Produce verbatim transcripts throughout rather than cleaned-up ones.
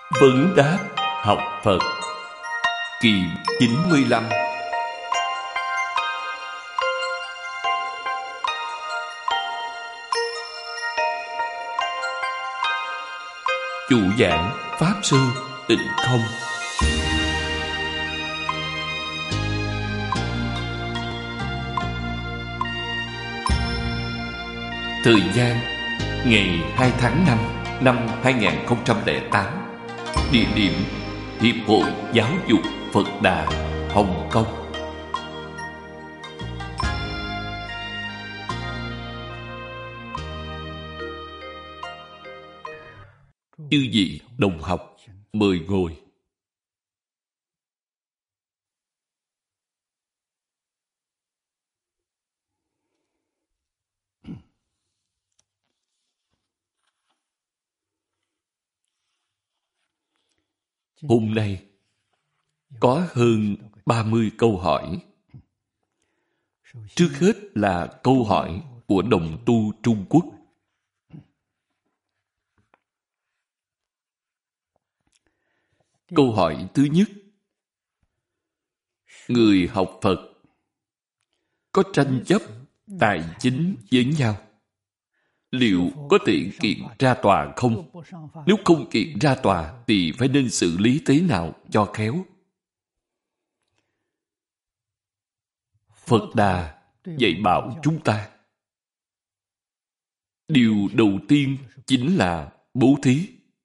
Vấn đáp học Phật kỳ chín mươi lăm. Chủ giảng Pháp Sư Tịnh Không. Thời gian ngày hai tháng năm năm hai nghìn không trăm lẻ tám. Địa điểm Hiệp hội Giáo dục Phật Đà, Hồng Kông. Chư vị đồng học, mời ngồi. Hôm nay có hơn ba mươi câu hỏi. Trước hết là câu hỏi của đồng tu Trung Quốc. Câu hỏi thứ nhất: người học Phật có tranh chấp tài chính với nhau, liệu có thể kiện ra tòa không? Nếu không kiện ra tòa thì phải nên xử lý thế nào cho khéo? Phật Đà dạy bảo chúng ta, điều đầu tiên chính là bố thí.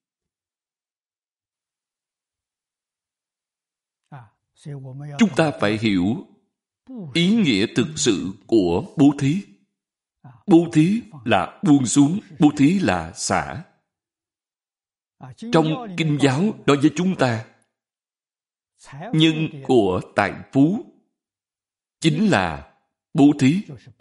Chúng ta phải hiểu ý nghĩa thực sự của bố thí. Bố thí là buông xuống, bố thí là xả. Trong Kinh giáo nói với chúng ta, nhân của tài phú chính là bố thí.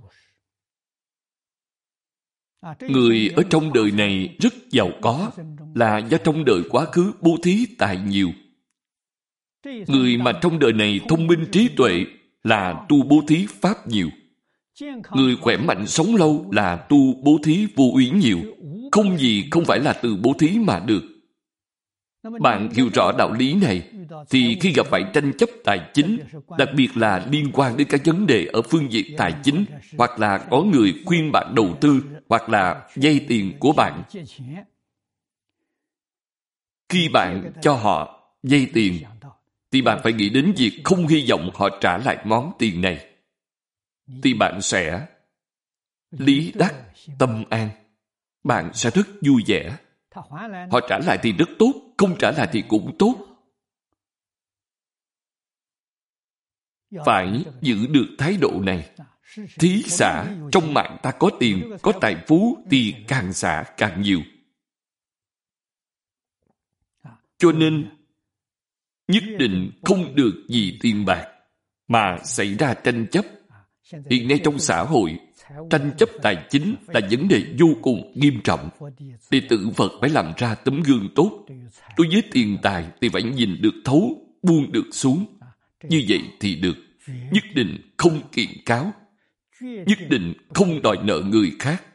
Người ở trong đời này rất giàu có là do trong đời quá khứ bố thí tài nhiều. Người mà trong đời này thông minh trí tuệ là tu bố thí pháp nhiều. Người khỏe mạnh sống lâu là tu bố thí vô úy nhiều. Không gì không phải là từ bố thí mà được. Bạn hiểu rõ đạo lý này thì khi gặp phải tranh chấp tài chính, đặc biệt là liên quan đến các vấn đề ở phương diện tài chính, hoặc là có người khuyên bạn đầu tư, hoặc là vay tiền của bạn, khi bạn cho họ vay tiền thì bạn phải nghĩ đến việc không hy vọng họ trả lại món tiền này, thì bạn sẽ lý đắc tâm an. Bạn sẽ rất vui vẻ. Họ trả lại thì rất tốt, không trả lại thì cũng tốt. Phải giữ được thái độ này. Thí xả, trong mạng ta có tiền, có tài phú thì càng xả càng nhiều. Cho nên nhất định không được vì tiền bạc mà xảy ra tranh chấp. Hiện nay trong xã hội, tranh chấp tài chính là vấn đề vô cùng nghiêm trọng. Đệ tử Phật phải làm ra tấm gương tốt. Đối với tiền tài thì phải nhìn được thấu, buông được xuống. Như vậy thì được. Nhất định không kiện cáo. Nhất định không đòi nợ người khác.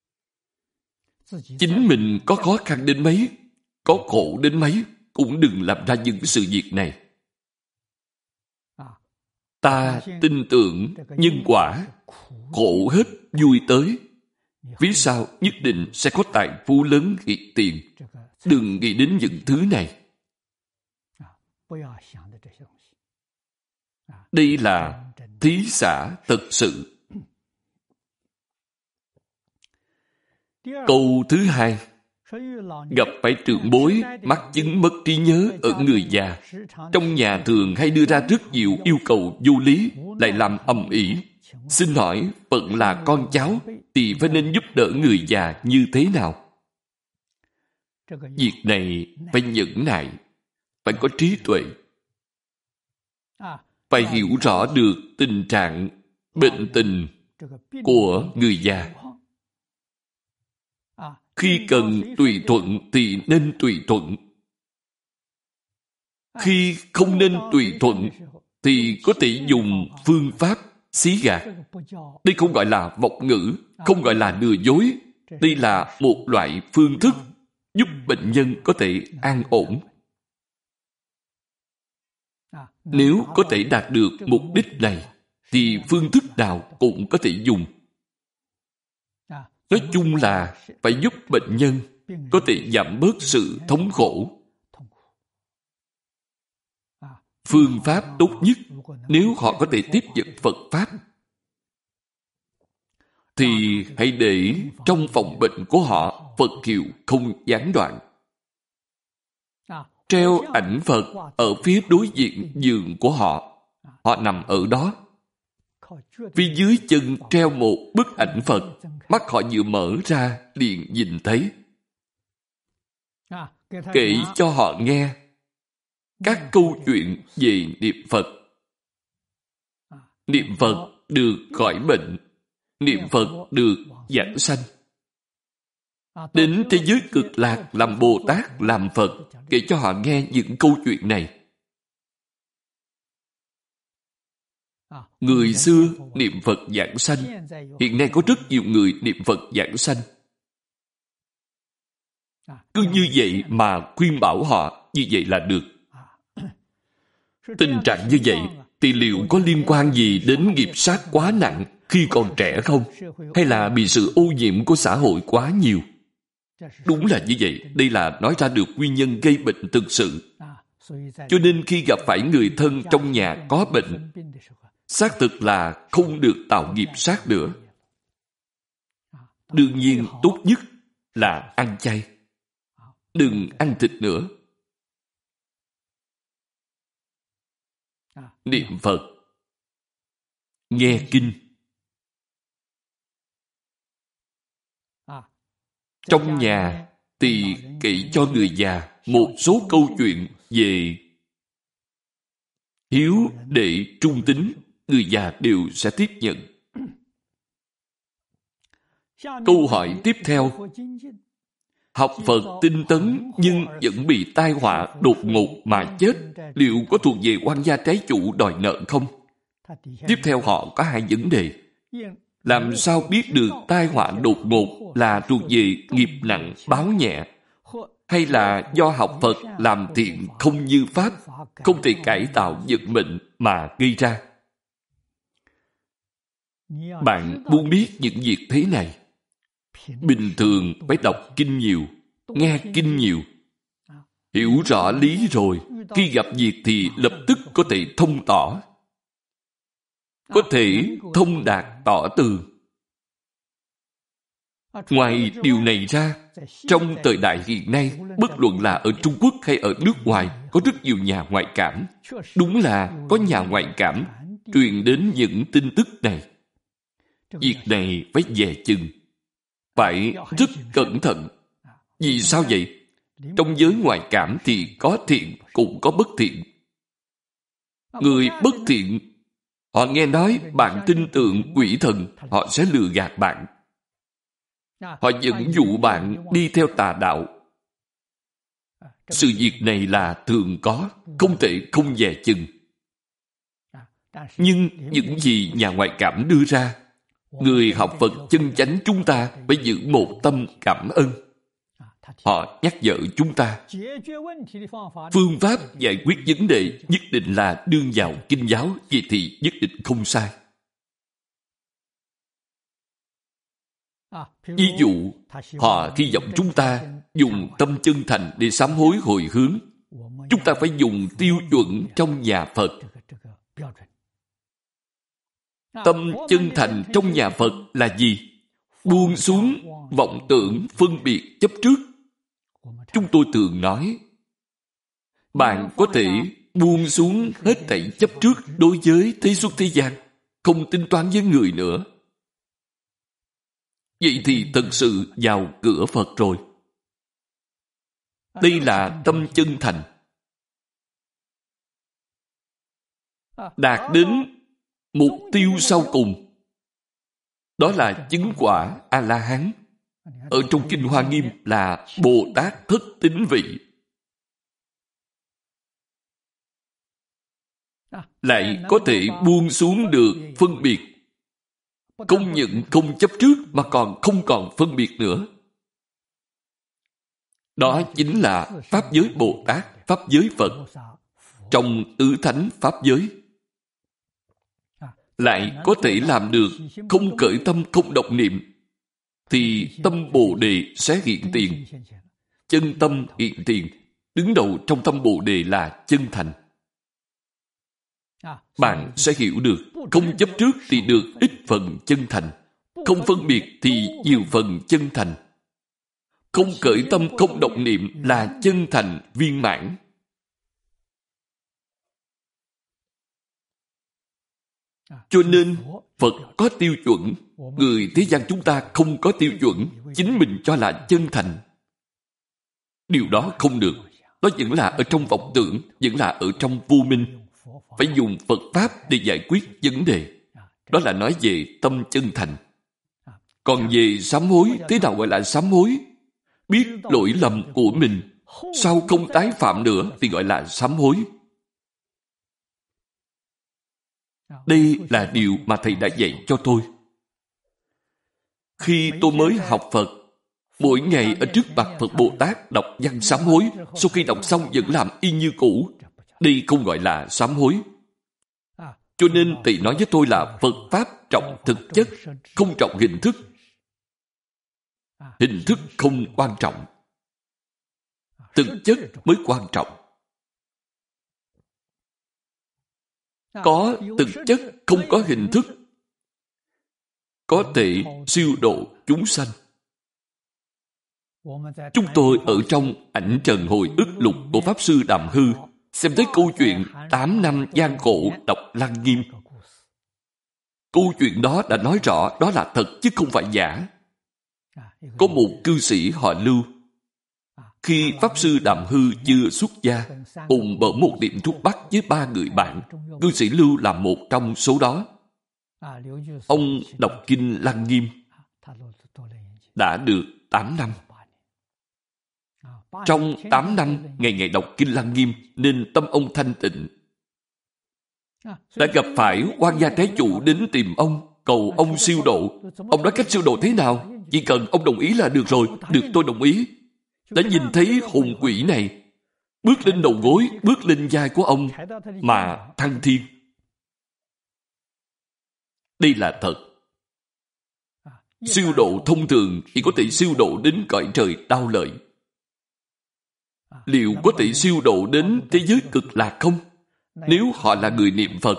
Chính mình có khó khăn đến mấy, có khổ đến mấy, cũng đừng làm ra những sự việc này. Ta tin tưởng nhân quả, khổ hết vui tới. Phía sau nhất định sẽ có tài phú lớn hiện tiền. Đừng nghĩ đến những thứ này. Đây là thí xả thật sự. Câu thứ hai: gặp phải trưởng bối mắc chứng mất trí nhớ ở người già, trong nhà thường hay đưa ra rất nhiều yêu cầu vô lý, lại làm ầm ĩ. Xin hỏi phận là con cháu thì phải nên giúp đỡ người già như thế nào? Việc này phải nhẫn nại, phải có trí tuệ, phải hiểu rõ được tình trạng bệnh tình của người già. Khi cần tùy thuận thì nên tùy thuận. Khi không nên tùy thuận thì có thể dùng phương pháp xí gạt. Đây không gọi là vọng ngữ, không gọi là lừa dối. Đây là một loại phương thức giúp bệnh nhân có thể an ổn, Nếu có thể đạt được mục đích này, thì phương thức nào cũng có thể dùng. Nói chung là phải giúp bệnh nhân có thể giảm bớt sự thống khổ. Phương pháp tốt nhất, nếu họ có thể tiếp nhận Phật Pháp, thì hãy để trong phòng bệnh của họ Phật hiệu không gián đoạn. Treo ảnh Phật ở phía đối diện giường của họ. Họ nằm ở đó. Phía dưới chân treo một bức ảnh Phật. Mắt họ vừa mở ra liền nhìn thấy. Kể cho họ nghe các câu chuyện về niệm Phật. Niệm Phật được khỏi bệnh. Niệm Phật được giảng sanh. Đến thế giới cực lạc làm Bồ Tát, làm Phật, kể cho họ nghe những câu chuyện này. Người xưa niệm Phật giảng sanh. Hiện nay có rất nhiều người niệm Phật giảng sanh. Cứ như vậy mà khuyên bảo họ, như vậy là được. Tình trạng như vậy thì liệu có liên quan gì đến nghiệp sát quá nặng khi còn trẻ không? Hay là bị sự ô nhiễm của xã hội quá nhiều? Đúng là như vậy. Đây là nói ra được nguyên nhân gây bệnh thực sự. Cho nên khi gặp phải người thân trong nhà có bệnh, xác thực là không được tạo nghiệp sát nữa. Đương nhiên tốt nhất là ăn chay. Đừng ăn thịt nữa. Niệm Phật, nghe kinh. Trong nhà thì kể cho người già một số câu chuyện về hiếu đệ trung tín, người già đều sẽ tiếp nhận. Câu hỏi tiếp theo: học Phật tinh tấn nhưng vẫn bị tai họa đột ngột mà chết, liệu có thuộc về oan gia trái chủ đòi nợ không? Tiếp theo họ có hai vấn đề. Làm sao biết được tai họa đột ngột là thuộc về nghiệp nặng báo nhẹ, hay là do học Phật làm thiện không như Pháp, không thể cải tạo vận mệnh mà gây ra? Bạn muốn biết những việc thế này, bình thường phải đọc kinh nhiều, nghe kinh nhiều, hiểu rõ lý rồi, khi gặp việc thì lập tức có thể thông tỏ, có thể thông đạt tỏ tường. Ngoài điều này ra, trong thời đại hiện nay, bất luận là ở Trung Quốc hay ở nước ngoài, có rất nhiều nhà ngoại cảm. Đúng là có nhà ngoại cảm truyền đến những tin tức này. Việc này phải dè chừng, phải rất cẩn thận. Vì sao vậy? Trong giới ngoại cảm thì có thiện cũng có bất thiện. Người bất thiện, họ nghe nói bạn tin tưởng quỷ thần, họ sẽ lừa gạt bạn. Họ dẫn dụ bạn đi theo tà đạo. Sự việc này là thường có, không thể không dè chừng. Nhưng những gì nhà ngoại cảm đưa ra, người học Phật chân chánh chúng ta phải giữ một tâm cảm ơn. Họ nhắc nhở chúng ta, phương pháp giải quyết vấn đề nhất định là đương vào kinh giáo, vậy thì nhất định không sai. Ví dụ, họ hy vọng chúng ta dùng tâm chân thành để sám hối hồi hướng. Chúng ta phải dùng tiêu chuẩn trong nhà Phật. Tâm chân thành trong nhà Phật là gì? Buông xuống vọng tưởng phân biệt chấp trước. Chúng tôi thường nói, bạn có thể buông xuống hết thảy chấp trước đối với thế xuất thế gian, không tính toán với người nữa. Vậy thì thật sự vào cửa Phật rồi. Đây là tâm chân thành. Đạt đến mục tiêu sau cùng, đó là chứng quả A-la-hán. Ở trong Kinh Hoa Nghiêm là Bồ Tát thất tín vị. Lại có thể buông xuống được phân biệt, không những không chấp trước mà còn không còn phân biệt nữa. Đó chính là Pháp giới Bồ Tát, Pháp giới Phật. trong tứ thánh pháp giới, lại có thể làm được không khởi tâm không động niệm, thì tâm Bồ Đề sẽ hiện tiền. Chân tâm hiện tiền, đứng đầu trong tâm Bồ Đề là chân thành. Bạn sẽ hiểu được, không chấp trước thì được ít phần chân thành, không phân biệt thì nhiều phần chân thành. Không khởi tâm không động niệm là chân thành viên mãn. Cho nên Phật có tiêu chuẩn, người thế gian chúng ta không có tiêu chuẩn, chính mình cho là chân thành. Điều đó không được. Đó vẫn là ở trong vọng tưởng, vẫn là ở trong vô minh. Phải dùng Phật Pháp để giải quyết vấn đề. Đó là nói về tâm chân thành. Còn về sám hối, thế nào gọi là sám hối? Biết lỗi lầm của mình, sau không tái phạm nữa thì gọi là sám hối. Đây là điều mà Thầy đã dạy cho tôi. Khi tôi mới học Phật, mỗi ngày ở trước mặt Phật Bồ Tát đọc văn sám hối, sau khi đọc xong vẫn làm y như cũ. Đây không gọi là sám hối. Cho nên Thầy nói với tôi là Phật Pháp trọng thực chất, không trọng hình thức. Hình thức không quan trọng. Thực chất mới quan trọng. Có thực chất, không có hình thức, có thể siêu độ chúng sanh. Chúng tôi ở trong Ảnh Trần Hồi ức lục của Pháp Sư Đàm Hư xem thấy câu chuyện tám năm gian khổ đọc Lăng Nghiêm. Câu chuyện đó đã nói rõ đó là thật chứ không phải giả. Có một cư sĩ họ Lưu. Khi Pháp Sư Đàm Hư chưa xuất gia, cùng mở một tiệm thuốc bắc với ba người bạn, cư sĩ Lưu là một trong số đó. Ông đọc kinh Lăng Nghiêm đã được tám năm. Trong tám năm, ngày ngày đọc kinh Lăng Nghiêm nên tâm ông thanh tịnh. Đã gặp phải quan gia trái chủ đến tìm ông, cầu ông siêu độ. Ông nói cách siêu độ thế nào? Chỉ cần ông đồng ý là được rồi. Được, tôi đồng ý. Đã nhìn thấy hồn quỷ này bước lên đầu gối, bước lên vai của ông mà thăng thiên. Đây là thật. Siêu độ thông thường chỉ có thể siêu độ đến cõi trời đau lợi. Liệu có thể siêu độ đến thế giới cực lạc không? Nếu họ là người niệm Phật.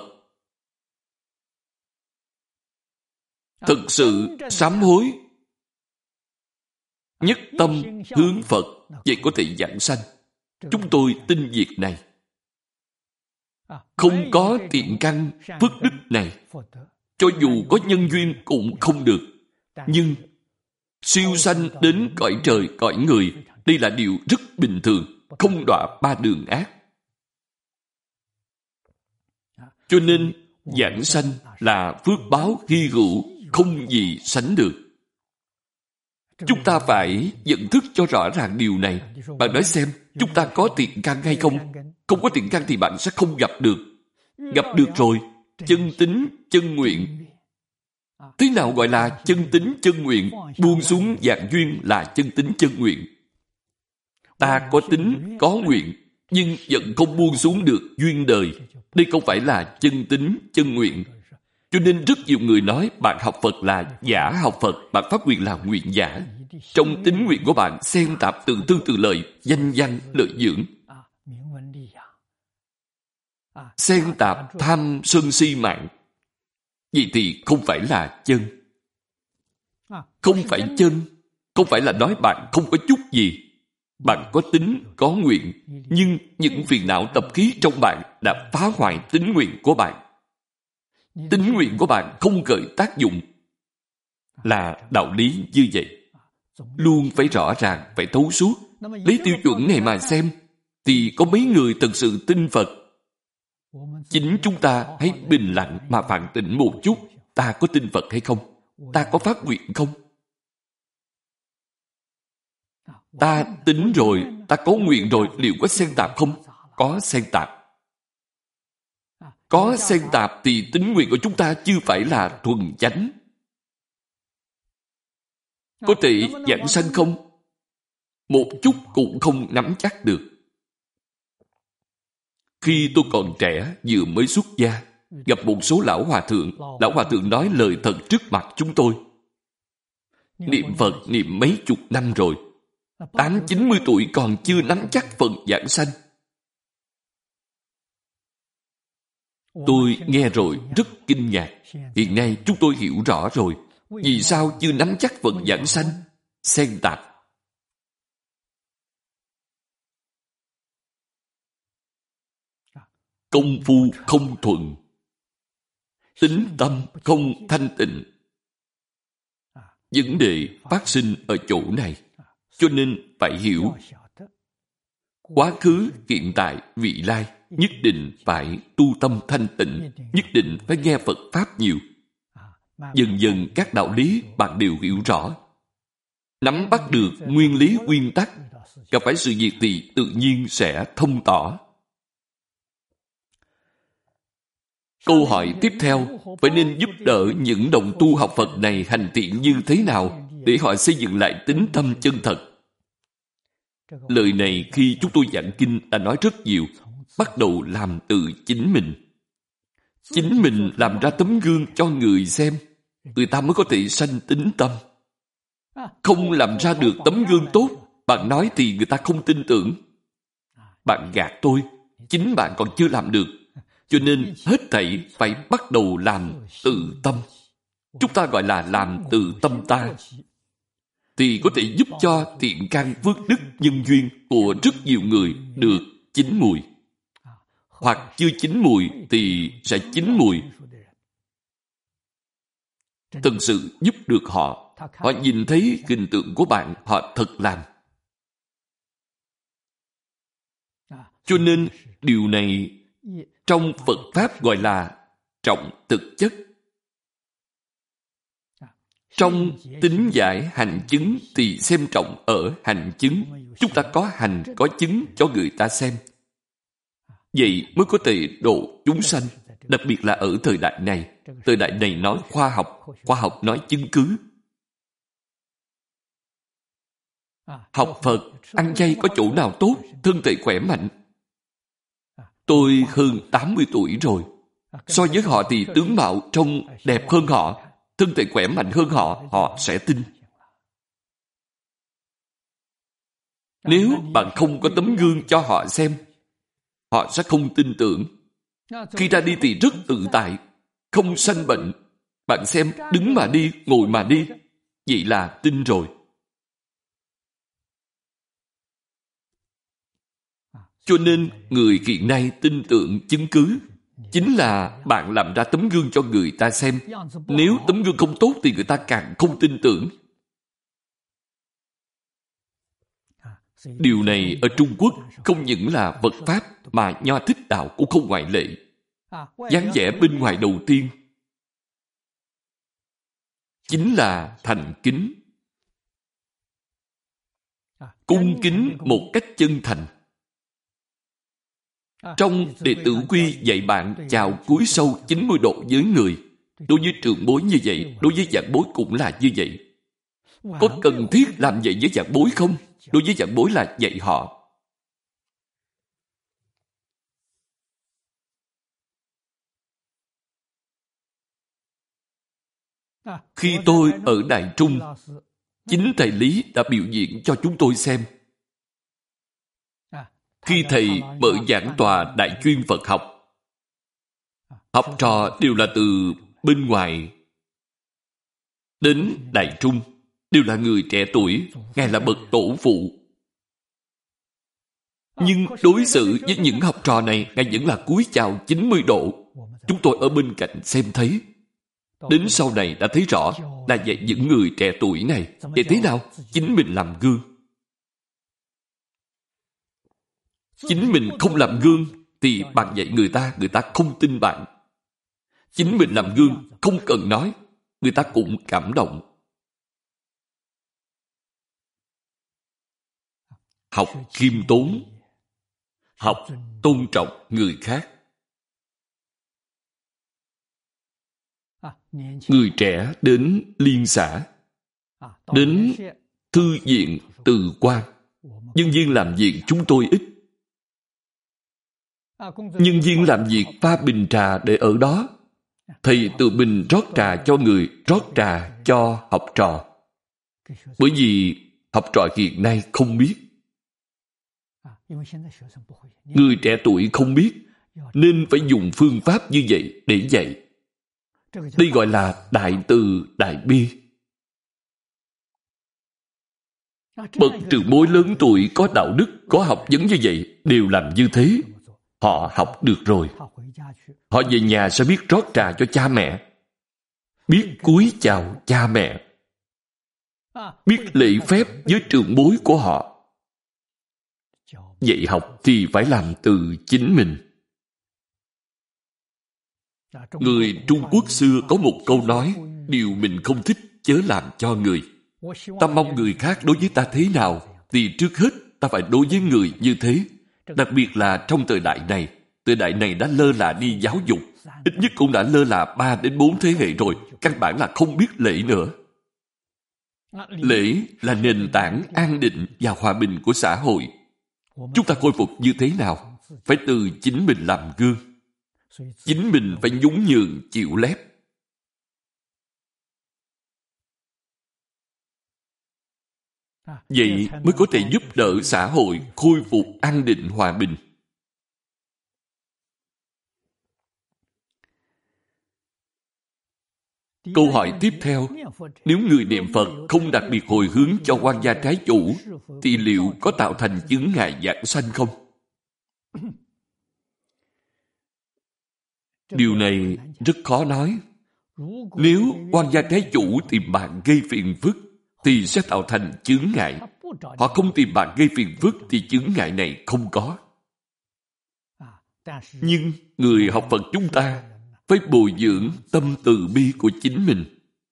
Thực sự sám hối, nhất tâm hướng Phật, vậy có thể giảng sanh. Chúng tôi tin việc này. Không có thiện căn phước đức này, cho dù có nhân duyên cũng không được. Nhưng siêu sanh đến cõi trời, cõi người, đây là điều rất bình thường, không đọa ba đường ác. Cho nên giảng sanh là phước báo hy hữu, không gì sánh được. Chúng ta phải nhận thức cho rõ ràng điều này. Bạn nói xem, chúng ta có thiện căn hay không? Không có thiện căn thì bạn sẽ không gặp được. Gặp được rồi, chân tính, chân nguyện. Thế nào gọi là chân tính, chân nguyện? Buông xuống dạng duyên là chân tính, chân nguyện. Ta có tính, có nguyện, nhưng vẫn không buông xuống được duyên đời. Đây không phải là chân tính, chân nguyện. Cho nên rất nhiều người nói bạn học Phật là giả học Phật, bạn phát nguyện là nguyện giả. Trong tính nguyện của bạn xen tạp từ tư từ lợi, danh văn, lợi dưỡng. Xen tạp tham sân si mạng. Vậy thì không phải là chân. Không phải chân, không phải là nói bạn không có chút gì. Bạn có tính, có nguyện, nhưng những phiền não tập khí trong bạn đã phá hoại tính nguyện của bạn. Tính nguyện của bạn không khởi tác dụng. Là đạo lý như vậy. Luôn phải rõ ràng, phải thấu suốt. Lấy tiêu chuẩn này mà xem, thì có mấy người thật sự tin Phật. Chính chúng ta hãy bình lặng mà phản tỉnh một chút. Ta có tin Phật hay không? Ta có phát nguyện không? Ta tính rồi, ta có nguyện rồi, liệu có xen tạp không? Có xen tạp. Có xen tạp thì tính nguyện của chúng ta chưa phải là thuần chánh. Có thể giảng sanh không? Một chút cũng không nắm chắc được. Khi tôi còn trẻ, vừa mới xuất gia, gặp một số lão hòa thượng. Lão hòa thượng nói lời thật trước mặt chúng tôi. Niệm Phật niệm mấy chục năm rồi, tám chín mươi tuổi còn chưa nắm chắc phần giảng sanh. Tôi nghe rồi rất kinh ngạc. Hiện nay chúng tôi hiểu rõ rồi. Vì sao chưa nắm chắc phần giảng sanh? Xen tạp. Công phu không thuận, tín tâm không thanh tịnh. Vấn đề phát sinh ở chỗ này. Cho nên phải hiểu quá khứ, hiện tại, vị lai nhất định phải tu tâm thanh tịnh, nhất định phải nghe Phật Pháp nhiều. Dần dần các đạo lý bạn đều hiểu rõ. Nắm bắt được nguyên lý nguyên tắc, gặp phải sự việc thì tự nhiên sẽ thông tỏ. Câu hỏi tiếp theo, phải nên giúp đỡ những đồng tu học Phật này hành thiện như thế nào để họ xây dựng lại tín tâm chân thật? Lời này khi chúng tôi giảng kinh đã nói rất nhiều. Bắt đầu làm từ chính mình. Chính mình làm ra tấm gương cho người xem, người ta mới có thể sanh tín tâm. Không làm ra được tấm gương tốt, bạn nói thì người ta không tin tưởng. Bạn gạt tôi, chính bạn còn chưa làm được. Cho nên hết thảy phải bắt đầu làm từ tâm. Chúng ta gọi là làm từ tâm ta. Thì có thể giúp cho thiện căn phước đức nhân duyên của rất nhiều người được chín mùi. Hoặc chưa chín mùi thì sẽ chín mùi. Thực sự giúp được họ. Họ nhìn thấy hình tượng của bạn, họ thật làm. Cho nên điều này trong Phật Pháp gọi là trọng thực chất. Trong tín giải hành chứng thì xem trọng ở hành chứng. Chúng ta có hành, có chứng cho người ta xem. Vậy mới có thể độ chúng sanh. Đặc biệt là ở thời đại này. Thời đại này nói khoa học, khoa học nói chứng cứ. Học Phật, ăn chay có chỗ nào tốt, thân thể khỏe mạnh. Tôi hơn tám mươi tuổi rồi. So với họ thì tướng mạo trông đẹp hơn họ, thân thể khỏe mạnh hơn họ, họ sẽ tin. Nếu bạn không có tấm gương cho họ xem, họ sẽ không tin tưởng. Khi ra đi thì rất tự tại, không sanh bệnh. Bạn xem, đứng mà đi, ngồi mà đi, vậy là tin rồi. Cho nên, người hiện nay tin tưởng chứng cứ chính là bạn làm ra tấm gương cho người ta xem. Nếu tấm gương không tốt thì người ta càng không tin tưởng. Điều này ở Trung Quốc không những là Phật Pháp mà Nho Thích Đạo cũng không ngoại lệ. Dáng vẻ bên ngoài đầu tiên chính là thành kính. Cung kính một cách chân thành. Trong đệ tử quy dạy bạn chào cúi sâu chín mươi độ với người. Đối với trưởng bối như vậy, đối với vãn bối cũng là như vậy. Có cần thiết làm vậy với vãn bối không? Đối với vãn bối là dạy họ. Khi tôi ở Đại Trung, chính thầy Lý đã biểu diễn cho chúng tôi xem. Khi thầy mở giảng tòa Đại chuyên Phật học, học trò đều là từ bên ngoài đến Đại Trung, đều là người trẻ tuổi, Ngài là bậc tổ phụ. Nhưng đối xử với những học trò này, Ngài vẫn là cúi chào chín mươi độ. Chúng tôi ở bên cạnh xem thấy. Đến sau này đã thấy rõ là dạy những người trẻ tuổi này. Vậy thế nào? Chính mình làm gương. Chính mình không làm gương thì bạn dạy người ta, người ta không tin bạn. Chính mình làm gương, không cần nói, người ta cũng cảm động. Học khiêm tốn, học tôn trọng người khác. Người trẻ đến liên xã, đến thư viện Từ Quan, nhân viên làm việc chúng tôi ít. Nhân viên làm việc pha bình trà để ở đó. Thầy tự mình rót trà cho người, rót trà cho học trò. Bởi vì học trò hiện nay không biết. Người trẻ tuổi không biết, nên phải dùng phương pháp như vậy để dạy. Đây gọi là đại từ đại bi. Bậc trưởng bối lớn tuổi có đạo đức, có học vấn như vậy, đều làm như thế. Họ học được rồi. Họ về nhà sẽ biết rót trà cho cha mẹ, biết cúi chào cha mẹ, biết lễ phép với trưởng bối của họ. Dạy học thì phải làm từ chính mình. Người Trung Quốc xưa có một câu nói, điều mình không thích chớ làm cho người. Ta mong người khác đối với ta thế nào, thì trước hết ta phải đối với người như thế. Đặc biệt là trong thời đại này. Thời đại này đã lơ là đi giáo dục. Ít nhất cũng đã lơ là ba đến bốn thế hệ rồi. Căn bản là không biết lễ nữa. Lễ là nền tảng an định và hòa bình của xã hội. Chúng ta khôi phục như thế nào? Phải từ chính mình làm gương. Chính mình phải nhún nhường chịu lép. Vậy mới có thể giúp đỡ xã hội khôi phục an định hòa bình. Câu hỏi tiếp theo, nếu người niệm Phật không đặc biệt hồi hướng cho quan gia trái chủ, thì liệu có tạo thành chướng ngại giảng sanh không? Điều này rất khó nói. Nếu quan gia trái chủ tìm bạn gây phiền phức, thì sẽ tạo thành chướng ngại. Họ không tìm bạn gây phiền phức thì chướng ngại này không có. Nhưng người học Phật chúng ta phải bồi dưỡng tâm từ bi của chính mình.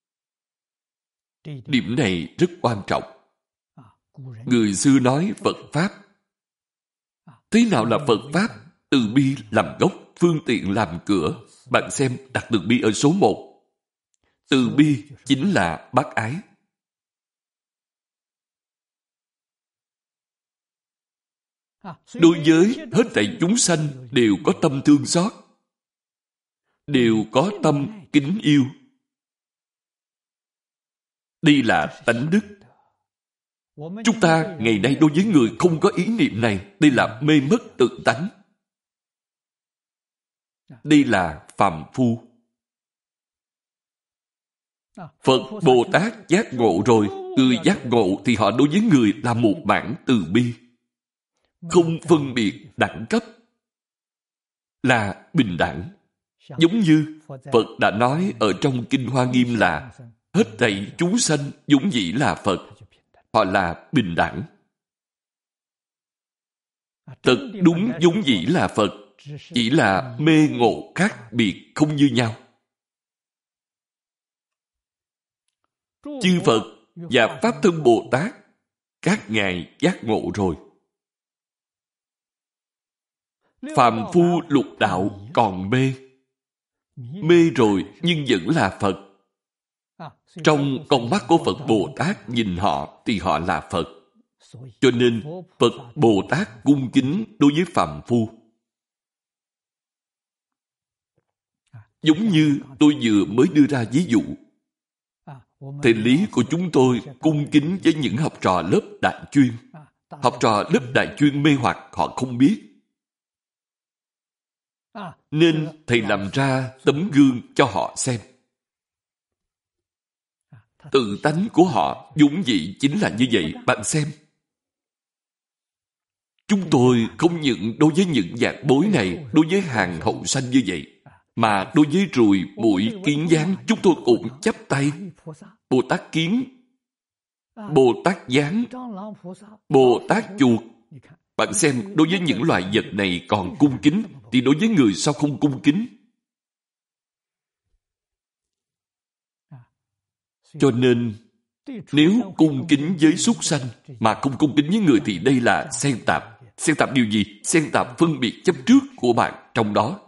Điểm này rất quan trọng. Người xưa nói Phật Pháp. Thế nào là Phật Pháp? Từ bi làm gốc, phương tiện làm cửa. Bạn xem đặt từ bi ở số một. Từ bi chính là bác ái. Đối với hết thảy chúng sanh đều có tâm thương xót, đều có tâm kính yêu. Đây là tánh đức. Chúng ta ngày nay đối với người không có ý niệm này, đây là mê mất tự tánh. Đây là phàm phu. Phật Bồ Tát giác ngộ rồi, người giác ngộ thì họ đối với người là một mảng từ bi, không phân biệt đẳng cấp, là bình đẳng. Giống như Phật đã nói ở trong Kinh Hoa Nghiêm là hết thảy chúng sanh vốn dĩ là Phật, họ là bình đẳng. Thật đúng vốn dĩ là Phật, chỉ là mê ngộ khác biệt không như nhau. Chư Phật và Pháp Thân Bồ Tát, các ngài giác ngộ rồi. Phàm phu lục đạo còn mê. Mê rồi nhưng vẫn là Phật. Trong con mắt của Phật Bồ Tát nhìn họ thì họ là Phật. Cho nên Phật Bồ Tát cung kính đối với phàm phu. Giống như tôi vừa mới đưa ra ví dụ. Thầy lý của chúng tôi cung kính với những học trò lớp đại chuyên. Học trò lớp đại chuyên mê hoặc họ không biết. Nên thầy làm ra tấm gương cho họ xem. Tự tánh của họ vốn dĩ chính là như vậy. Bạn xem. Chúng tôi không những đối với những dạng bối này, đối với hàng hậu sanh như vậy, mà đối với ruồi, muỗi, kiến gián, chúng tôi cũng chắp tay. Bồ Tát Kiến, Bồ Tát Gián, Bồ Tát Chuột. Bạn xem, đối với những loài vật này còn cung kính, thì đối với người sao không cung kính? Cho nên, nếu cung kính với súc sanh, mà không cung kính với người thì đây là xen tạp. Xen tạp điều gì? Xen tạp phân biệt chấp trước của bạn trong đó.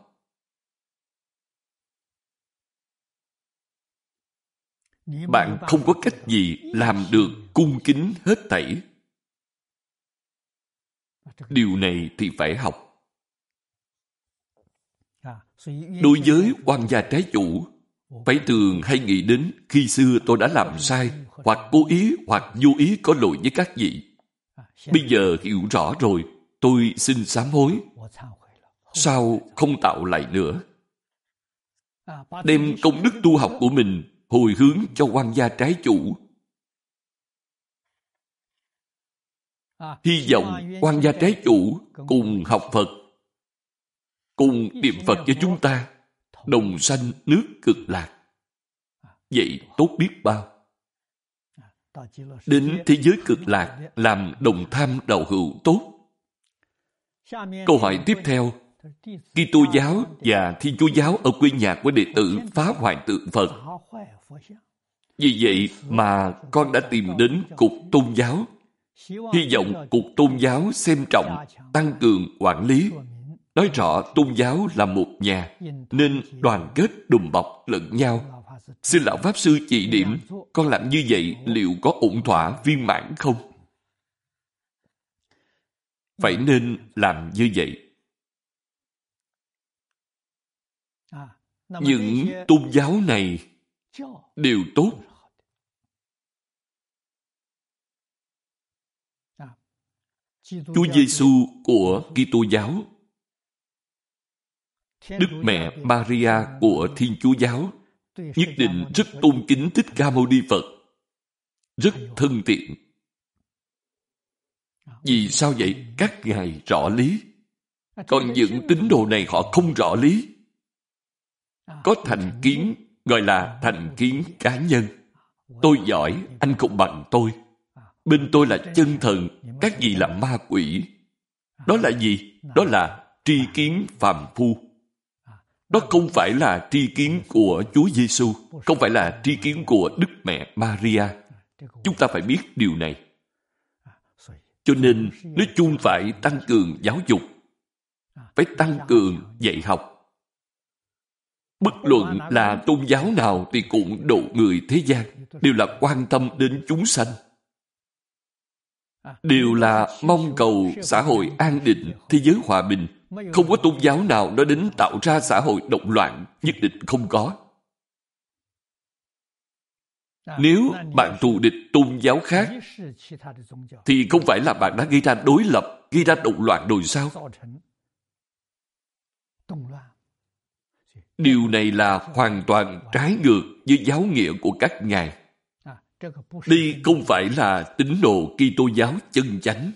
Bạn không có cách gì làm được cung kính hết thảy. Điều này thì phải học. Đối với quan gia trái chủ, phải thường hay nghĩ đến khi xưa tôi đã làm sai, hoặc cố ý hoặc vô ý có lỗi với các vị. Bây giờ hiểu rõ rồi, tôi xin sám hối. Sau không tạo lại nữa. Đem công đức tu học của mình hồi hướng cho quan gia trái chủ. Hy vọng quan gia trái chủ cùng học Phật, cùng niệm Phật với chúng ta, đồng sanh nước Cực Lạc. Vậy tốt biết bao. Đến thế giới Cực Lạc làm đồng tham đạo hữu tốt. Câu hỏi tiếp theo, Kitô giáo và Thiên Chúa giáo ở quê nhà của đệ tử phá hoại tượng Phật. Vì vậy mà con đã tìm đến Cục Tôn giáo, hy vọng Cục Tôn giáo xem trọng, tăng cường quản lý, nói rõ tôn giáo là một nhà, nên đoàn kết đùm bọc lẫn nhau. Xin Lão Pháp Sư chỉ điểm, con làm như vậy liệu có ổn thỏa viên mãn không? Phải nên làm như vậy. Những tôn giáo này đều tốt. Chúa Giêsu của Kitô giáo, Đức Mẹ Maria của Thiên Chúa giáo nhất định rất tôn kính Thích Ca Mâu Ni Phật, rất thân thiện. Vì sao vậy? Các ngài rõ lý. Còn những tín đồ này họ không rõ lý. Có thành kiến, gọi là thành kiến cá nhân. Tôi giỏi, anh không bằng tôi. Bên tôi là chân thần, các vị là ma quỷ. Đó là gì? Đó là tri kiến phàm phu. Đó không phải là tri kiến của Chúa Giêsu, không phải là tri kiến của Đức Mẹ Maria. Chúng ta phải biết điều này. Cho nên, nói chung phải tăng cường giáo dục, phải tăng cường dạy học. Bất luận là tôn giáo nào thì cũng độ người thế gian, đều là quan tâm đến chúng sanh. Đều là mong cầu xã hội an định, thế giới hòa bình. Không có tôn giáo nào nói đến tạo ra xã hội động loạn, nhất định không có. Nếu bạn thù địch tôn giáo khác, thì không phải là bạn đã gây ra đối lập, gây ra động loạn rồi sao? Điều này là hoàn toàn trái ngược với giáo nghĩa của các ngài. Đây không phải là tín đồ Kitô giáo chân chánh.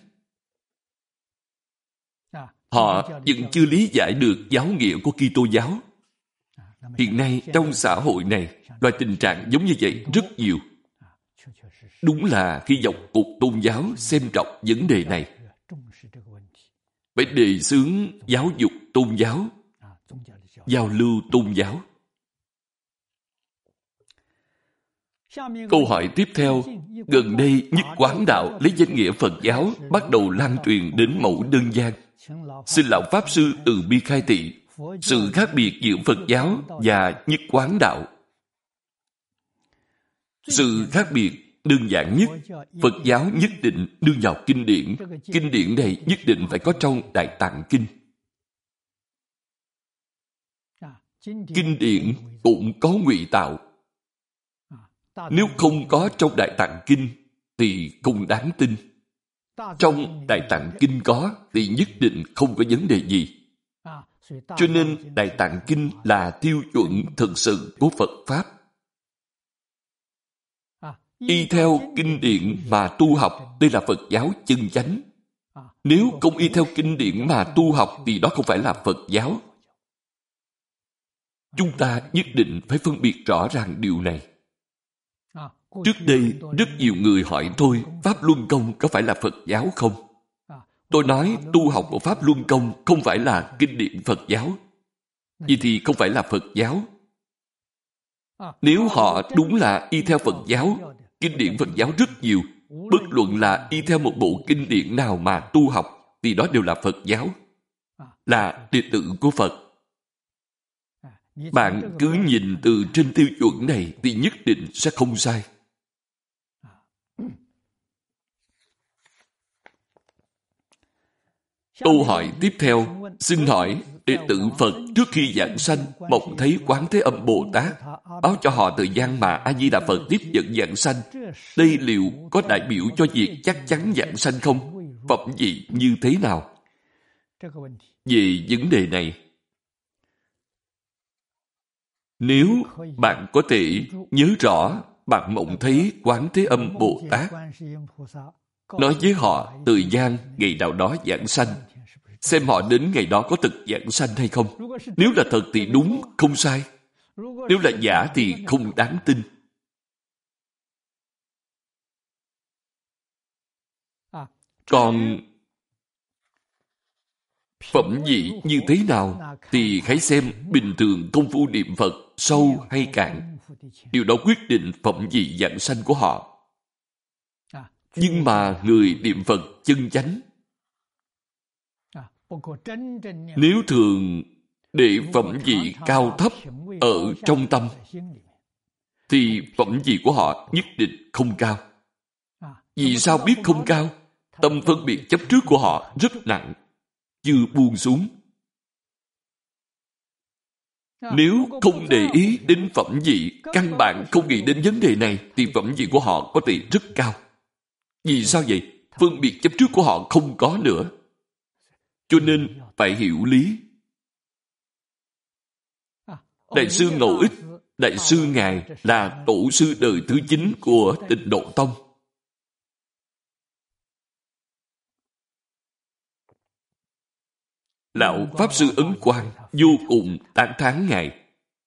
Họ vẫn chưa lý giải được giáo nghĩa của Kitô giáo. Hiện nay trong xã hội này, loại tình trạng giống như vậy rất nhiều. Đúng là hy vọng Cục Tôn giáo xem trọng vấn đề này. Phải đề xướng giáo dục tôn giáo, giao lưu tôn giáo. Câu hỏi tiếp theo, gần đây Nhất Quán Đạo lấy danh nghĩa Phật giáo bắt đầu lan truyền đến mẫu đơn gian. Xin Lão Pháp Sư từ bi khai thị sự khác biệt giữa Phật giáo và Nhất Quán Đạo. Sự khác biệt đơn giản nhất, Phật giáo nhất định đưa vào kinh điển. Kinh điển này nhất định phải có trong Đại Tạng Kinh. Kinh điển cũng có ngụy tạo. Nếu không có trong Đại Tạng Kinh thì không đáng tin. Trong Đại Tạng Kinh có thì nhất định không có vấn đề gì. Cho nên Đại Tạng Kinh là tiêu chuẩn thực sự của Phật Pháp. Y theo kinh điển mà tu học, đây là Phật giáo chân chánh. Nếu không y theo kinh điển mà tu học thì đó không phải là Phật giáo. Chúng ta nhất định phải phân biệt rõ ràng điều này. Trước đây, rất nhiều người hỏi tôi, Pháp Luân Công có phải là Phật giáo không? Tôi nói, tu học của Pháp Luân Công không phải là kinh điển Phật giáo. Vậy thì không phải là Phật giáo. Nếu họ đúng là y theo Phật giáo, kinh điển Phật giáo rất nhiều, bất luận là y theo một bộ kinh điển nào mà tu học, thì đó đều là Phật giáo, là đệ tử của Phật. Bạn cứ nhìn từ trên tiêu chuẩn này thì nhất định sẽ không sai. Câu hỏi tiếp theo, xin hỏi, đệ tử Phật trước khi giảng sanh mộng thấy Quán Thế Âm Bồ Tát, báo cho họ thời gian mà A-di-đà Phật tiếp dẫn giảng sanh. Đây liệu có đại biểu cho việc chắc chắn giảng sanh không? Phẩm vị như thế nào? Về vấn đề này, nếu bạn có thể nhớ rõ bạn mộng thấy Quán Thế Âm Bồ Tát, nói với họ thời gian ngày nào đó giảng sanh, xem họ đến ngày đó có thực giảng sanh hay không. Nếu là thật thì đúng, không sai. Nếu là giả thì không đáng tin. Còn phẩm vị như thế nào thì hãy xem bình thường công phu niệm Phật sâu hay cạn. Điều đó quyết định phẩm vị giảng sanh của họ. Nhưng mà người niệm Phật chân chánh, nếu thường để phẩm vị cao thấp ở trong tâm, thì phẩm vị của họ nhất định không cao. Vì sao biết không cao? Tâm phân biệt chấp trước của họ rất nặng, chưa buông xuống. Nếu không để ý đến phẩm vị, căn bản không nghĩ đến vấn đề này, thì phẩm vị của họ có thể rất cao. Vì sao vậy? Phân biệt chấp trước của họ không có nữa. Cho nên phải hiểu lý. Đại sư Ngẫu Ích, Đại sư Ngài là tổ sư đời thứ chín của Tịnh Độ Tông. Lão Pháp Sư Ấn Quang vô cùng tán thán Ngài.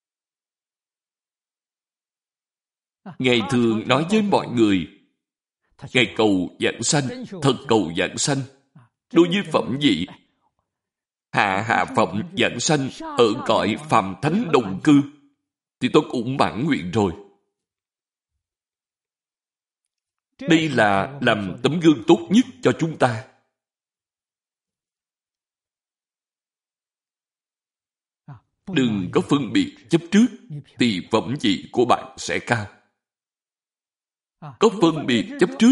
Ngài thường nói với mọi người, Ngài cầu giảng sanh, thật cầu giảng sanh. Đối với phẩm vị, hạ hạ phẩm giảng sanh ở cõi phàm thánh đồng cư, thì tôi cũng mãn nguyện rồi. Đây là làm tấm gương tốt nhất cho chúng ta. Đừng có phân biệt chấp trước, thì phẩm vị của bạn sẽ cao. Có phân biệt chấp trước,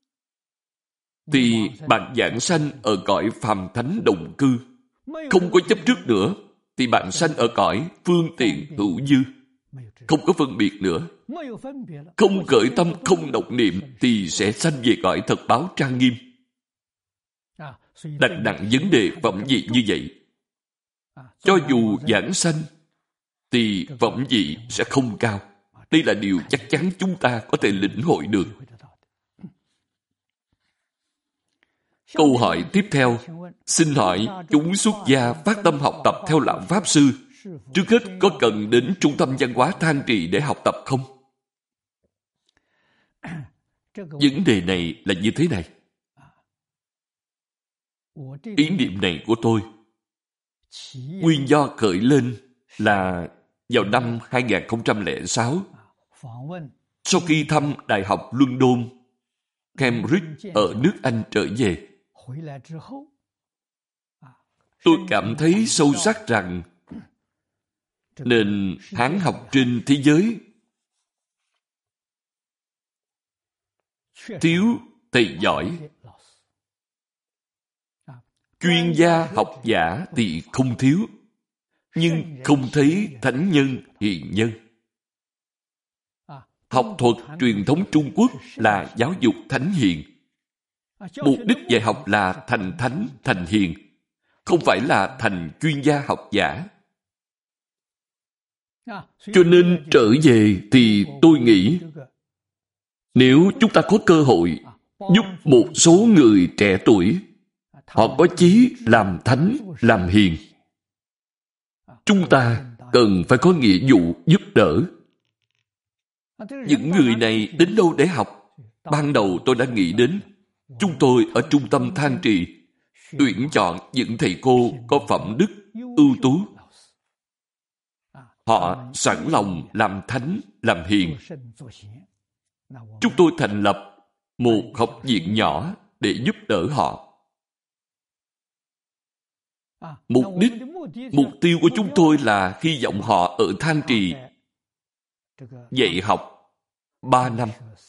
thì bạn giảng sanh ở cõi phàm thánh đồng cư. Không có chấp trước nữa, thì bạn sanh ở cõi phương tiện hữu dư. Không có phân biệt nữa. Không khởi tâm, không động niệm, thì sẽ sanh về cõi thật báo trang nghiêm. Đặt nặng vấn đề phẩm vị như vậy, cho dù giảng sanh, thì phẩm vị sẽ không cao. Đây là điều chắc chắn chúng ta có thể lĩnh hội được. Câu hỏi tiếp theo, xin hỏi chúng xuất gia phát tâm học tập theo Lão Pháp Sư, trước hết có cần đến Trung tâm Văn hóa Than Trì để học tập không? Vấn đề này là như thế này. Ý niệm này của tôi, nguyên do khởi lên là vào năm hai nghìn không trăm lẻ sáu, sau khi thăm Đại học London, Cambridge ở nước Anh trở về. Tôi cảm thấy sâu sắc rằng nền Hán học trên thế giới thiếu thầy giỏi. Chuyên gia học giả thì không thiếu, nhưng không thấy thánh nhân hiền nhân. Học thuật truyền thống Trung Quốc là giáo dục thánh hiền. Mục đích dạy học là thành thánh, thành hiền, không phải là thành chuyên gia học giả. Cho nên trở về thì tôi nghĩ, nếu chúng ta có cơ hội giúp một số người trẻ tuổi, họ có chí làm thánh, làm hiền, chúng ta cần phải có nghĩa vụ giúp đỡ. Những người này đến đâu để học? Ban đầu tôi đã nghĩ đến, chúng tôi ở trung tâm Than Trì tuyển chọn những thầy cô có phẩm đức ưu tú. Họ sẵn lòng làm thánh, làm hiền. Chúng tôi thành lập một học viện nhỏ để giúp đỡ họ. Mục đích, mục tiêu của chúng tôi là hy vọng họ ở Than Trì dạy học ba năm.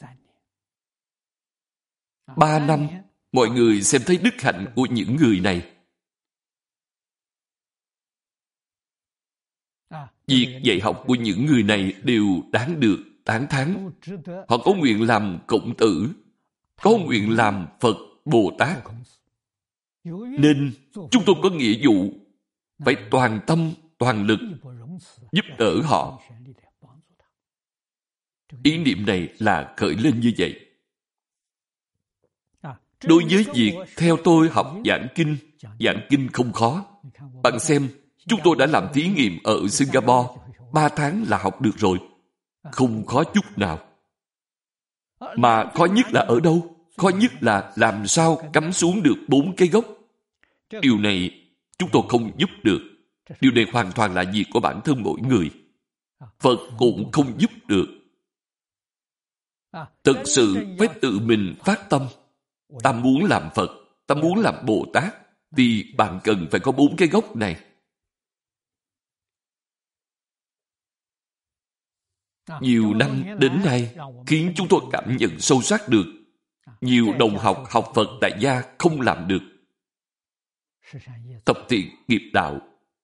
Ba năm, mọi người xem thấy đức hạnh của những người này. Việc dạy học của những người này đều đáng được tán thán. Họ có nguyện làm Khổng Tử, có nguyện làm Phật, Bồ Tát. Nên chúng tôi có nghĩa vụ phải toàn tâm, toàn lực giúp đỡ họ. Ý niệm này là khởi lên như vậy. Đối với việc theo tôi học giảng kinh, giảng kinh không khó. Bạn xem, chúng tôi đã làm thí nghiệm ở Singapore, ba tháng là học được rồi. Không khó chút nào. Mà khó nhất là ở đâu? Khó nhất là làm sao cắm xuống được bốn cái gốc. Điều này chúng tôi không giúp được. Điều này hoàn toàn là việc của bản thân mỗi người. Phật cũng không giúp được. Thực sự phải tự mình phát tâm. Ta muốn làm Phật, ta muốn làm Bồ Tát, thì bạn cần phải có bốn cái gốc này. Nhiều năm đến nay, khiến chúng tôi cảm nhận sâu sắc được, nhiều đồng học học Phật tại gia không làm được. Tập thiện nghiệp đạo.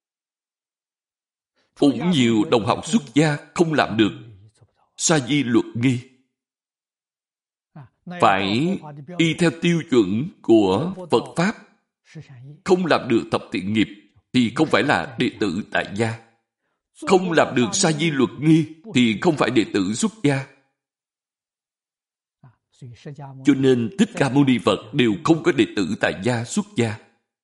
Cũng nhiều đồng học xuất gia không làm được. Sa di luật nghi. Phải y theo tiêu chuẩn của Phật Pháp. Không làm được thập thiện nghiệp thì không phải là đệ tử tại gia. Không làm được sa di luật nghi thì không phải đệ tử xuất gia. Cho nên Thích Ca Mâu Ni Phật đều không có đệ tử tại gia xuất gia.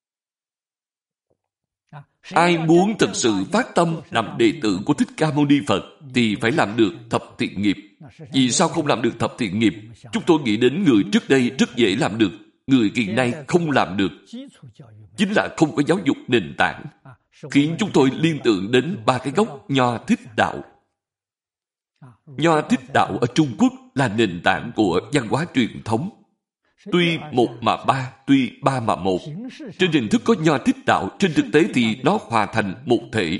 Ai muốn thật sự phát tâm làm đệ tử của Thích Ca Mâu Ni Phật thì phải làm được thập thiện nghiệp. Vì sao không làm được thập thiện nghiệp? Chúng tôi nghĩ đến người trước đây rất dễ làm được, người hiện nay không làm được. Chính là không có giáo dục nền tảng, khiến chúng tôi liên tưởng đến ba cái gốc Nho Thích Đạo. Nho Thích Đạo ở Trung Quốc là nền tảng của văn hóa truyền thống. Tuy một mà ba, tuy ba mà một. Trên hình thức có Nho Thích Đạo, trên thực tế thì nó hòa thành một thể.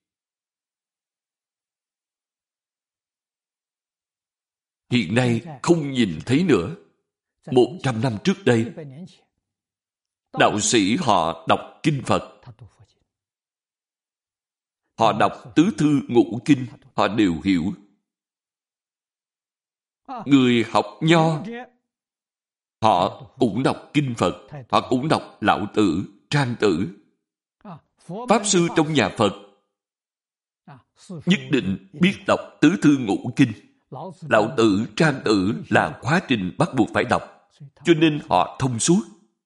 Hiện nay không nhìn thấy nữa. Một trăm năm trước đây, đạo sĩ họ đọc kinh Phật. Họ đọc tứ thư ngũ kinh, họ đều hiểu. Người học Nho, họ cũng đọc kinh Phật, họ cũng đọc Lão Tử, Trang Tử. Pháp sư trong nhà Phật nhất định biết đọc tứ thư ngũ kinh. Lão Tử, Trang Tử là quá trình bắt buộc phải đọc, cho nên họ thông suốt.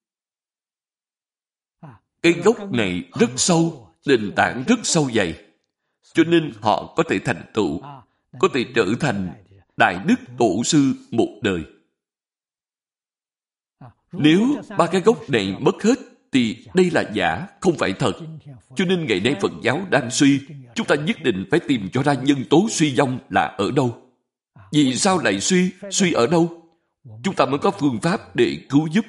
Cái gốc này rất sâu, nền tảng rất sâu dày, cho nên họ có thể thành tựu, có thể trở thành đại đức tổ sư một đời. Nếu ba cái gốc này mất hết thì đây là giả, không phải thật. Cho nên ngày nay Phật giáo đang suy, chúng ta nhất định phải tìm cho ra nhân tố suy vong là ở đâu. Vì sao lại suy? Suy ở đâu? Chúng ta mới có phương pháp để cứu giúp.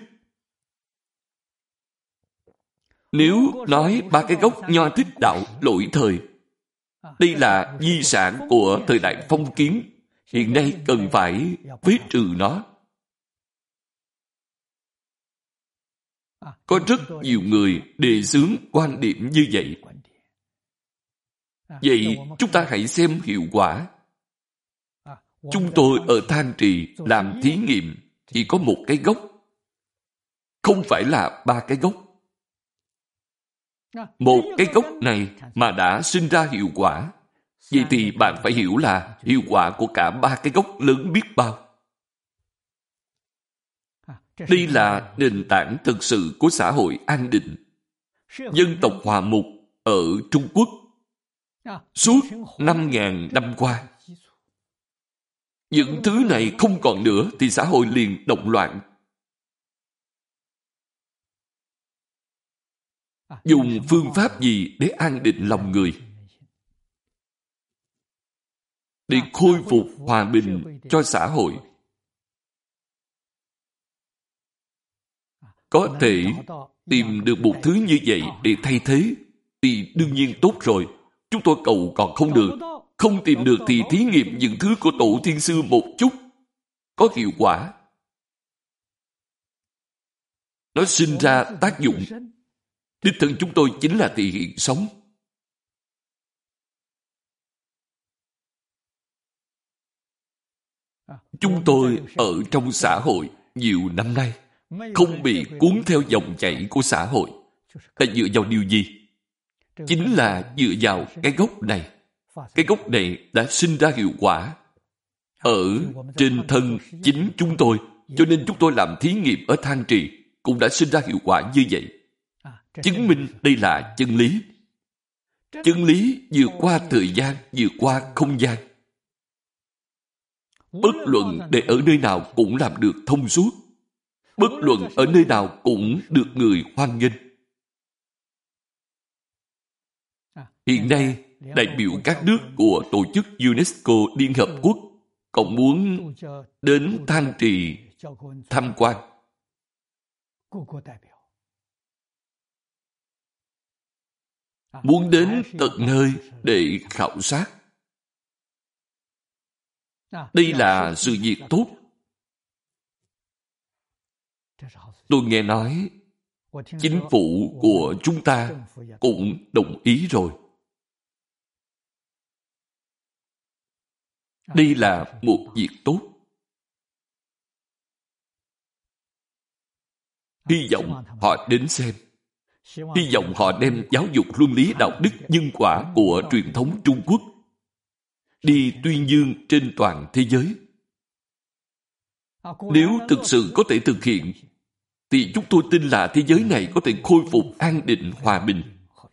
Nếu nói ba cái gốc Nho Thích Đạo lỗi thời, đây là di sản của thời đại phong kiến, hiện nay cần phải phế trừ nó. Có rất nhiều người đề xướng quan điểm như vậy. Vậy chúng ta hãy xem hiệu quả. Chúng tôi ở Than Trì làm thí nghiệm chỉ có một cái gốc, không phải là ba cái gốc. Một cái gốc này mà đã sinh ra hiệu quả, vậy thì bạn phải hiểu là hiệu quả của cả ba cái gốc lớn biết bao. Đây là nền tảng thực sự của xã hội an định. Dân tộc hòa mục ở Trung Quốc suốt năm nghìn năm qua. Những thứ này không còn nữa thì xã hội liền động loạn. Dùng phương pháp gì để an định lòng người? Để khôi phục hòa bình cho xã hội. Có thể tìm được một thứ như vậy để thay thế thì đương nhiên tốt rồi. Chúng tôi cầu còn không được. Không tìm được thì thí nghiệm những thứ của tổ tiên xưa một chút. Có hiệu quả. Nó sinh ra tác dụng. Đích thân chúng tôi chính là thị hiện sống. Chúng tôi ở trong xã hội nhiều năm nay, không bị cuốn theo dòng chảy của xã hội. Là dựa vào điều gì? Chính là dựa vào cái gốc này. Cái gốc này đã sinh ra hiệu quả ở trên thân chính chúng tôi. Cho nên chúng tôi làm thí nghiệm ở Thang Trì cũng đã sinh ra hiệu quả như vậy. Chứng minh đây là chân lý. Chân lý vượt qua thời gian, vượt qua không gian. Bất luận để ở nơi nào cũng làm được thông suốt. Bất luận ở nơi nào cũng được người hoan nghênh. Hiện nay, đại biểu các nước của tổ chức UNESCO Liên Hợp Quốc còn muốn đến Thang Trì tham quan. Muốn đến tận nơi để khảo sát. Đây là sự việc tốt. Tôi nghe nói chính phủ của chúng ta cũng đồng ý rồi. Đây là một việc tốt. Hy vọng họ đến xem. Hy vọng họ đem giáo dục luân lý đạo đức nhân quả của truyền thống Trung Quốc đi tuyên dương trên toàn thế giới. Nếu thực sự có thể thực hiện, thì chúng tôi tin là thế giới này có thể khôi phục an định hòa bình.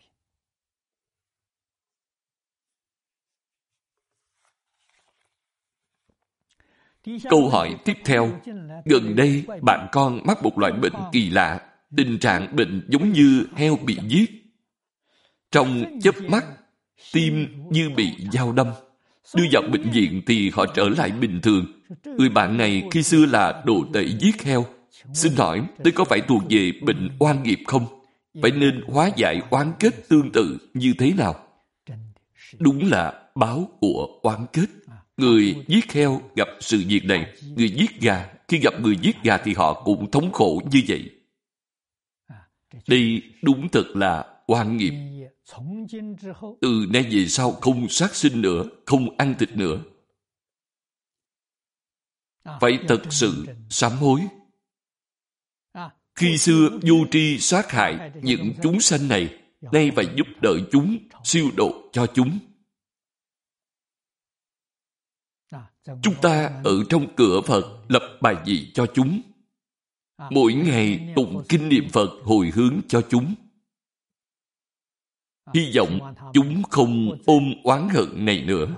Câu hỏi tiếp theo. Gần đây, bạn con mắc một loại bệnh kỳ lạ. Tình trạng bệnh giống như heo bị giết. Trong chớp mắt, tim như bị dao đâm. Đưa vào bệnh viện thì họ trở lại bình thường. Người bạn này khi xưa là đồ tể giết heo. Xin hỏi, đây có phải thuộc về bệnh oan nghiệp không? Phải nên hóa giải oán kết tương tự như thế nào? Đúng là báo của oán kết. Người giết heo gặp sự việc này. Người giết gà, khi gặp người giết gà thì họ cũng thống khổ như vậy. Đây đúng thật là oan nghiệp. Từ nay về sau không sát sinh nữa, không ăn thịt nữa. Phải thật sự sám hối. Khi xưa vô tri sát hại những chúng sanh này, nay phải giúp đỡ chúng, siêu độ cho chúng. Chúng ta ở trong cửa Phật lập bài vị cho chúng. Mỗi ngày tụng kinh niệm Phật hồi hướng cho chúng. Hy vọng chúng không ôm oán hận này nữa.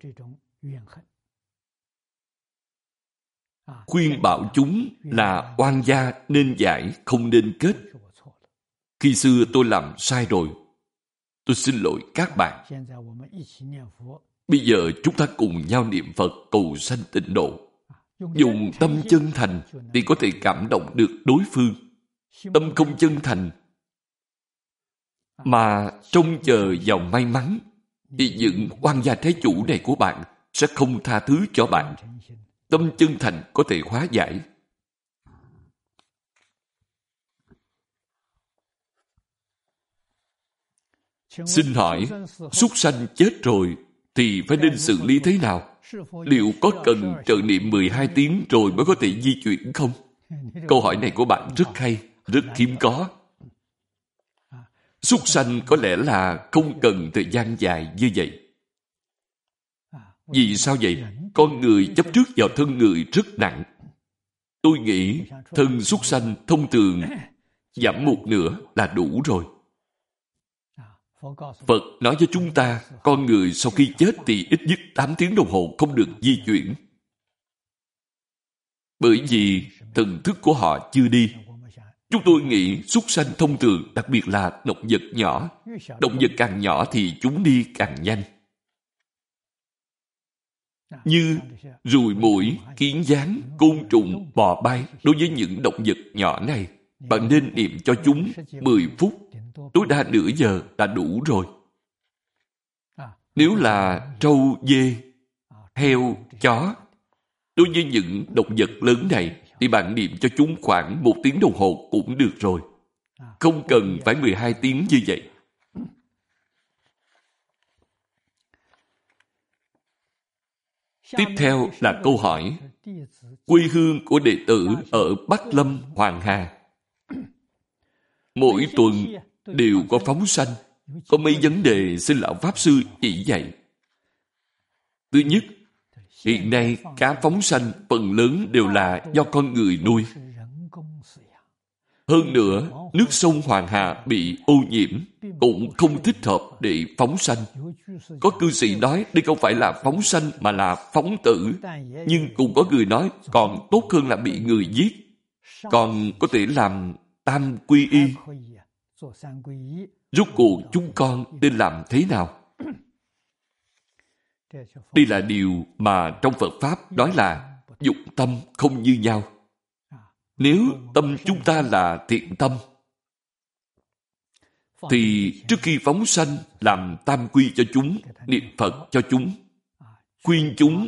Khuyên bảo chúng là oan gia nên giải, không nên kết. Khi xưa tôi làm sai rồi. Tôi xin lỗi các bạn. Bây giờ chúng ta cùng nhau niệm Phật cầu sanh tịnh độ. Dùng tâm chân thành thì có thể cảm động được đối phương. Tâm không chân thành mà trông chờ vào may mắn thì những oan gia thế chủ này của bạn sẽ không tha thứ cho bạn. Tâm chân thành có thể hóa giải. Xin hỏi, súc sanh chết rồi thì phải nên xử lý thế nào? Liệu có cần trợ niệm mười hai tiếng rồi mới có thể di chuyển không? Câu hỏi này của bạn rất hay, rất hiếm có. Súc sanh có lẽ là không cần thời gian dài như vậy. Vì sao vậy? Con người chấp trước vào thân người rất nặng. Tôi nghĩ thân súc sanh thông thường giảm một nửa là đủ rồi. Phật nói cho chúng ta, con người sau khi chết thì ít nhất tám tiếng đồng hồ không được di chuyển. Bởi vì thần thức của họ chưa đi. Chúng tôi nghĩ súc sanh thông thường, đặc biệt là động vật nhỏ. Động vật càng nhỏ thì chúng đi càng nhanh. Như ruồi muỗi, kiến gián, côn trùng, bò bay. Đối với những động vật nhỏ này, bạn nên niệm cho chúng mười phút, tối đa nửa giờ là đủ rồi. Nếu là trâu, dê, heo, chó, đối với những động vật lớn này, thì bạn niệm cho chúng khoảng một tiếng đồng hồ cũng được rồi. Không cần phải mười hai tiếng như vậy. Tiếp theo là câu hỏi quê hương của đệ tử ở Bắc Lâm, Hoàng Hà. Mỗi tuần đều có phóng sanh. Có mấy vấn đề xin Lão Pháp Sư chỉ dạy. Thứ nhất, hiện nay cá phóng sanh phần lớn đều là do con người nuôi. Hơn nữa, nước sông Hoàng Hà bị ô nhiễm, cũng không thích hợp để phóng sanh. Có cư sĩ nói đây không phải là phóng sanh mà là phóng tử. Nhưng cũng có người nói còn tốt hơn là bị người giết. Còn có thể làm tam quy y. Rốt cuộc chúng con nên làm thế nào? Đây là điều mà trong Phật Pháp nói là dụng tâm không như nhau. Nếu tâm chúng ta là thiện tâm, thì trước khi phóng sanh làm tam quy cho chúng, niệm Phật cho chúng, khuyên chúng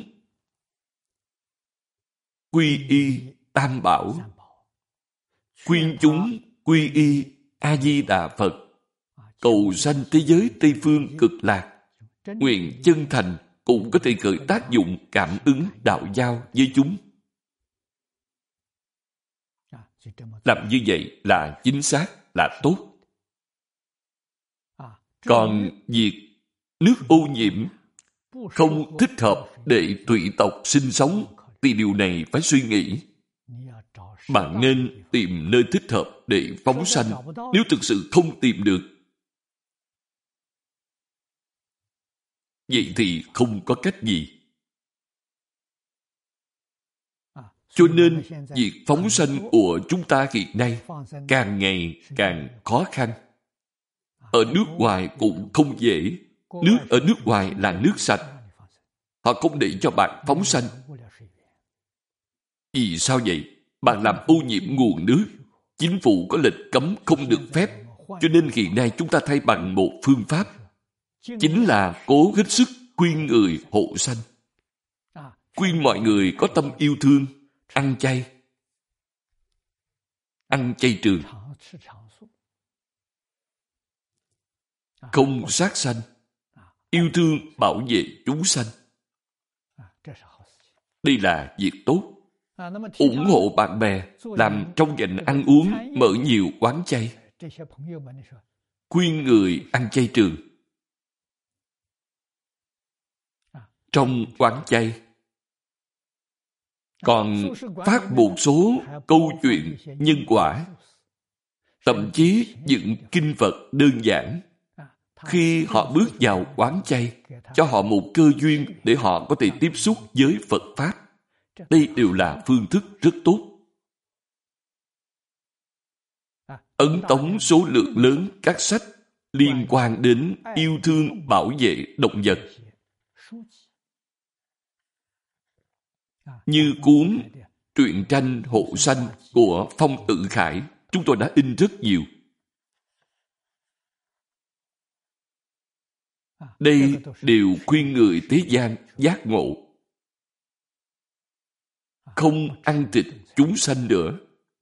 quy y tam bảo, khuyên chúng quy y A-di-đà Phật, cầu sanh thế giới Tây Phương cực lạc, nguyện chân thành cũng có thể khởi tác dụng cảm ứng đạo giao với chúng. Làm như vậy là chính xác, là tốt. Còn việc nước ô nhiễm không thích hợp để thủy tộc sinh sống thì điều này phải suy nghĩ. Bạn nên tìm nơi thích hợp để phóng sanh. Nếu thực sự không tìm được, vậy thì không có cách gì. Cho nên, việc phóng sanh của chúng ta hiện nay càng ngày càng khó khăn. Ở nước ngoài cũng không dễ. Nước ở nước ngoài là nước sạch. Họ không để cho bạn phóng sanh. Vì sao vậy? Bạn làm ô nhiễm nguồn nước. Chính phủ có lệnh cấm không được phép. Cho nên hiện nay chúng ta thay bằng một phương pháp. Chính là cố hết sức khuyên người hộ sanh. Khuyên mọi người có tâm yêu thương, ăn chay. Ăn chay trường. Không sát sanh. Yêu thương bảo vệ chúng sanh. Đây là việc tốt. Ủng hộ bạn bè, làm trong ngành ăn uống, mở nhiều quán chay. Khuyên người ăn chay trường. Trong quán chay, còn phát một số câu chuyện nhân quả, thậm chí những kinh Phật đơn giản. Khi họ bước vào quán chay, cho họ một cơ duyên để họ có thể tiếp xúc với Phật Pháp. Đây đều là phương thức rất tốt. Ấn tống số lượng lớn các sách liên quan đến yêu thương bảo vệ động vật. Như cuốn truyện tranh hộ sanh của Phong Tự Khải, chúng tôi đã in rất nhiều. Đây đều khuyên người thế gian giác ngộ, không ăn thịt chúng sanh nữa.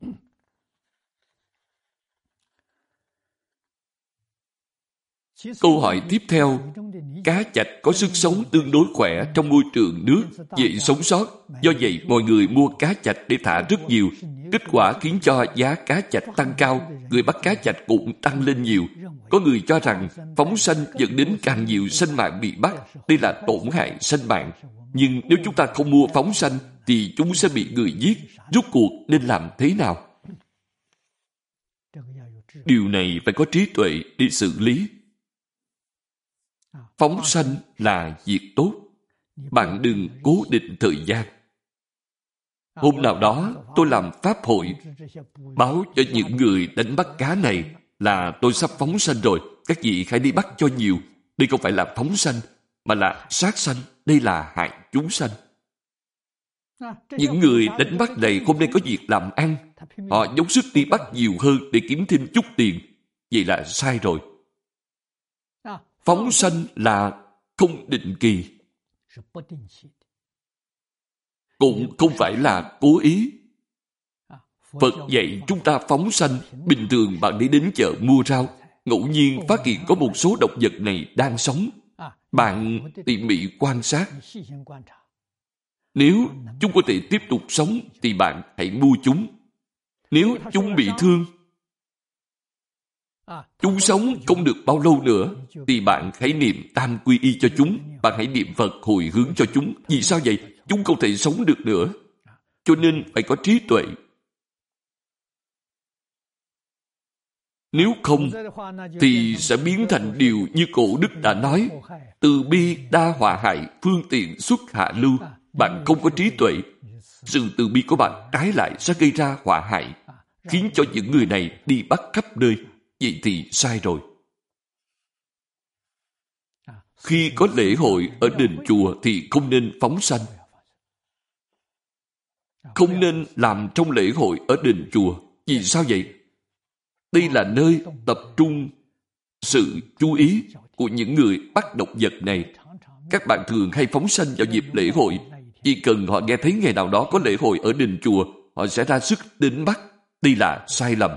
Câu hỏi tiếp theo, cá chạch có sức sống tương đối khỏe trong môi trường nước, dễ sống sót. Do vậy, mọi người mua cá chạch để thả rất nhiều. Kết quả khiến cho giá cá chạch tăng cao, người bắt cá chạch cũng tăng lên nhiều. Có người cho rằng phóng sanh dẫn đến càng nhiều sanh mạng bị bắt. Đây là tổn hại sanh mạng. Nhưng nếu chúng ta không mua phóng sanh, thì chúng sẽ bị người giết. Rốt cuộc nên làm thế nào? Điều này phải có trí tuệ để xử lý. Phóng sanh là việc tốt. Bạn đừng cố định thời gian. Hôm nào đó tôi làm pháp hội, báo cho những người đánh bắt cá này là tôi sắp phóng sanh rồi. Các vị hãy đi bắt cho nhiều. Đây không phải là phóng sanh, mà là sát sanh. Đây là hại chúng sanh. Những người đánh bắt này hôm nay có việc làm ăn. Họ dốc sức đi bắt nhiều hơn để kiếm thêm chút tiền. Vậy là sai rồi. Phóng sanh là không định kỳ. Cũng không phải là cố ý. Phật dạy chúng ta phóng sanh. Bình thường bạn đi đến chợ mua rau, ngẫu nhiên phát hiện có một số động vật này đang sống. Bạn tỉ mỉ quan sát. Nếu chúng có thể tiếp tục sống thì bạn hãy mua chúng. Nếu chúng bị thương, chúng sống không được bao lâu nữa, thì bạn hãy niệm tam quy y cho chúng. Bạn hãy niệm Phật hồi hướng cho chúng. Vì sao vậy? Chúng không thể sống được nữa. Cho nên phải có trí tuệ. Nếu không, thì sẽ biến thành điều như cổ đức đã nói, từ bi đa họa hại, phương tiện xuất hạ lưu. Bạn không có trí tuệ, sự từ bi của bạn trái lại sẽ gây ra họa hại, khiến cho những người này đi bắt khắp nơi. Vậy thì sai rồi. Khi có lễ hội ở đền chùa thì không nên phóng sanh. Không nên làm trong lễ hội ở đền chùa. Vì sao vậy? Đây là nơi tập trung sự chú ý của những người bắt động vật này. Các bạn thường hay phóng sanh vào dịp lễ hội. Chỉ cần họ nghe thấy ngày nào đó có lễ hội ở đền chùa, họ sẽ ra sức đến bắt. Đây là sai lầm.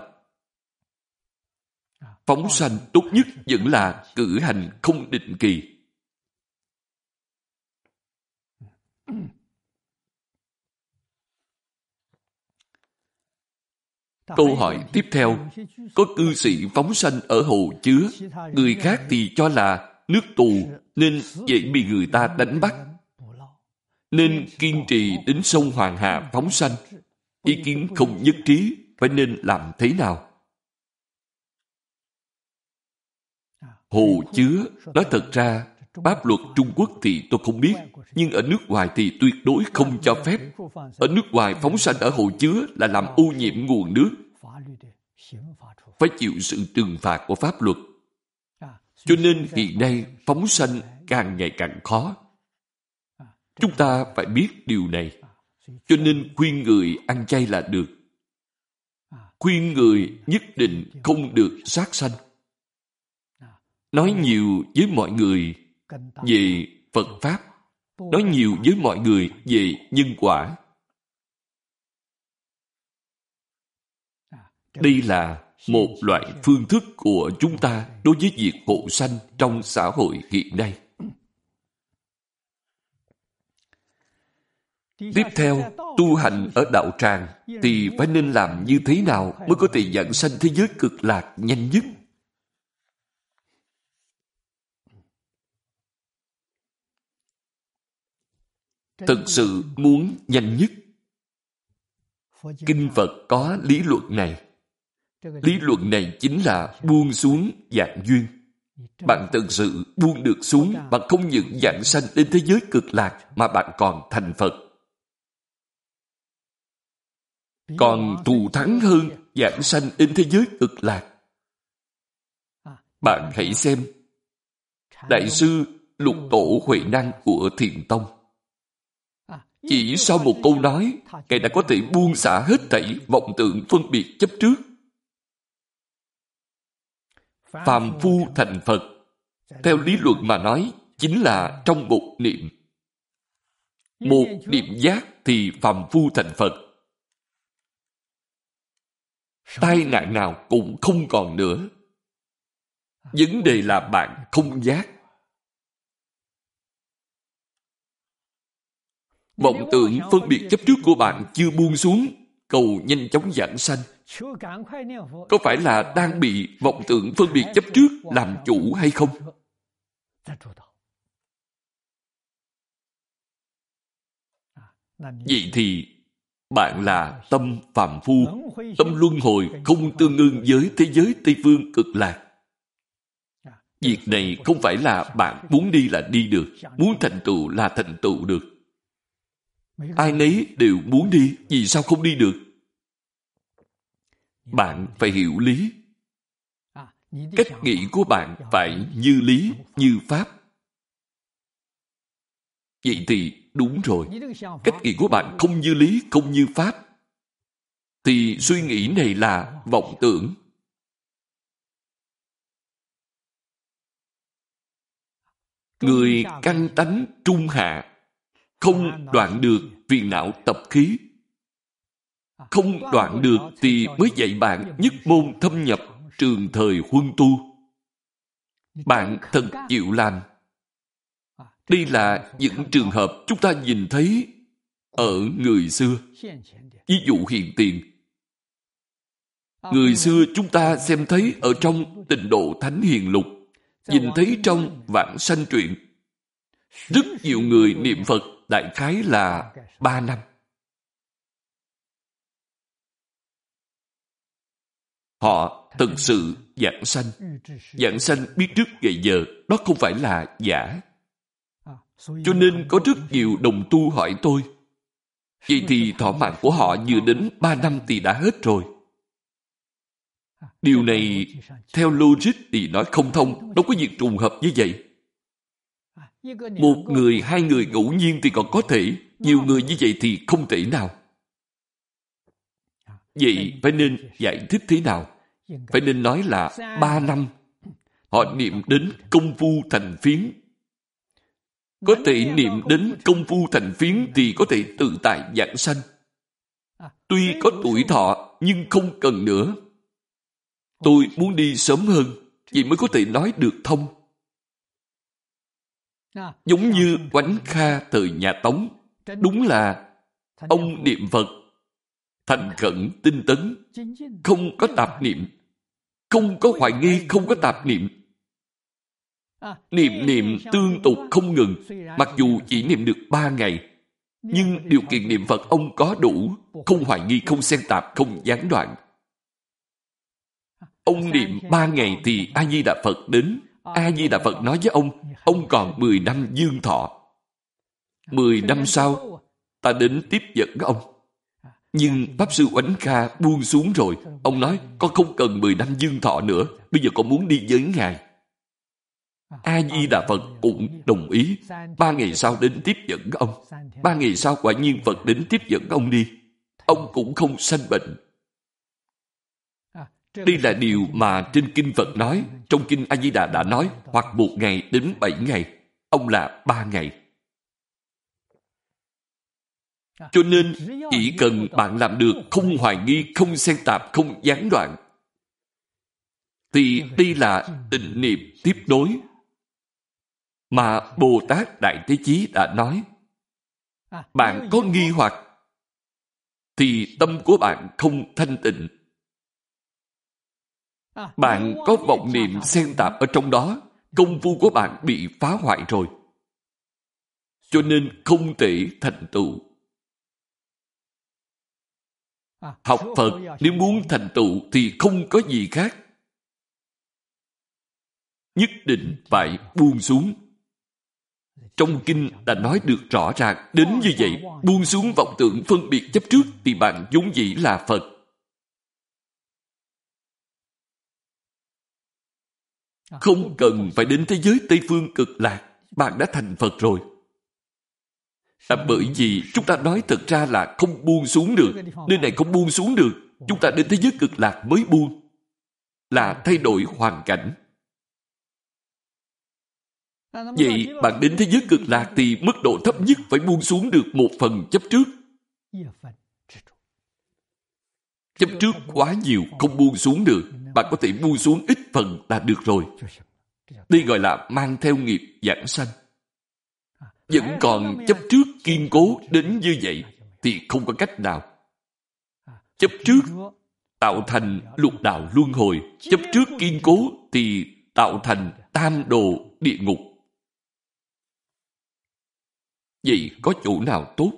Phóng sanh tốt nhất vẫn là cử hành không định kỳ. Câu hỏi tiếp theo, có cư sĩ phóng sanh ở hồ chứa, người khác thì cho là nước tù nên dễ bị người ta đánh bắt, nên kiên trì đến sông Hoàng Hà phóng sanh. Ý kiến không nhất trí, phải nên làm thế nào? Hồ chứa, nói thật ra, pháp luật Trung Quốc thì tôi không biết, nhưng ở nước ngoài thì tuyệt đối không cho phép. Ở nước ngoài phóng sanh ở hồ chứa là làm ô nhiễm nguồn nước, phải chịu sự trừng phạt của pháp luật. Cho nên hiện nay phóng sanh càng ngày càng khó. Chúng ta phải biết điều này. Cho nên khuyên người ăn chay là được. Khuyên người nhất định không được sát sanh. Nói nhiều với mọi người về Phật Pháp. Nói nhiều với mọi người về nhân quả. Đây là một loại phương thức của chúng ta đối với việc hộ sanh trong xã hội hiện nay. Tiếp theo, tu hành ở đạo tràng thì phải nên làm như thế nào mới có thể giảng sanh thế giới cực lạc nhanh nhất? Thực sự muốn nhanh nhất, Kinh Phật có lý luận này. Lý luận này chính là buông xuống dạng duyên. Bạn thực sự buông được xuống, bạn không những giảng sanh đến thế giới cực lạc mà bạn còn thành Phật. Còn thù thắng hơn giảng sanh đến thế giới cực lạc. Bạn hãy xem Đại sư Lục Tổ Huệ Năng của Thiền Tông. Chỉ sau một câu nói, Ngài đã có thể buông xả hết thảy vọng tưởng phân biệt chấp trước. Phàm phu thành Phật, theo lý luận mà nói, chính là trong một niệm. Một niệm giác thì phàm phu thành Phật. Tai nạn nào cũng không còn nữa. Vấn đề là bạn không giác. Vọng tưởng phân biệt chấp trước của bạn chưa buông xuống, cầu nhanh chóng giảng sanh. Có phải là đang bị vọng tưởng phân biệt chấp trước làm chủ hay không? Vậy thì bạn là tâm phàm phu, tâm luân hồi không tương ưng với thế giới Tây Phương cực lạc. Việc này không phải là bạn muốn đi là đi được, muốn thành tựu là thành tựu được. Ai nấy đều muốn đi, vì sao không đi được? Bạn phải hiểu lý. Cách nghĩ của bạn phải như lý, như pháp. Vậy thì đúng rồi. Cách nghĩ của bạn không như lý, không như pháp, thì suy nghĩ này là vọng tưởng. Người căn tánh trung hạ, không đoạn được phiền não tập khí. Không đoạn được thì mới dạy bạn nhất môn thâm nhập, trường thời huân tu. Bạn thật chịu làm. Đây là những trường hợp chúng ta nhìn thấy ở người xưa. Ví dụ hiện tiền. Người xưa chúng ta xem thấy ở trong Tịnh Độ Thánh Hiền Lục, nhìn thấy trong Vãng Sanh Truyện, rất nhiều người niệm Phật đại khái là ba năm. Họ thực sự giảng sanh. Giảng sanh biết trước ngày giờ, đó không phải là giả. Cho nên có rất nhiều đồng tu hỏi tôi, vậy thì thọ mạng của họ vừa đến ba năm thì đã hết rồi. Điều này theo logic thì nói không thông, đâu có việc trùng hợp như vậy. Một người, hai người ngẫu nhiên thì còn có thể, nhiều người như vậy thì không thể nào. Vậy phải nên giải thích thế nào? Phải nên nói là ba năm họ niệm đến công phu thành phiến. Có thể niệm đến công phu thành phiến thì có thể tự tại giảng sanh. Tuy có tuổi thọ nhưng không cần nữa. Tôi muốn đi sớm hơn, vậy mới có thể nói được thông. Giống như Oánh Kha thời nhà Tống, đúng là ông niệm Phật thành khẩn tinh tấn, không có tạp niệm, không có hoài nghi, không có tạp niệm. Niệm niệm tương tục không ngừng, mặc dù chỉ niệm được ba ngày, nhưng điều kiện niệm Phật ông có đủ, không hoài nghi, không xen tạp, không gián đoạn. Ông niệm ba ngày thì A-di-đà Phật đến. A-di-đà Phật nói với ông, ông còn mười năm dương thọ. Mười năm sau, ta đến tiếp dẫn ông. Nhưng Pháp Sư Oánh Kha buông xuống rồi. Ông nói, con không cần mười năm dương thọ nữa, bây giờ con muốn đi với Ngài. A-di-đà Phật cũng đồng ý. Ba ngày sau đến tiếp dẫn ông. Ba ngày sau quả nhiên Phật đến tiếp dẫn ông đi. Ông cũng không sanh bệnh. Đây là điều mà trên Kinh Phật nói. Trong Kinh A-di-đà đã nói, hoặc một ngày đến bảy ngày. Ông là ba ngày. Cho nên, chỉ cần bạn làm được không hoài nghi, không xen tạp, không gián đoạn, thì đây là tịnh niệm tiếp đối mà Bồ Tát Đại Thế Chí đã nói. Bạn có nghi hoặc thì tâm của bạn không thanh tịnh. Bạn có vọng niệm xen tạp ở trong đó, công phu của bạn bị phá hoại rồi. Cho nên không thể thành tựu. Học Phật nếu muốn thành tựu thì không có gì khác. Nhất định phải buông xuống. Trong Kinh đã nói được rõ ràng đến như vậy. Buông xuống vọng tưởng phân biệt chấp trước thì bạn vốn dĩ là Phật. Không cần phải đến thế giới Tây Phương Cực Lạc, bạn đã thành Phật rồi. À, bởi vì chúng ta nói thật ra là không buông xuống được. Nơi này không buông xuống được. Chúng ta đến thế giới Cực Lạc mới buông. Là thay đổi hoàn cảnh. Vậy bạn đến thế giới Cực Lạc thì mức độ thấp nhất phải buông xuống được một phần chấp trước. Chấp trước quá nhiều không buông xuống được. Bạn có thể buông xuống ít phần là được rồi. Đây gọi là mang theo nghiệp giảng sanh. Vẫn còn chấp trước kiên cố đến như vậy thì không có cách nào. Chấp trước tạo thành lục đạo luân hồi. Chấp trước kiên cố thì tạo thành tam đồ địa ngục. Vậy có chỗ nào tốt?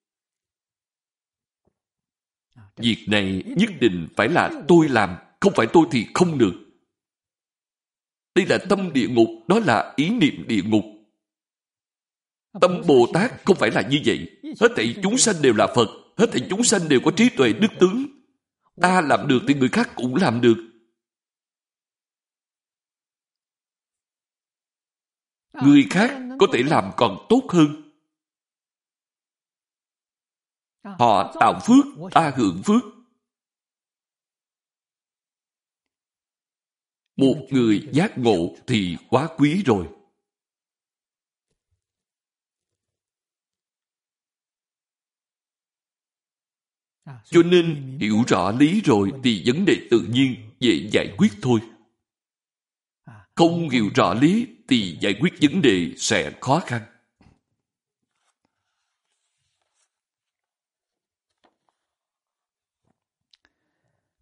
Việc này nhất định phải là tôi làm, không phải tôi thì không được. Đây là tâm địa ngục, đó là ý niệm địa ngục. Tâm Bồ Tát không phải là như vậy. Hết thảy chúng sanh đều là Phật, hết thảy chúng sanh đều có trí tuệ đức tướng. Ta làm được thì người khác cũng làm được. Người khác có thể làm còn tốt hơn. Họ tạo phước, ta hưởng phước. Một người giác ngộ thì quá quý rồi. Cho nên hiểu rõ lý rồi thì vấn đề tự nhiên dễ giải quyết thôi. Không hiểu rõ lý thì giải quyết vấn đề sẽ khó khăn.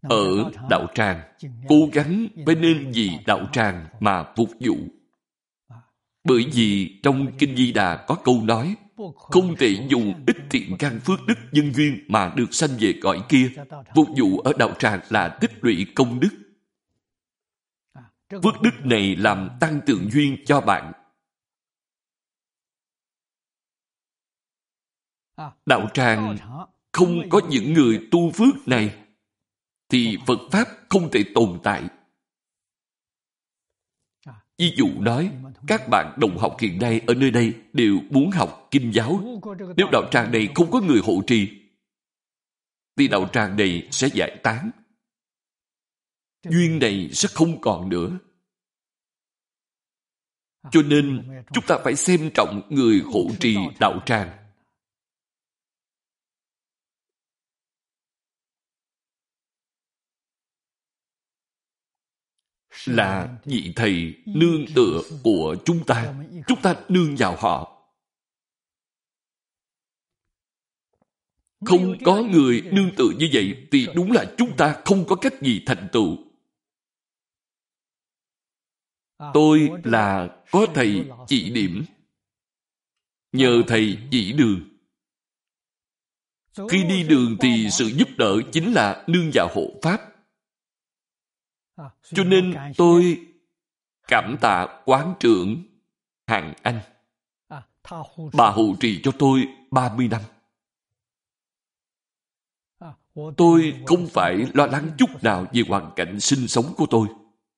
ở đạo tràng, cố gắng phải nên vì đạo tràng mà phục vụ. Bởi vì trong Kinh Di Đà có câu nói, không thể dùng ít thiện căn phước đức nhân duyên mà được sanh về cõi kia. Phục vụ ở đạo tràng là tích lũy công đức. Phước đức này làm tăng tượng duyên cho bạn. Đạo tràng không có những người tu phước này thì Phật Pháp không thể tồn tại. Ví dụ nói, các bạn đồng học hiện nay ở nơi đây đều muốn học kinh giáo. Nếu đạo tràng này không có người hộ trì, thì đạo tràng này sẽ giải tán. Duyên này sẽ không còn nữa. Cho nên, chúng ta phải xem trọng người hộ trì đạo tràng. Là vị thầy nương tựa của chúng ta. Chúng ta nương vào họ. Không có người nương tựa như vậy thì đúng là chúng ta không có cách gì thành tựu. Tôi là có thầy chỉ điểm, nhờ thầy chỉ đường. Khi đi đường thì sự giúp đỡ chính là nương vào hộ pháp. Cho nên tôi cảm tạ quán trưởng Hằng Anh. Bà hộ trì cho tôi ba mươi năm. Tôi không phải lo lắng chút nào về hoàn cảnh sinh sống của tôi.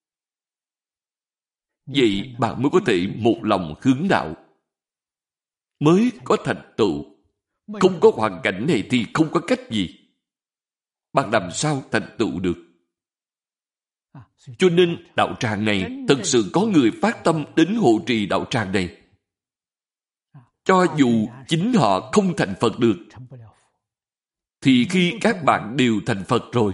Vậy bạn mới có thể một lòng hướng đạo, mới có thành tựu. Không có hoàn cảnh này thì không có cách gì. Bạn làm sao thành tựu được? Cho nên đạo tràng này thật sự có người phát tâm đến hộ trì đạo tràng này. Cho dù chính họ không thành Phật được, thì khi các bạn đều thành Phật rồi,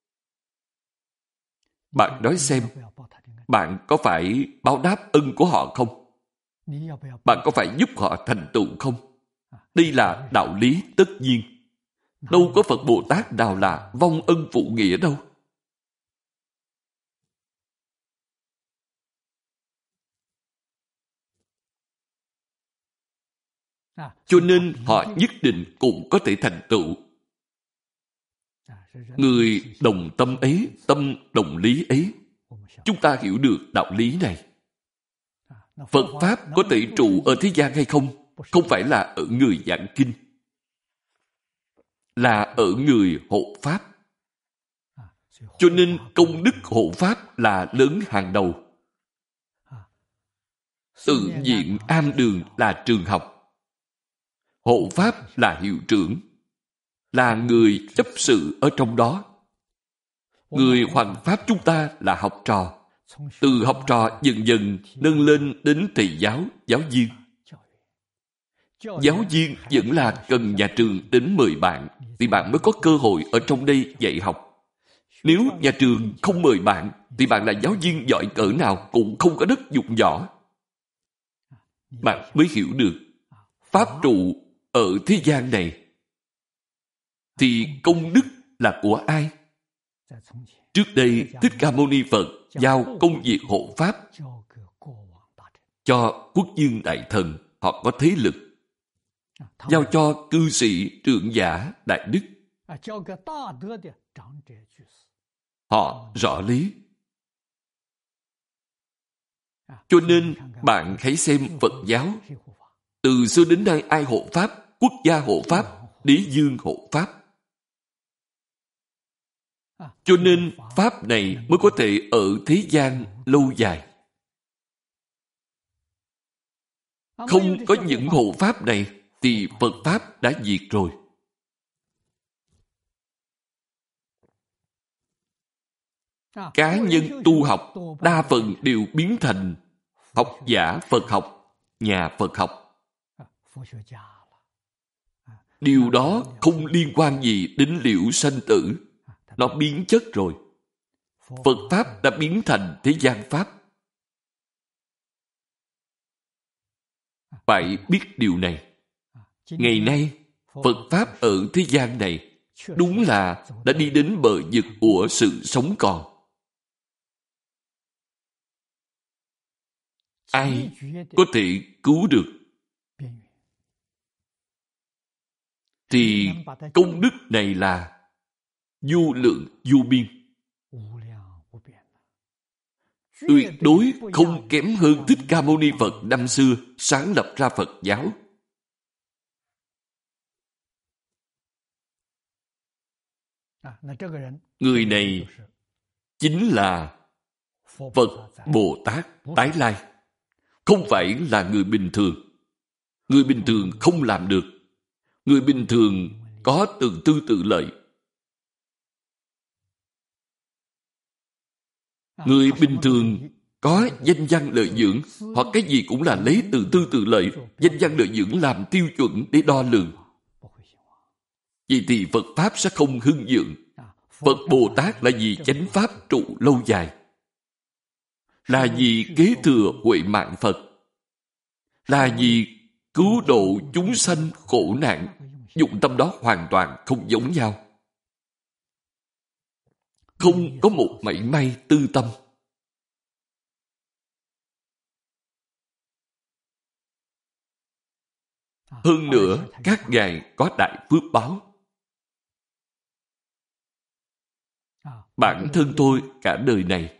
bạn nói xem, bạn có phải báo đáp ân của họ không? Bạn có phải giúp họ thành tựu không? Đây là đạo lý tất nhiên. Đâu có Phật Bồ Tát nào là vong ân phụ nghĩa đâu. Cho nên họ nhất định cũng có thể thành tựu. Người đồng tâm ấy, tâm đồng lý ấy, chúng ta hiểu được đạo lý này. Phật Pháp có thể trụ ở thế gian hay không? Không phải là ở người giảng kinh, là ở người hộ Pháp. Cho nên công đức hộ Pháp là lớn hàng đầu. Tự viện am đường là trường học. Hộ Pháp là hiệu trưởng, là người chấp sự ở trong đó. Người hoằng Pháp chúng ta là học trò. Từ học trò dần dần nâng lên đến thầy giáo, giáo viên. Giáo viên vẫn là cần nhà trường đến mời bạn, thì bạn mới có cơ hội ở trong đây dạy học. Nếu nhà trường không mời bạn, thì bạn là giáo viên giỏi cỡ nào cũng không có đất dụng võ. Bạn mới hiểu được Pháp trụ ở thế gian này thì công đức là của ai? Trước đây Thích Ca Mâu Ni Phật giao công việc hộ Pháp cho quốc vương đại thần, họ có thế lực. Giao cho cư sĩ trưởng giả đại đức, họ rõ lý. Cho nên bạn hãy xem Phật giáo, từ xưa đến nay ai hộ Pháp? Quốc gia hộ Pháp, đế vương hộ Pháp. Cho nên Pháp này mới có thể ở thế gian lâu dài. Không có những hộ Pháp này thì Phật Pháp đã diệt rồi. Cá nhân tu học đa phần đều biến thành học giả Phật học, nhà Phật học. Điều đó không liên quan gì đến liễu sanh tử. Nó biến chất rồi. Phật Pháp đã biến thành thế gian Pháp. Phải biết điều này. Ngày nay, Phật Pháp ở thế gian này đúng là đã đi đến bờ vực của sự sống còn. Ai có thể cứu được thì công đức này là vô lượng vô biên, tuyệt đối không kém hơn Thích Ca Mâu Ni Phật năm xưa sáng lập ra Phật giáo. Người này chính là Phật Bồ Tát tái lai, không phải là người bình thường. Người bình thường không làm được. Người bình thường có tự tư tự lợi. Người bình thường có danh văn lợi dưỡng, hoặc cái gì cũng là lấy tự tư tự lợi, danh văn lợi dưỡng làm tiêu chuẩn để đo lường. Vậy thì Phật Pháp sẽ không hưng vượng. Phật Bồ Tát là vì chánh Pháp trụ lâu dài, là vì kế thừa huệ mạng Phật, là vì cứu độ chúng sanh khổ nạn. Dụng tâm đó hoàn toàn không giống nhau. Không có một mảy may tư tâm. Hơn nữa, các ngài có đại phước báo. Bản thân tôi cả đời này,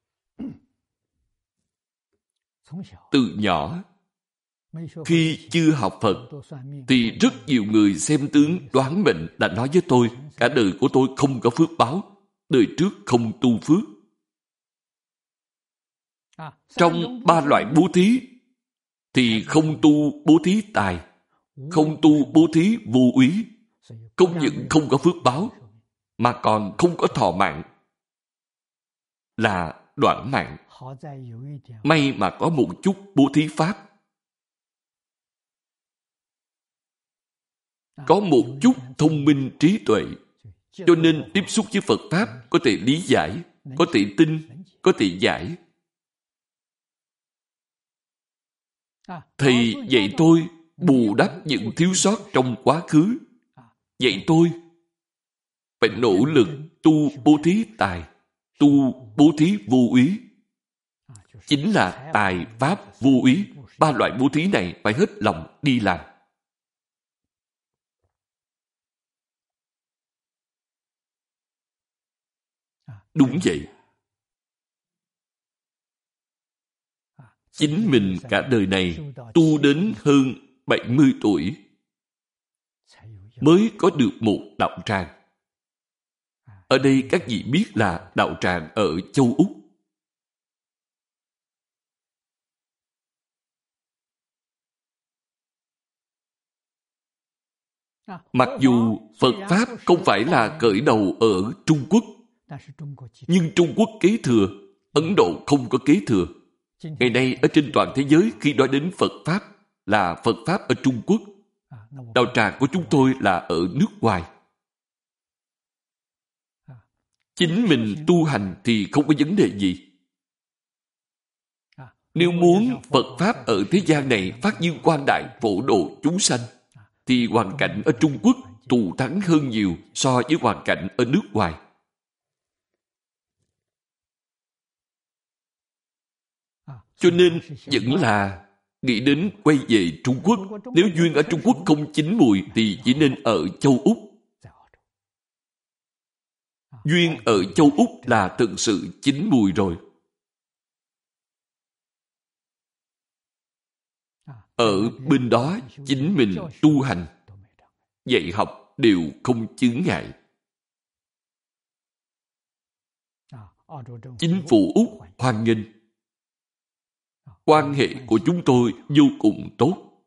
từ nhỏ, khi chưa học Phật, thì rất nhiều người xem tướng đoán mệnh đã nói với tôi, cả đời của tôi không có phước báo, đời trước không tu phước. Trong ba loại bố thí, thì không tu bố thí tài, không tu bố thí vô úy, không những không có phước báo, mà còn không có thọ mạng, là đoạn mạng. May mà có một chút bố thí pháp, có một chút thông minh trí tuệ, cho nên tiếp xúc với Phật Pháp có thể lý giải, có thể tin, có thể giải. Thầy dạy tôi bù đắp những thiếu sót trong quá khứ. Dạy tôi phải nỗ lực tu bố thí tài, tu bố thí vô úy. Chính là tài, pháp, vô úy. Ba loại bố thí này phải hết lòng đi làm. Đúng vậy. Chính mình cả đời này tu đến hơn bảy mươi tuổi mới có được một đạo tràng. Ở đây các vị biết là đạo tràng ở châu Úc. Mặc dù Phật Pháp không phải là khởi đầu ở Trung Quốc, nhưng Trung Quốc kế thừa, Ấn Độ không có kế thừa. Ngày nay ở trên toàn thế giới khi nói đến Phật Pháp là Phật Pháp ở Trung Quốc. Đạo tràng của chúng tôi là ở nước ngoài. Chính mình tu hành thì không có vấn đề gì. Nếu muốn Phật Pháp ở thế gian này phát dương quang đại phổ độ chúng sanh, thì hoàn cảnh ở Trung Quốc thù thắng hơn nhiều so với hoàn cảnh ở nước ngoài. Cho nên vẫn là nghĩ đến quay về Trung Quốc. Nếu duyên ở Trung Quốc không chín mùi thì chỉ nên ở châu Úc. Duyên ở châu Úc là thực sự chín mùi rồi. Ở bên đó chính mình tu hành, dạy học đều không chướng ngại. Chính phủ Úc hoan nghênh. Quan hệ của chúng tôi vô cùng tốt.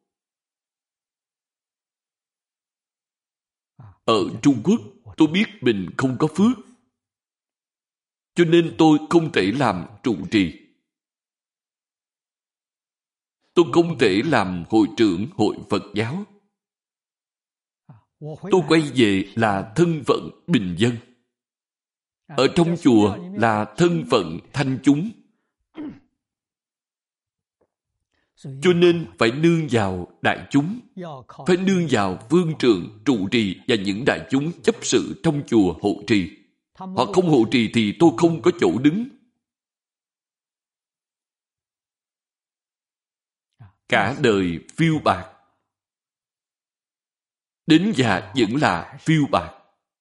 Ở Trung Quốc, tôi biết mình không có phước, cho nên tôi không thể làm trụ trì. Tôi không thể làm hội trưởng hội Phật giáo. Tôi quay về là thân phận bình dân. Ở trong chùa là thân phận thanh chúng. Cho nên phải nương vào đại chúng, phải nương vào phương trượng, trụ trì và những đại chúng chấp sự trong chùa hộ trì. Họ không hộ trì thì tôi không có chỗ đứng. Cả đời phiêu bạt, đến già vẫn là phiêu bạt.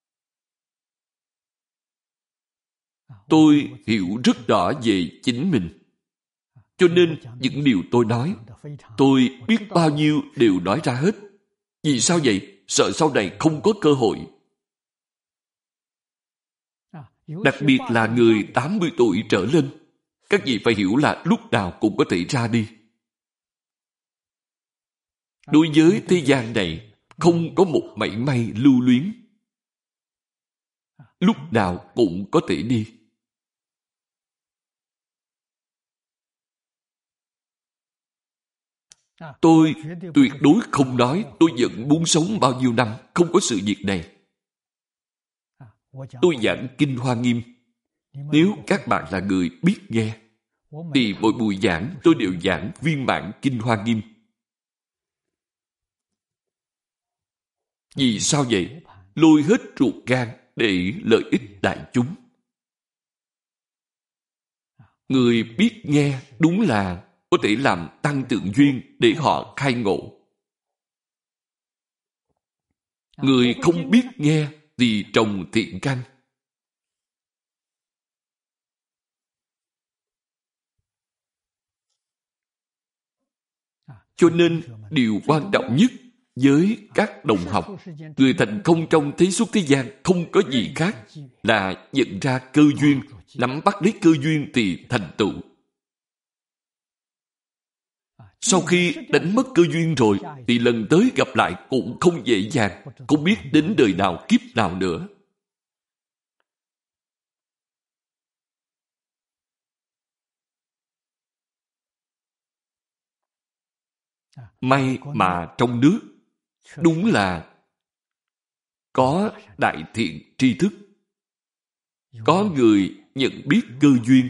Tôi hiểu rất rõ về chính mình. Cho nên những điều tôi nói, tôi biết bao nhiêu đều nói ra hết. Vì sao vậy? Sợ sau này không có cơ hội. Đặc biệt là người tám mươi tuổi trở lên. Các vị phải hiểu là lúc nào cũng có thể ra đi. Đối với thế gian này, không có một mảy may lưu luyến. Lúc nào cũng có thể đi. Tôi tuyệt đối không nói tôi vẫn muốn sống bao nhiêu năm, không có sự việc này. Tôi giảng Kinh Hoa Nghiêm. Nếu các bạn là người biết nghe, thì mỗi buổi giảng tôi đều giảng viên mãn Kinh Hoa Nghiêm. Vì sao vậy? Lôi hết ruột gan để lợi ích đại chúng. Người biết nghe đúng là có thể làm tăng tượng duyên để họ khai ngộ. Người không biết nghe thì trồng thiện căn. Cho nên điều quan trọng nhất với các đồng học, người thành công trong thế suốt thế gian không có gì khác là nhận ra cơ duyên, nắm bắt lấy cơ duyên thì thành tựu. Sau khi đánh mất cơ duyên rồi thì lần tới gặp lại cũng không dễ dàng, không biết đến đời nào kiếp nào nữa. May mà trong nước đúng là có đại thiện tri thức, có người nhận biết cơ duyên.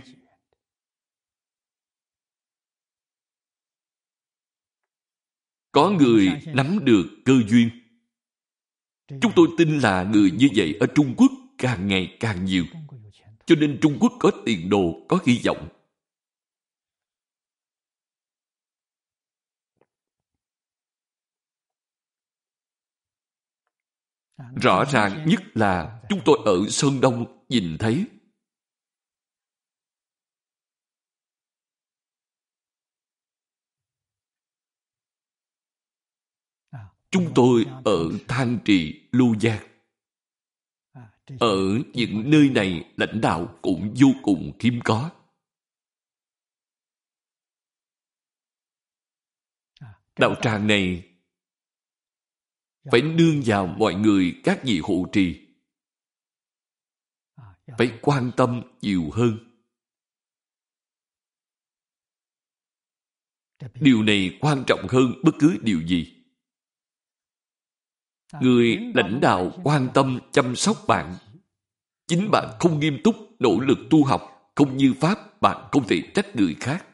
Có người nắm được cơ duyên. Chúng tôi tin là người như vậy ở Trung Quốc càng ngày càng nhiều. Cho nên Trung Quốc có tiền đồ, có hy vọng. Rõ ràng nhất là chúng tôi ở Sơn Đông nhìn thấy. Chúng tôi ở Than Trì, Lưu Giang. Ở những nơi này lãnh đạo cũng vô cùng hiếm có. Đạo tràng này phải nương vào mọi người, các vị hộ trì. Phải quan tâm nhiều hơn. Điều này quan trọng hơn bất cứ điều gì. Người lãnh đạo quan tâm chăm sóc bạn. Chính bạn không nghiêm túc, nỗ lực tu học, không như Pháp, bạn không thể trách người khác.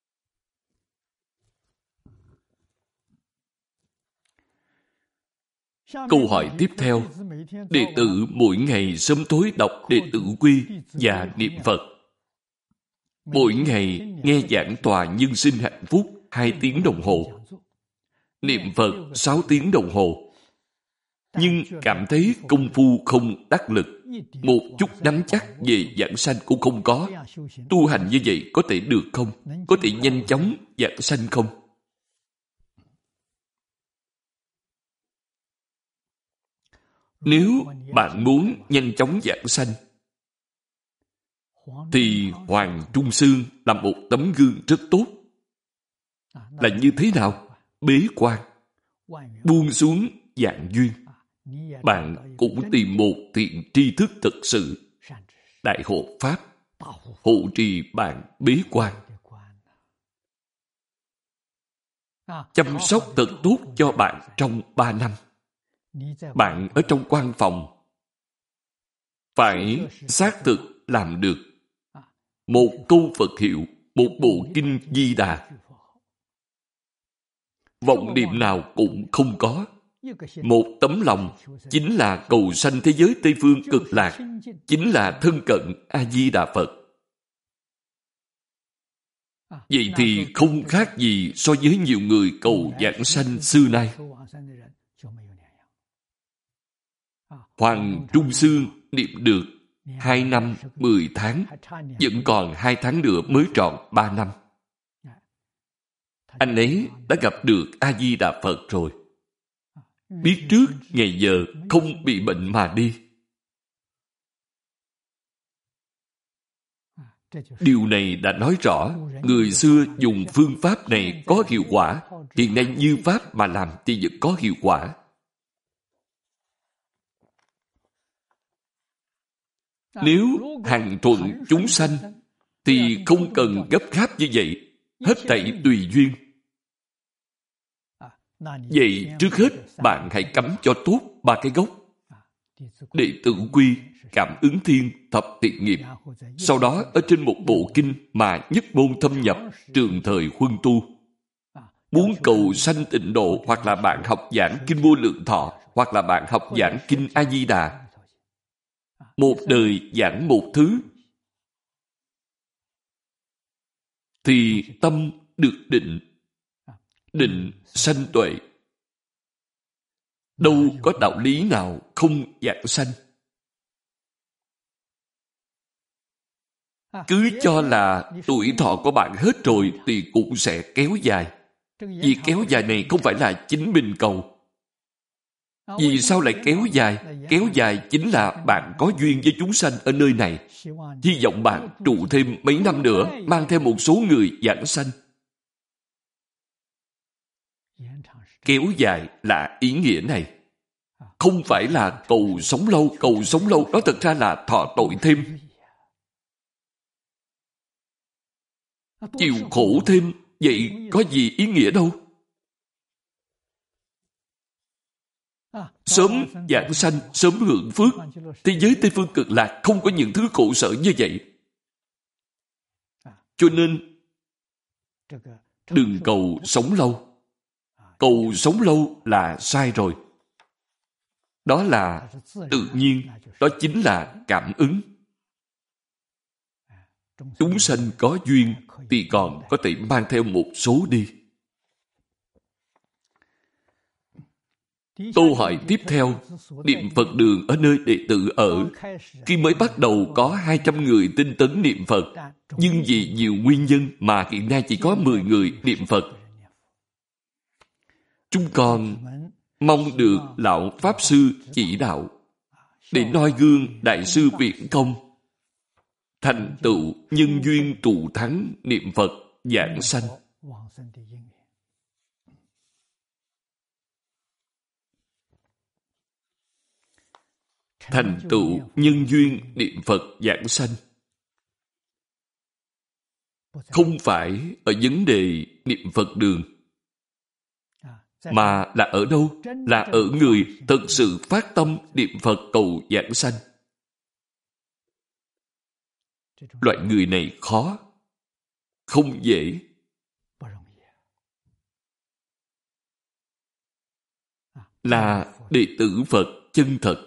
Câu hỏi tiếp theo. Đệ tử mỗi ngày sớm tối đọc Đệ tử Quy và niệm Phật. Mỗi ngày nghe giảng tòa nhân sinh hạnh phúc hai tiếng đồng hồ. Niệm Phật sáu tiếng đồng hồ. Nhưng cảm thấy công phu không đắc lực. Một chút nắm chắc về giảng sanh cũng không có. Tu hành như vậy có thể được không? Có thể nhanh chóng giảng sanh không? Nếu bạn muốn nhanh chóng giảng sanh, thì Hoàng Trung Sương là một tấm gương rất tốt. Là như thế nào? Bế quan, buông xuống vạn duyên. Bạn cũng tìm một thiện tri thức thực sự. Đại hộ Pháp, hộ trì bạn bế quan. Chăm sóc thật tốt cho bạn trong ba năm. Bạn ở trong quan phòng phải xác thực làm được một câu Phật hiệu, một bộ kinh Di Đà. vọng niệm nào cũng không có. Một tấm lòng chính là cầu sanh thế giới Tây Phương cực lạc, chính là thân cận A-di-đà Phật. Vậy thì không khác gì so với nhiều người cầu giảng sanh xưa nay. Hoàng Trung Sư niệm được hai năm mười tháng, vẫn còn hai tháng nữa mới tròn ba năm. Anh ấy đã gặp được A-di-đà Phật rồi. Biết trước ngày giờ không bị bệnh mà đi. Điều này đã nói rõ người xưa dùng phương pháp này có hiệu quả, hiện nay như pháp mà làm thì vẫn có hiệu quả. Nếu hằng thuận chúng sanh thì không cần gấp gáp như vậy, hết thảy tùy duyên. Vậy trước hết bạn hãy cắm cho tốt ba cái gốc: Đệ tử quy, Cảm ứng thiên, Thập thiện nghiệp. Sau đó ở trên một bộ kinh mà nhất môn thâm nhập, trường thời huân tu. Muốn cầu sanh tịnh độ, hoặc là bạn học giảng kinh Vô Lượng Thọ, hoặc là bạn học giảng kinh A Di Đà. Một đời giảng một thứ, thì tâm được định, định sanh tuệ. Đâu có đạo lý nào không giảng sanh. Cứ cho là tuổi thọ của bạn hết rồi thì cũng sẽ kéo dài. Vì kéo dài này không phải là chính mình cầu. Vì sao lại kéo dài? Kéo dài chính là bạn có duyên với chúng sanh ở nơi này. Hy vọng bạn trụ thêm mấy năm nữa, mang thêm một số người giảng sanh. Kéo dài là ý nghĩa này. Không phải là cầu sống lâu, cầu sống lâu đó thật ra là thọ tội thêm. Chịu khổ thêm, vậy có gì ý nghĩa đâu. Sớm giảng sanh, sớm hưởng phước. Thế giới Tây Phương cực lạc không có những thứ khổ sở như vậy. Cho nên đừng cầu sống lâu. Cầu sống lâu là sai rồi. Đó là tự nhiên, đó chính là cảm ứng. Chúng sanh có duyên thì còn có thể mang theo một số đi. Câu hỏi tiếp theo, niệm Phật đường ở nơi đệ tử ở. Khi mới bắt đầu có hai trăm người tinh tấn niệm Phật, nhưng vì nhiều nguyên nhân mà hiện nay chỉ có mười người niệm Phật. Chúng con mong được Lão Pháp Sư chỉ đạo để noi gương Đại sư Viễn Công, thành tựu nhân duyên trụ thắng niệm Phật giảng sanh. Thành tựu nhân duyên niệm Phật giảng sanh. Không phải ở vấn đề niệm Phật đường, mà là ở đâu? Là ở người thật sự phát tâm niệm Phật cầu giảng sanh. Loại người này khó, không dễ. Là đệ tử Phật chân thật.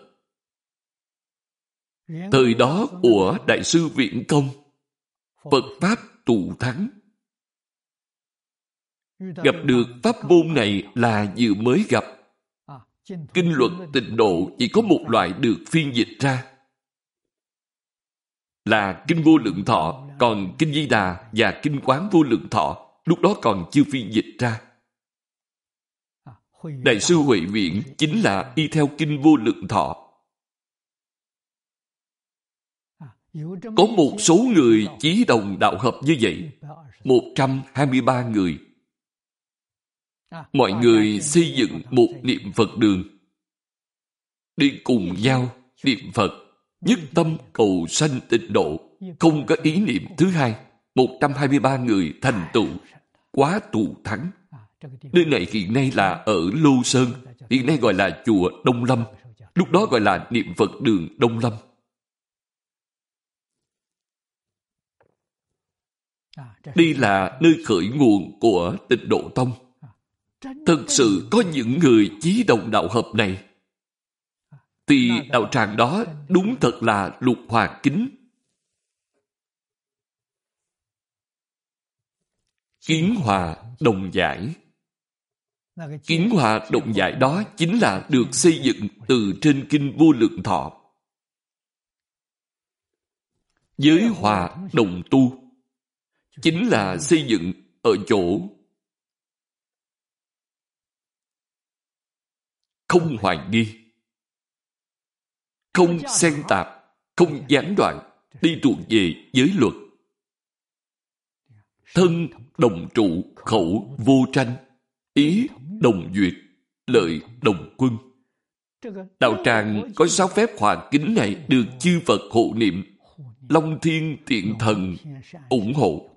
Thời đó của Đại sư Viễn Công, Phật Pháp trụ thắng. Gặp được pháp môn này là vừa mới gặp. Kinh luật tịnh độ chỉ có một loại được phiên dịch ra, là Kinh Vô Lượng Thọ, còn Kinh Di Đà và Kinh Quán Vô Lượng Thọ lúc đó còn chưa phiên dịch ra. Đại sư Huệ Viễn chính là y theo Kinh Vô Lượng Thọ. Có một số người chí đồng đạo hợp như vậy, một trăm hai mươi ba người. Mọi người xây dựng một niệm Phật đường, đi cùng nhau niệm Phật, nhất tâm cầu sanh tịnh độ, không có ý niệm thứ hai. một trăm hai mươi ba người thành tựu quá trụ thắng. Nơi này hiện nay là ở Lô Sơn, hiện nay gọi là chùa Đông Lâm, lúc đó gọi là niệm Phật đường Đông Lâm. Đây là nơi khởi nguồn của Tịnh Độ Tông. Thật sự có những người chí đồng đạo hợp này, thì đạo tràng đó đúng thật là lục hòa kính. Kiến hòa đồng giải. Kiến hòa đồng giải đó chính là được xây dựng từ trên Kinh Vô Lượng Thọ. Giới hòa đồng tu chính là xây dựng ở chỗ không hoài nghi, không xen tạp, không gián đoạn, đi thuộc về giới luật. Thân đồng trụ, khẩu vô tranh, ý đồng duyệt, lợi đồng quân. Đạo tràng có sáu phép hòa kính này được chư Phật hộ niệm, Long Thiên Thiện Thần ủng hộ.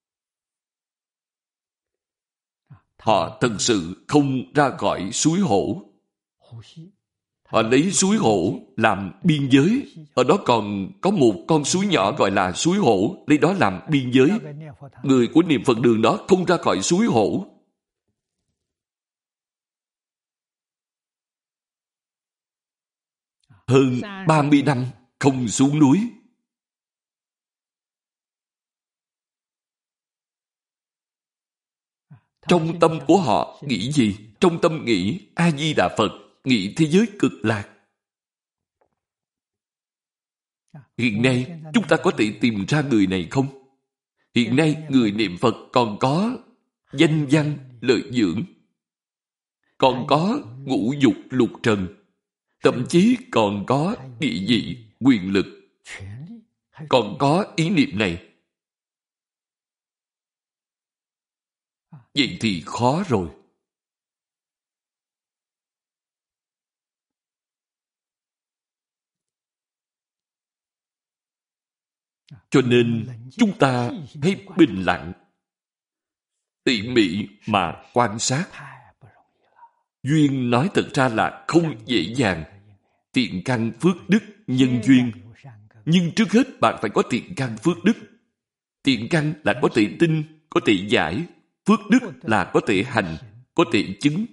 Họ thật sự không ra khỏi suối hổ. Họ lấy suối hổ làm biên giới. Ở đó còn có một con suối nhỏ gọi là suối hổ, lấy đó làm biên giới. Người của niệm Phật đường đó không ra khỏi suối hổ. Hơn ba mươi năm không xuống núi. Trong tâm của họ nghĩ gì? Trong tâm nghĩ A-di-đà Phật, nghĩ thế giới cực lạc. Hiện nay, chúng ta có thể tìm ra người này không? Hiện nay, người niệm Phật còn có danh văn, lợi dưỡng, còn có ngũ dục lục trần, thậm chí còn có địa vị, quyền lực, còn có ý niệm này. Vậy thì khó rồi. Cho nên chúng ta hãy bình lặng, tỉ mỉ mà quan sát. Duyên nói thật ra là không dễ dàng. Thiện căn phước đức nhân duyên. Nhưng trước hết bạn phải có thiện căn phước đức. Thiện căn là có thể tin, có thể giải. Phước đức là có thể hành, có thể chứng.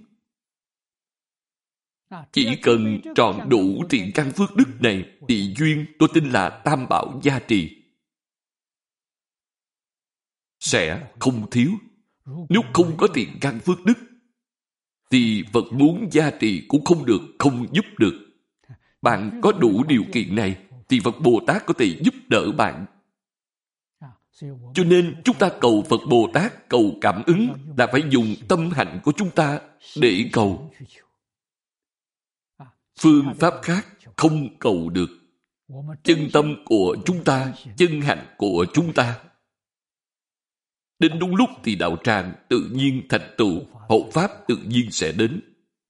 Chỉ cần trọn đủ thiện căn phước đức này thì duyên tôi tin là tam bảo gia trì. Sẽ không thiếu. Nếu không có thiện căn phước đức thì Phật muốn gia trì cũng không được, không giúp được. Bạn có đủ điều kiện này thì Phật Bồ Tát có thể giúp đỡ bạn. Cho nên chúng ta cầu Phật Bồ Tát, cầu cảm ứng là phải dùng tâm hạnh của chúng ta để cầu. Phương pháp khác không cầu được. Chân tâm của chúng ta, chân hạnh của chúng ta. Đến đúng lúc thì đạo tràng tự nhiên thành tựu, hộ pháp tự nhiên sẽ đến.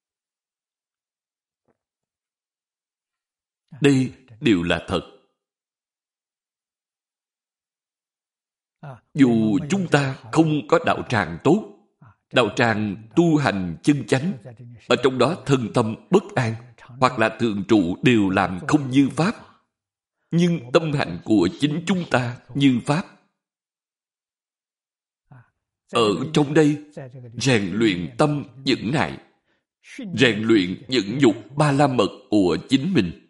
Đây đều là thật. Dù chúng ta không có đạo tràng tốt, đạo tràng tu hành chân chánh, ở trong đó thân tâm bất an, hoặc là thường trụ đều làm không như pháp, nhưng tâm hạnh của chính chúng ta như pháp. Ở trong đây, rèn luyện tâm nhẫn nại, rèn luyện nhẫn nhục ba la mật của chính mình.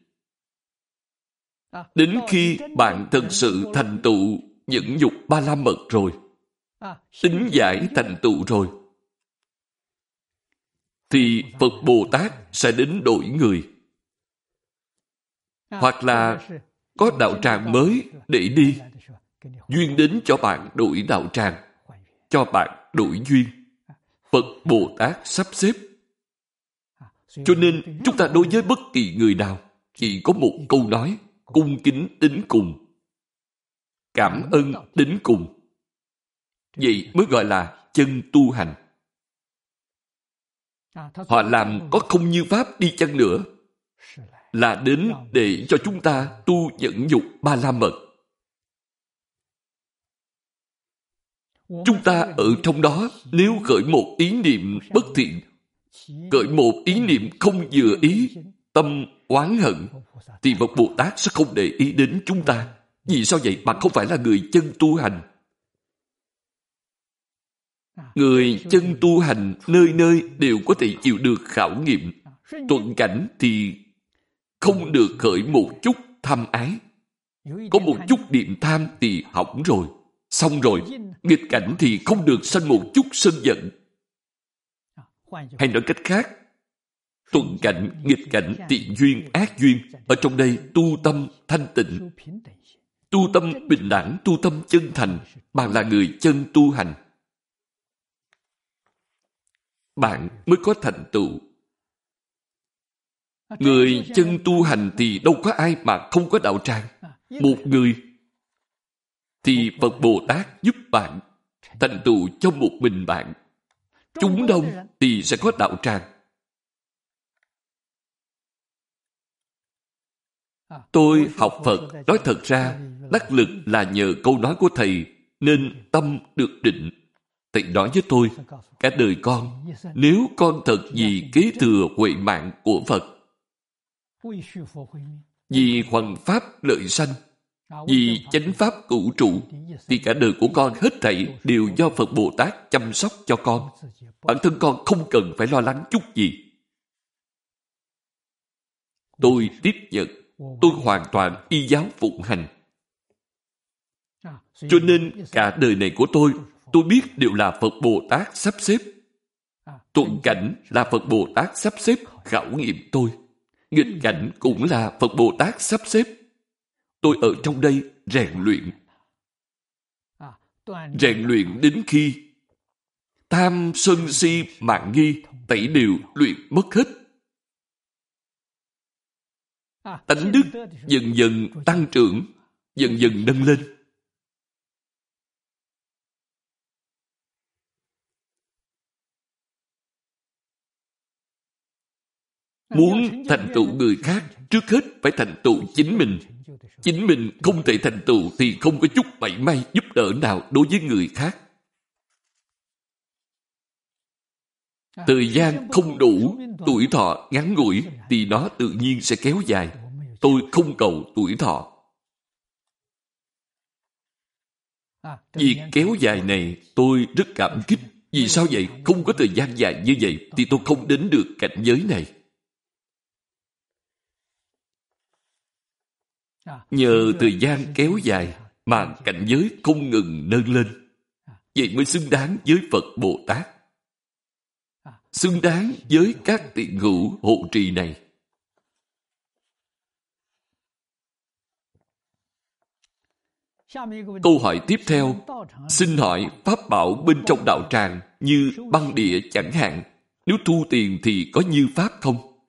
Đến khi bạn thật sự thành tựu nhẫn nhục ba la mật rồi, tính giải thành tựu rồi, thì Phật Bồ Tát sẽ đến đổi người. Hoặc là có đạo tràng mới để đi, duyên đến cho bạn đổi đạo tràng, cho bạn đổi duyên. Phật Bồ Tát sắp xếp. Cho nên chúng ta đối với bất kỳ người nào chỉ có một câu nói: cung kính đến cùng, cảm ơn đến cùng. Vậy mới gọi là chân tu hành. Họ làm có không như pháp đi chăng nữa, là đến để cho chúng ta tu nhẫn nhục ba la mật. Chúng ta ở trong đó, nếu khởi một ý niệm bất thiện, khởi một ý niệm không vừa ý, tâm oán hận, thì Phật Bồ Tát sẽ không để ý đến chúng ta. Vì sao vậy? Bạn không phải là người chân tu hành. Người chân tu hành nơi nơi đều có thể chịu được khảo nghiệm. Thuận cảnh thì không được khởi một chút tham ái. Có một chút niệm tham thì hỏng rồi, xong rồi. Nghịch cảnh thì không được sanh một chút sân giận. Hay nói cách khác, thuận cảnh, nghịch cảnh, thiện duyên, ác duyên, ở trong đây tu tâm thanh tịnh, tu tâm bình đẳng, tu tâm chân thành, bạn là người chân tu hành, bạn mới có thành tựu. Người chân tu hành thì đâu có ai mà không có đạo tràng. Một người thì Phật Bồ Tát giúp bạn thành tựu cho một mình bạn. Chúng đông thì sẽ có đạo tràng. Tôi học Phật, nói thật ra, đắc lực là nhờ câu nói của Thầy, nên tâm được định. Thầy nói với tôi, cả đời con, nếu con thật vì kế thừa huệ mạng của Phật, vì hoằng pháp lợi sanh, vì chánh pháp cửu trụ, thì cả đời của con hết thảy đều do Phật Bồ Tát chăm sóc cho con. Bản thân con không cần phải lo lắng chút gì. Tôi tiếp nhận, tôi hoàn toàn y giáo phụng hành. Cho nên cả đời này của tôi, tôi biết đều là Phật Bồ Tát sắp xếp. Thuận cảnh là Phật Bồ Tát sắp xếp khảo nghiệm tôi. Nghịch cảnh cũng là Phật Bồ Tát sắp xếp. Tôi ở trong đây rèn luyện. Rèn luyện đến khi tham sân si mạn nghi tẩy đều luyện mất hết. Tánh đức dần dần tăng trưởng, dần dần nâng lên. Muốn thành tựu người khác, trước hết phải thành tựu chính mình. Chính mình không thể thành tựu thì không có chút mảy may giúp đỡ nào đối với người khác. Thời gian không đủ, tuổi thọ ngắn ngủi thì nó tự nhiên sẽ kéo dài. Tôi không cầu tuổi thọ. Việc kéo dài này tôi rất cảm kích. Vì sao vậy? Không có thời gian dài như vậy thì tôi không đến được cảnh giới này. Nhờ thời gian kéo dài mà cảnh giới không ngừng nâng lên. Vậy mới xứng đáng với Phật Bồ Tát. Xứng đáng với các tiện hữu hộ trì này. Câu hỏi tiếp theo, xin hỏi pháp bảo bên trong đạo tràng như băng địa chẳng hạn, nếu thu tiền thì có như pháp không?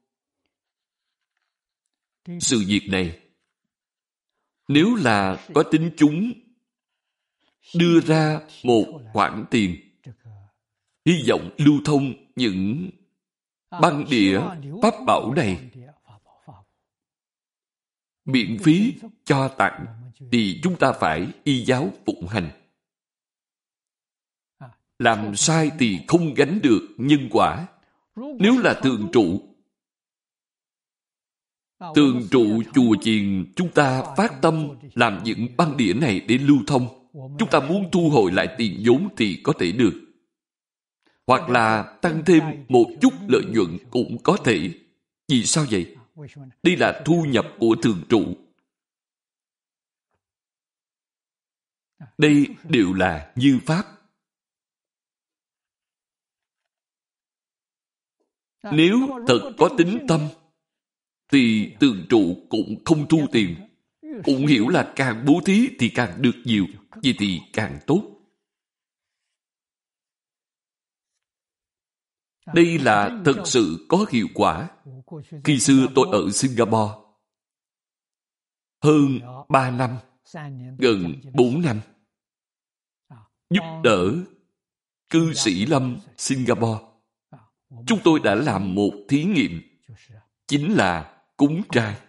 Sự việc này, nếu là có tín chúng đưa ra một khoản tiền, hy vọng lưu thông những băng đĩa pháp bảo này miễn phí cho tặng, thì chúng ta phải y giáo phụng hành. Làm sai thì không gánh được nhân quả. Nếu là thường trụ, thường trụ chùa chiền, chúng ta phát tâm làm những băng đĩa này để lưu thông. Chúng ta muốn thu hồi lại tiền vốn thì có thể được. Hoặc là tăng thêm một chút lợi nhuận cũng có thể. Vì sao vậy? Đây là thu nhập của thường trụ. Đây đều là như pháp. Nếu thật có tính tâm, thì thường trụ cũng không thu tiền. Cũng hiểu là càng bố thí thì càng được nhiều, vậy thì càng tốt. Đây là thật sự có hiệu quả. Khi xưa tôi ở Singapore, hơn ba năm, gần bốn năm, giúp đỡ cư sĩ Lâm Singapore. Chúng tôi đã làm một thí nghiệm, chính là cúng trai.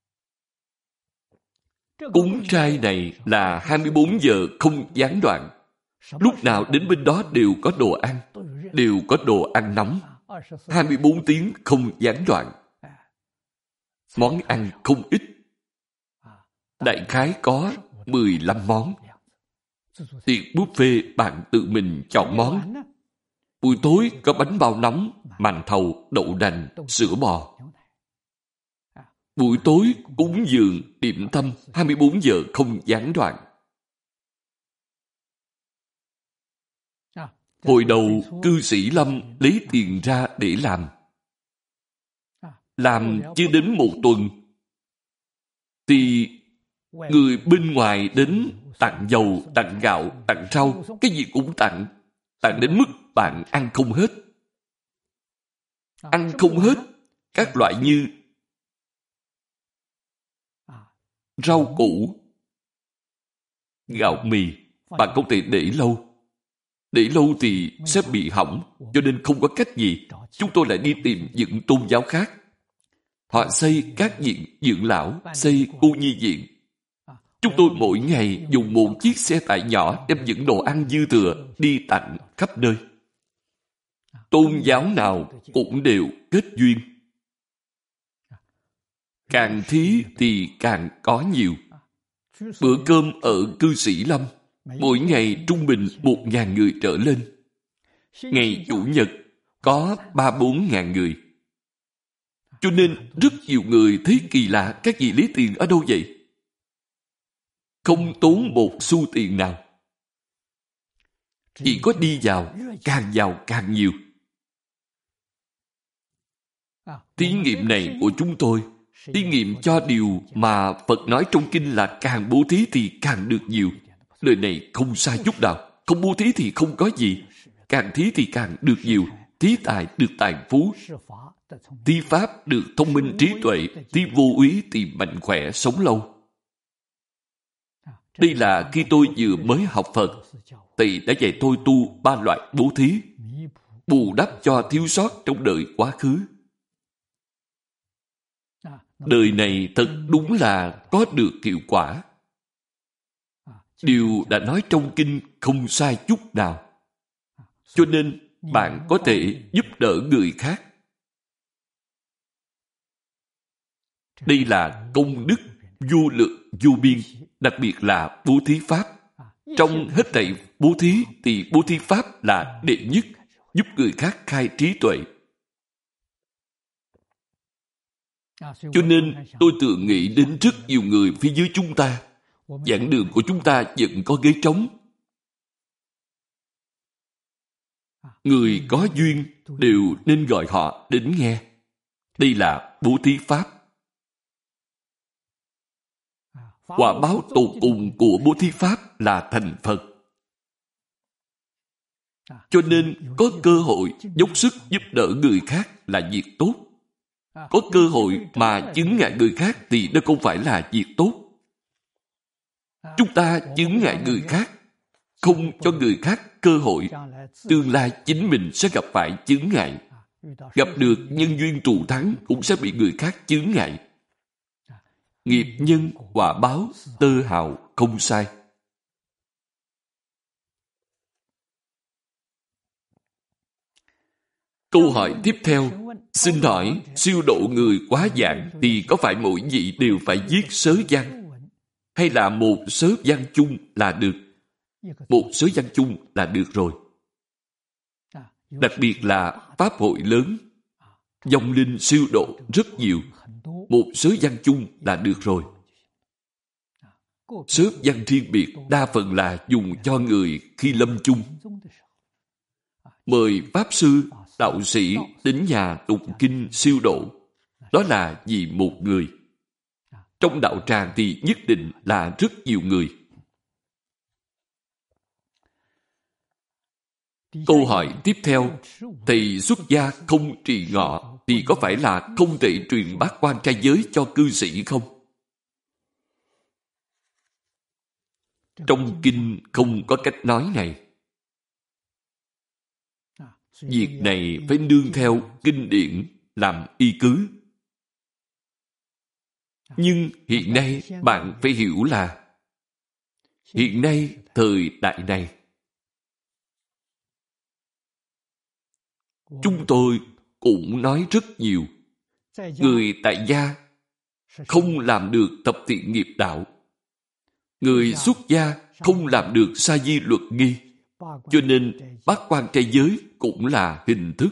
Cúng trai này là hai mươi bốn giờ không gián đoạn. Lúc nào đến bên đó đều có đồ ăn, đều có đồ ăn nóng. hai mươi bốn tiếng không gián đoạn. Món ăn không ít. Đại khái có mười lăm món. Tiệc buffet bạn tự mình chọn món, Buổi tối có bánh bao nóng, màn thầu, đậu nành, sữa bò. Buổi tối cúng dường, điểm tâm, hai mươi bốn giờ không gián đoạn. Hồi đầu, cư sĩ Lâm lấy tiền ra để làm. Làm chưa đến một tuần, thì người bên ngoài đến tặng dầu, tặng gạo, tặng rau, cái gì cũng tặng. Tặng đến mức bạn ăn không hết. Ăn không hết các loại như rau củ, gạo mì, bạn không thể để lâu. Để lâu thì sẽ bị hỏng, cho nên không có cách gì. Chúng tôi lại đi tìm những tôn giáo khác. Họ xây các viện dưỡng lão, xây cô nhi viện. Chúng tôi mỗi ngày dùng một chiếc xe tải nhỏ đem những đồ ăn dư thừa đi tặng khắp nơi. Tôn giáo nào cũng đều kết duyên. Càng thí thì càng có nhiều. Bữa cơm ở cư sĩ Lâm, mỗi ngày trung bình một ngàn người trở lên. Ngày Chủ nhật có ba bốn ngàn người. Cho nên rất nhiều người thấy kỳ lạ, các vị lấy tiền ở đâu vậy? Không tốn một xu tiền nào. Chỉ có đi vào, càng vào càng nhiều. Thí nghiệm này của chúng tôi, thí nghiệm cho điều mà Phật nói trong kinh là càng bố thí thì càng được nhiều. Lời này không sai chút nào. Không bố thí thì không có gì. Càng thí thì càng được nhiều. Thí tài được tài phú. Thí pháp được thông minh trí tuệ. Thí vô úy thì mạnh khỏe sống lâu. Đây là khi tôi vừa mới học Phật, Thầy đã dạy tôi tu ba loại bố thí, bù đắp cho thiếu sót trong đời quá khứ. Đời này thật đúng là có được hiệu quả. Điều đã nói trong kinh không sai chút nào. Cho nên bạn có thể giúp đỡ người khác. Đây là công đức vô lượng vô biên, đặc biệt là bố thí pháp. Trong hết thảy bố thí thì bố thí pháp là đệ nhất, giúp người khác khai trí tuệ. Cho nên tôi tự nghĩ đến rất nhiều người phía dưới chúng ta. Giảng đường của chúng ta vẫn có ghế trống. Người có duyên đều nên gọi họ đến nghe. Đây là bố thí pháp. Quả báo tột cùng của bố thí pháp là thành Phật. Cho nên có cơ hội dốc sức giúp đỡ người khác là việc tốt. Có cơ hội mà chứng ngại người khác thì đó không phải là việc tốt. Chúng ta chứng ngại người khác, không cho người khác cơ hội, tương lai chính mình sẽ gặp phải chướng ngại. Gặp được nhân duyên thù thắng cũng sẽ bị người khác chướng ngại. Nghiệp nhân quả báo tơ hào không sai. Câu hỏi tiếp theo, xin hỏi siêu độ người quá dạng thì có phải mỗi vị đều phải viết sớ văn, hay là một sớ văn chung là được? Một sớ văn chung là được rồi. Đặc biệt là pháp hội lớn, vong linh siêu độ rất nhiều. Một sớ văn chung là được rồi. Sớ văn riêng biệt đa phần là dùng cho người khi lâm chung. Mời Pháp Sư, Đạo Sĩ đến nhà tụng kinh siêu độ. Đó là vì một người. Trong đạo tràng thì nhất định là rất nhiều người. Câu hỏi tiếp theo, thầy xuất gia không trì ngọ thì có phải là không thể truyền bát quan trai giới cho cư sĩ không? Trong kinh không có cách nói này. Việc này phải nương theo kinh điển làm y cứ. Nhưng hiện nay bạn phải hiểu là hiện nay thời đại này chúng tôi cũng nói rất nhiều. Người tại gia không làm được tập thiện nghiệp đạo. Người xuất gia không làm được sa di luật nghi. Cho nên bát quan trai giới cũng là hình thức,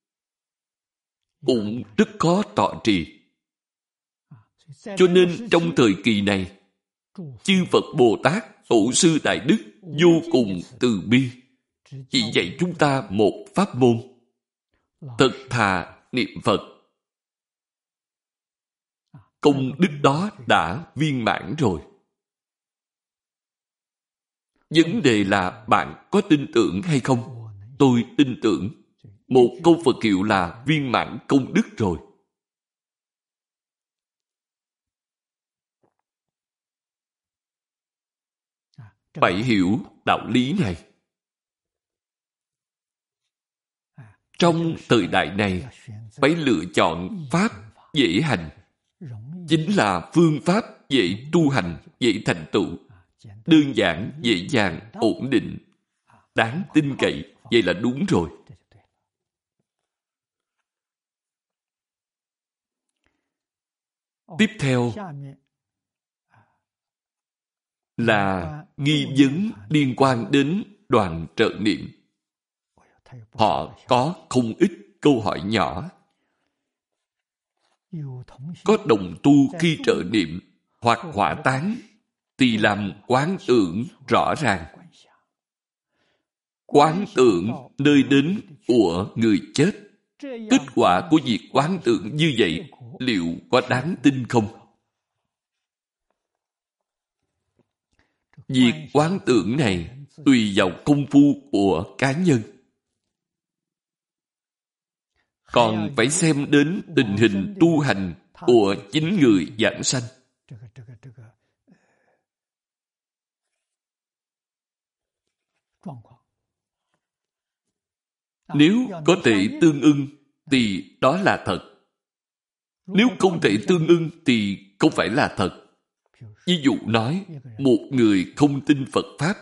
cũng rất khó tọa trì. Cho nên trong thời kỳ này, chư Phật Bồ Tát, Tổ sư Đại Đức vô cùng từ bi, chỉ dạy chúng ta một pháp môn, thật thà niệm Phật. Công đức đó đã viên mãn rồi. Vấn đề là bạn có tin tưởng hay không? Tôi tin tưởng. Một câu Phật hiệu là viên mãn công đức rồi. Phải hiểu đạo lý này. Trong thời đại này, phải lựa chọn pháp dễ hành, chính là phương pháp dễ tu hành, dễ thành tựu, đơn giản, dễ dàng, ổn định, đáng tin cậy. Vậy là đúng rồi. Tiếp theo là nghi vấn liên quan đến đoàn trợ niệm. Họ có không ít câu hỏi nhỏ. Có đồng tu khi trợ niệm hoặc hỏa táng thì làm quán tưởng rõ ràng. Quán tưởng nơi đến của người chết. Kết quả của việc quán tưởng như vậy liệu có đáng tin không? Việc quán tưởng này tùy vào công phu của cá nhân. Còn phải xem đến tình hình tu hành của chính người giảng sanh. Nếu có thể tương ưng thì đó là thật. Nếu không thể tương ưng thì không phải là thật. Ví dụ nói, một người không tin Phật Pháp,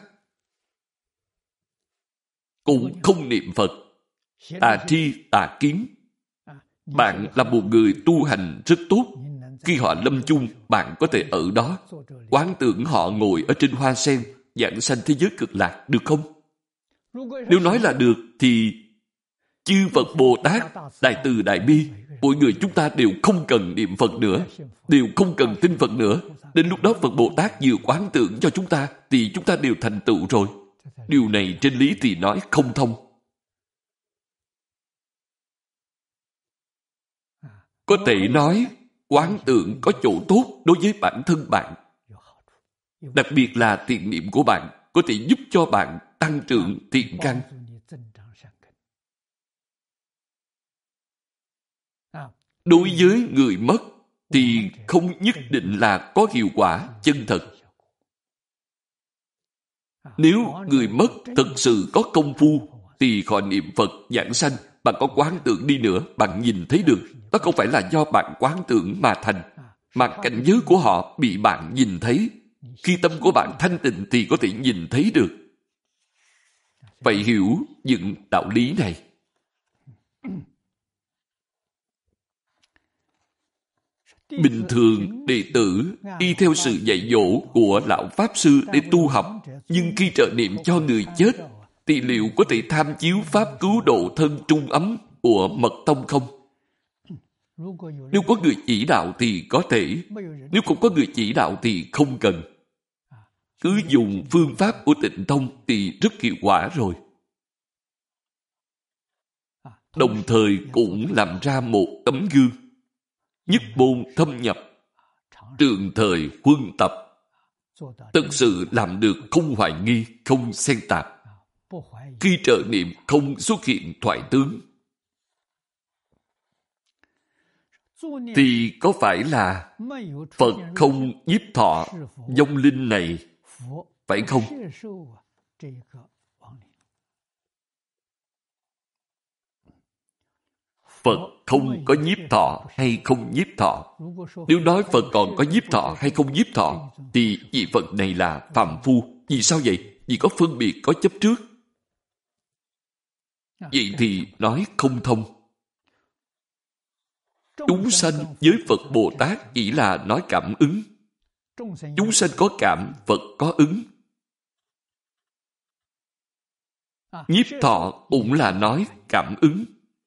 cũng không niệm Phật, tà tri, tà kiến. Bạn là một người tu hành rất tốt. Khi họ lâm chung, bạn có thể ở đó, quán tưởng họ ngồi ở trên hoa sen, giảng sanh thế giới cực lạc, được không? Nếu nói là được, thì chư Phật Bồ Tát, Đại Từ Đại Bi, mỗi người chúng ta đều không cần niệm Phật nữa, đều không cần tin Phật nữa. Đến lúc đó Phật Bồ Tát vừa quán tưởng cho chúng ta, thì chúng ta đều thành tựu rồi. Điều này trên lý thì nói không thông. Có thể nói, quán tưởng có chỗ tốt đối với bản thân bạn. Đặc biệt là thiện niệm của bạn có thể giúp cho bạn tăng trưởng thiện căn. Đối với người mất thì không nhất định là có hiệu quả chân thật. Nếu người mất thực sự có công phu thì họ niệm Phật giảng sanh, bạn có quán tưởng đi nữa, bạn nhìn thấy được. Đó không phải là do bạn quán tưởng mà thành, mà cảnh giới của họ bị bạn nhìn thấy. Khi tâm của bạn thanh tịnh thì có thể nhìn thấy được. Phải hiểu những đạo lý này. Bình thường, đệ tử y theo sự dạy dỗ của Lão Pháp Sư để tu học, nhưng khi trợ niệm cho người chết, thì liệu có thể tham chiếu Pháp cứu độ thân trung ấm của Mật Tông không? Nếu có người chỉ đạo thì có thể, nếu không có người chỉ đạo thì không cần. Cứ dùng phương pháp của Tịnh Tông thì rất hiệu quả rồi. Đồng thời cũng làm ra một tấm gương. Nhất môn thâm nhập, trường thời huân tập, thực sự làm được không hoài nghi, không xen tạp. Khi trợ niệm không xuất hiện thoại tướng, thì có phải là Phật không nhiếp thọ vong linh này, phải không? Phật không có nhiếp thọ hay không nhiếp thọ? Nếu nói Phật còn có nhiếp thọ hay không nhiếp thọ, thì vị Phật này là phàm phu. Vì sao vậy? Vì có phân biệt, có chấp trước. Vậy thì nói không thông. Chúng sanh với Phật Bồ Tát chỉ là nói cảm ứng. Chúng sanh có cảm, Phật có ứng. Nhiếp thọ cũng là nói cảm ứng.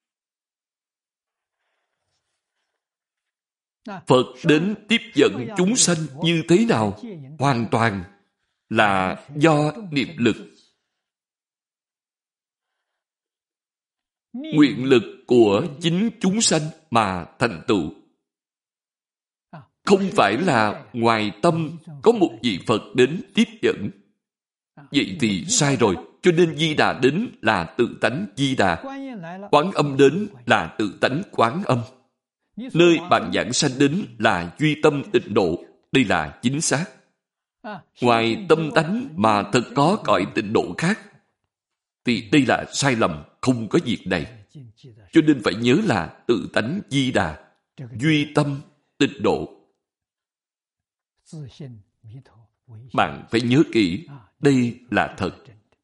Phật đến tiếp dẫn chúng sanh như thế nào? Hoàn toàn là do niệm lực. Nguyện lực của chính chúng sanh mà thành tựu. Không phải là ngoài tâm có một vị Phật đến tiếp dẫn. Vậy thì sai rồi. Cho nên Di Đà đến là tự tánh Di Đà. Quán Âm đến là tự tánh Quán Âm. Nơi bạn giảng sanh đến là duy tâm tịnh độ. Đây là chính xác. Ngoài tâm tánh mà thật có cõi tịnh độ khác, thì đây là sai lầm, không có việc này. Cho nên phải nhớ là tự tánh Di Đà, duy tâm tịnh độ. Bạn phải nhớ kỹ, đây là thật.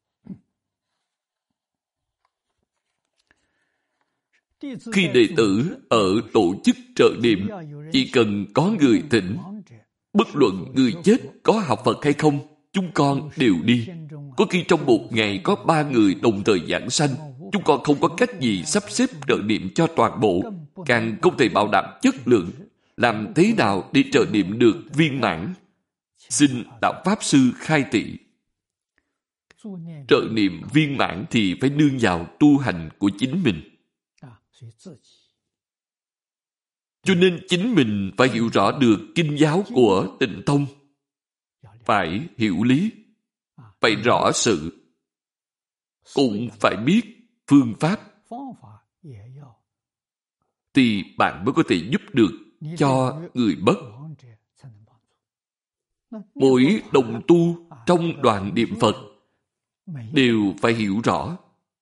Khi đệ tử ở tổ chức trợ niệm, chỉ cần có người thỉnh, bất luận người chết có học Phật hay không, chúng con đều đi. Có khi trong một ngày có ba người đồng thời giảng sanh, chúng con không có cách gì sắp xếp trợ niệm cho toàn bộ, càng không thể bảo đảm chất lượng. Làm thế nào để trợ niệm được viên mãn? Xin Đạo Pháp Sư khai thị. Trợ niệm viên mãn thì phải nương vào tu hành của chính mình. Cho nên chính mình phải hiểu rõ được kinh giáo của Tịnh Tông. Phải hiểu lý, phải rõ sự, cũng phải biết phương pháp, thì bạn mới có thể giúp được cho người mất. Mỗi đồng tu trong đoàn niệm Phật đều phải hiểu rõ.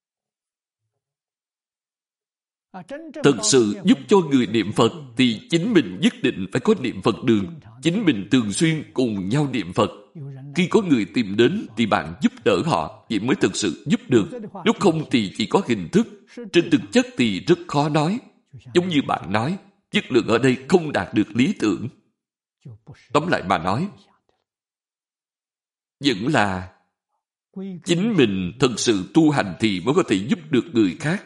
Thật sự giúp cho người niệm Phật thì chính mình nhất định phải có niệm Phật đường. Chính mình thường xuyên cùng nhau niệm Phật. Khi có người tìm đến thì bạn giúp đỡ họ, vậy mới thực sự giúp được. Nếu không thì chỉ có hình thức. Trên thực chất thì rất khó nói. Giống như bạn nói, chất lượng ở đây không đạt được lý tưởng. Tóm lại mà nói, vẫn là chính mình thật sự tu hành thì mới có thể giúp được người khác.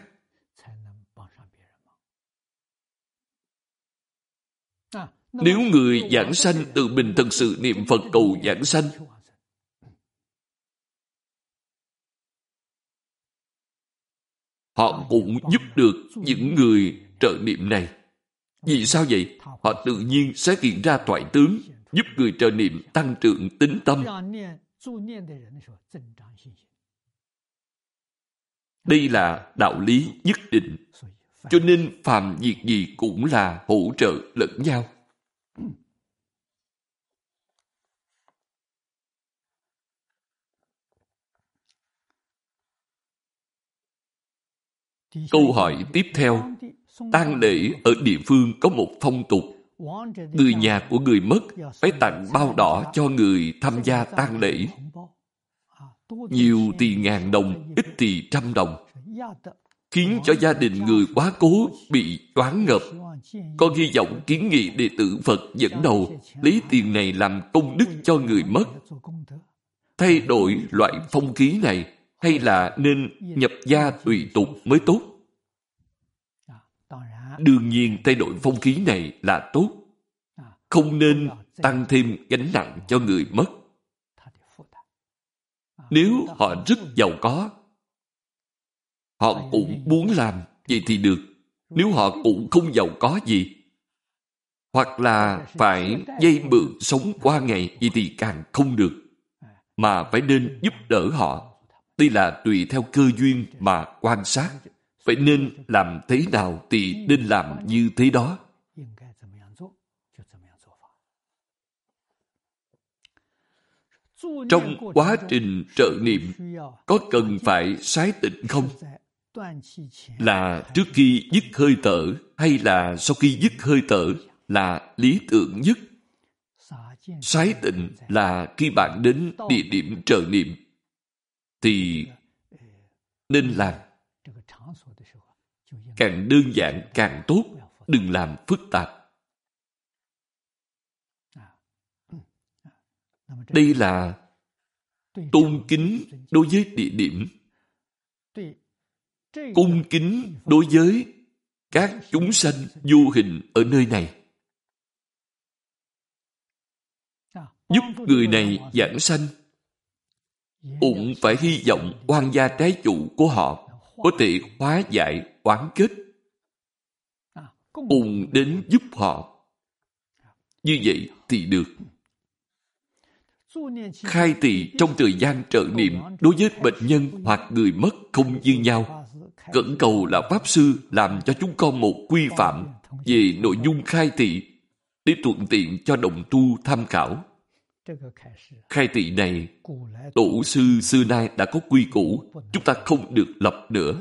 Nếu người giảng sanh tự mình thật sự niệm Phật cầu giảng sanh, họ cũng giúp được những người trợ niệm này. Vì sao vậy? Họ tự nhiên sẽ hiện ra toại tướng, giúp người trợ niệm tăng trưởng tín tâm. Đây là đạo lý nhất định. Cho nên phàm việc gì cũng là hỗ trợ lẫn nhau. Câu hỏi tiếp theo. Tang lễ ở địa phương có một phong tục. Người nhà của người mất phải tặng bao đỏ cho người tham gia tang lễ. Nhiều thì ngàn đồng, ít thì trăm đồng. Khiến cho gia đình người quá cố bị choáng ngợp. Con hy vọng kiến nghị đệ tử Phật dẫn đầu lấy tiền này làm công đức cho người mất. Thay đổi loại phong khí này hay là nên nhập gia tùy tục mới tốt? Đương nhiên thay đổi phong khí này là tốt. Không nên tăng thêm gánh nặng cho người mất. Nếu họ rất giàu có, họ cũng muốn làm, vậy thì được. Nếu họ cũng không giàu có gì, hoặc là phải vay mượn sống qua ngày, vậy thì càng không được. Mà phải nên giúp đỡ họ. Đây là tùy theo cơ duyên mà quan sát. Phải nên làm thế nào thì nên làm như thế đó. Trong quá trình trợ niệm, có cần phải sái tịnh không? Là trước khi dứt hơi thở hay là sau khi dứt hơi thở là lý tưởng nhất. Sái tịnh là khi bạn đến địa điểm trợ niệm thì nên làm. Càng đơn giản càng tốt, đừng làm phức tạp. Đây là tôn kính đối với địa điểm. cung kính đối với các chúng sanh vô hình ở nơi này, giúp người này giảng sanh, cũng phải hy vọng oan gia trái chủ của họ có thể hóa giải oán kết, cùng đến giúp họ. Như vậy thì được. Khai thị trong thời gian trợ niệm đối với bệnh nhân hoặc người mất không như nhau. Cẩn cầu là Pháp Sư làm cho chúng con một quy phạm về nội dung khai thị để thuận tiện cho đồng tu tham khảo. Khai thị này, tổ sư xưa nay đã có quy củ, chúng ta không được lập nữa.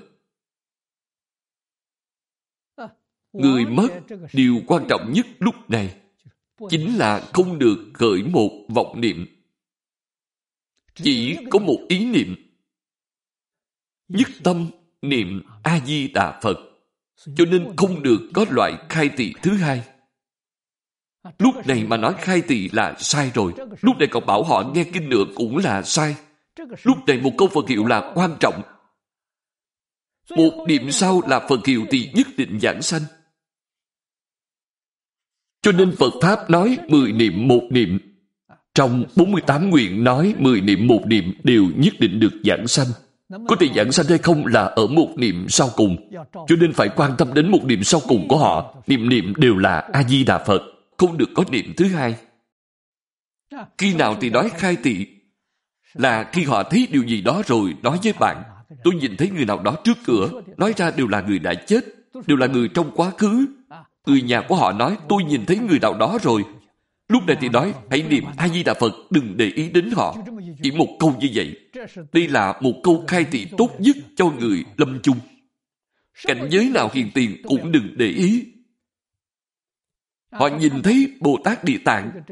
Người mất, điều quan trọng nhất lúc này chính là không được khởi một vọng niệm. Chỉ có một ý niệm. Nhất tâm niệm A-di-đà Phật. Cho nên không được có loại khai thị thứ hai. Lúc này mà nói khai thị là sai rồi. Lúc này còn bảo họ nghe kinh nữa cũng là sai. Lúc này một câu Phật hiệu là quan trọng. Một niệm sau là Phật hiệu thì nhất định giảng sanh. Cho nên Phật Pháp nói mười niệm một niệm. Trong bốn mươi tám nguyện nói mười niệm một niệm đều nhất định được giảng sanh. Có thể giảng sanh hay không là ở một niệm sau cùng. Cho nên phải quan tâm đến một niệm sau cùng của họ. Niệm niệm đều là A-di-đà Phật. Không được có niệm thứ hai. Khi nào thì nói khai thị? Là khi họ thấy điều gì đó rồi nói với bạn. Tôi nhìn thấy người nào đó trước cửa. Nói ra đều là người đã chết. Đều là người trong quá khứ. Người nhà của họ nói tôi nhìn thấy người nào đó rồi. Lúc này thì nói hãy niệm A-di-đà Phật, đừng để ý đến họ. Chỉ một câu như vậy. Đây là một câu khai thị tốt nhất cho người lâm chung. Cảnh giới nào hiện tiền cũng đừng để ý. Họ nhìn thấy Bồ Tát Địa Tạng.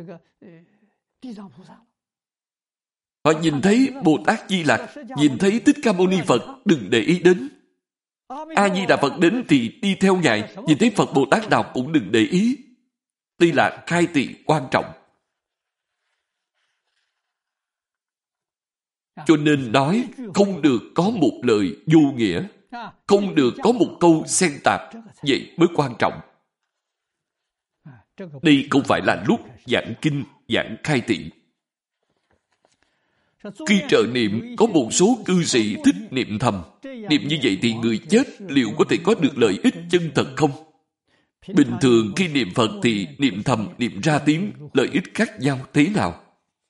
Họ nhìn thấy Bồ Tát Di Lặc, nhìn thấy Thích Ca Mâu Ni Phật, đừng để ý đến. A-di-đà Phật đến thì đi theo Ngài, nhìn thấy Phật Bồ Tát nào cũng đừng để ý. Đây là khai thị quan trọng. Cho nên nói không được có một lời vô nghĩa, không được có một câu xen tạp, vậy mới quan trọng. Đây không phải là lúc giảng kinh, giảng khai thị. Khi trợ niệm có một số cư sĩ thích niệm thầm. Niệm như vậy thì người chết liệu có thể có được lợi ích chân thật không? Bình thường khi niệm Phật thì niệm thầm, niệm ra tiếng, lợi ích khác nhau thế nào?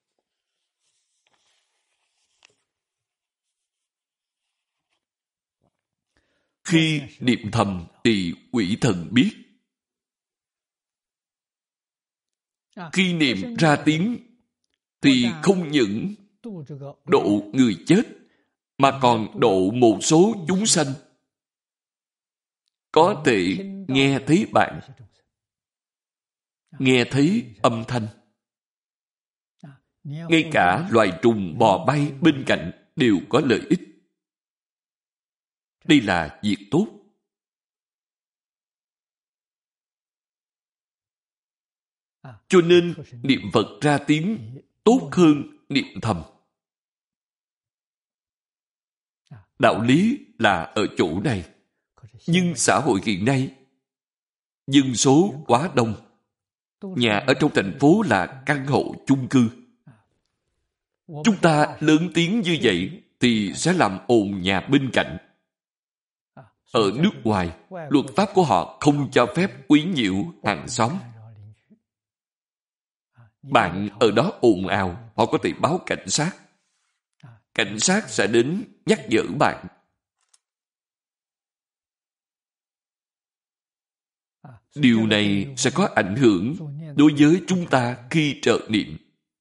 Khi niệm thầm thì quỷ thần biết. Khi niệm ra tiếng thì không những độ người chết mà còn độ một số chúng sanh có thể nghe thấy bạn, nghe thấy âm thanh. Ngay cả loài trùng bò bay bên cạnh đều có lợi ích. Đây là việc tốt. Cho nên niệm Phật ra tiếng tốt hơn niệm thầm. Đạo lý là ở chỗ này. Nhưng xã hội hiện nay dân số quá đông. Nhà ở trong thành phố là căn hộ chung cư. Chúng ta lớn tiếng như vậy thì sẽ làm ồn nhà bên cạnh. Ở nước ngoài, luật pháp của họ không cho phép quấy nhiễu hàng xóm. Bạn ở đó ồn ào, họ có thể báo cảnh sát. Cảnh sát sẽ đến nhắc nhở bạn. Điều này sẽ có ảnh hưởng đối với chúng ta khi trợ niệm.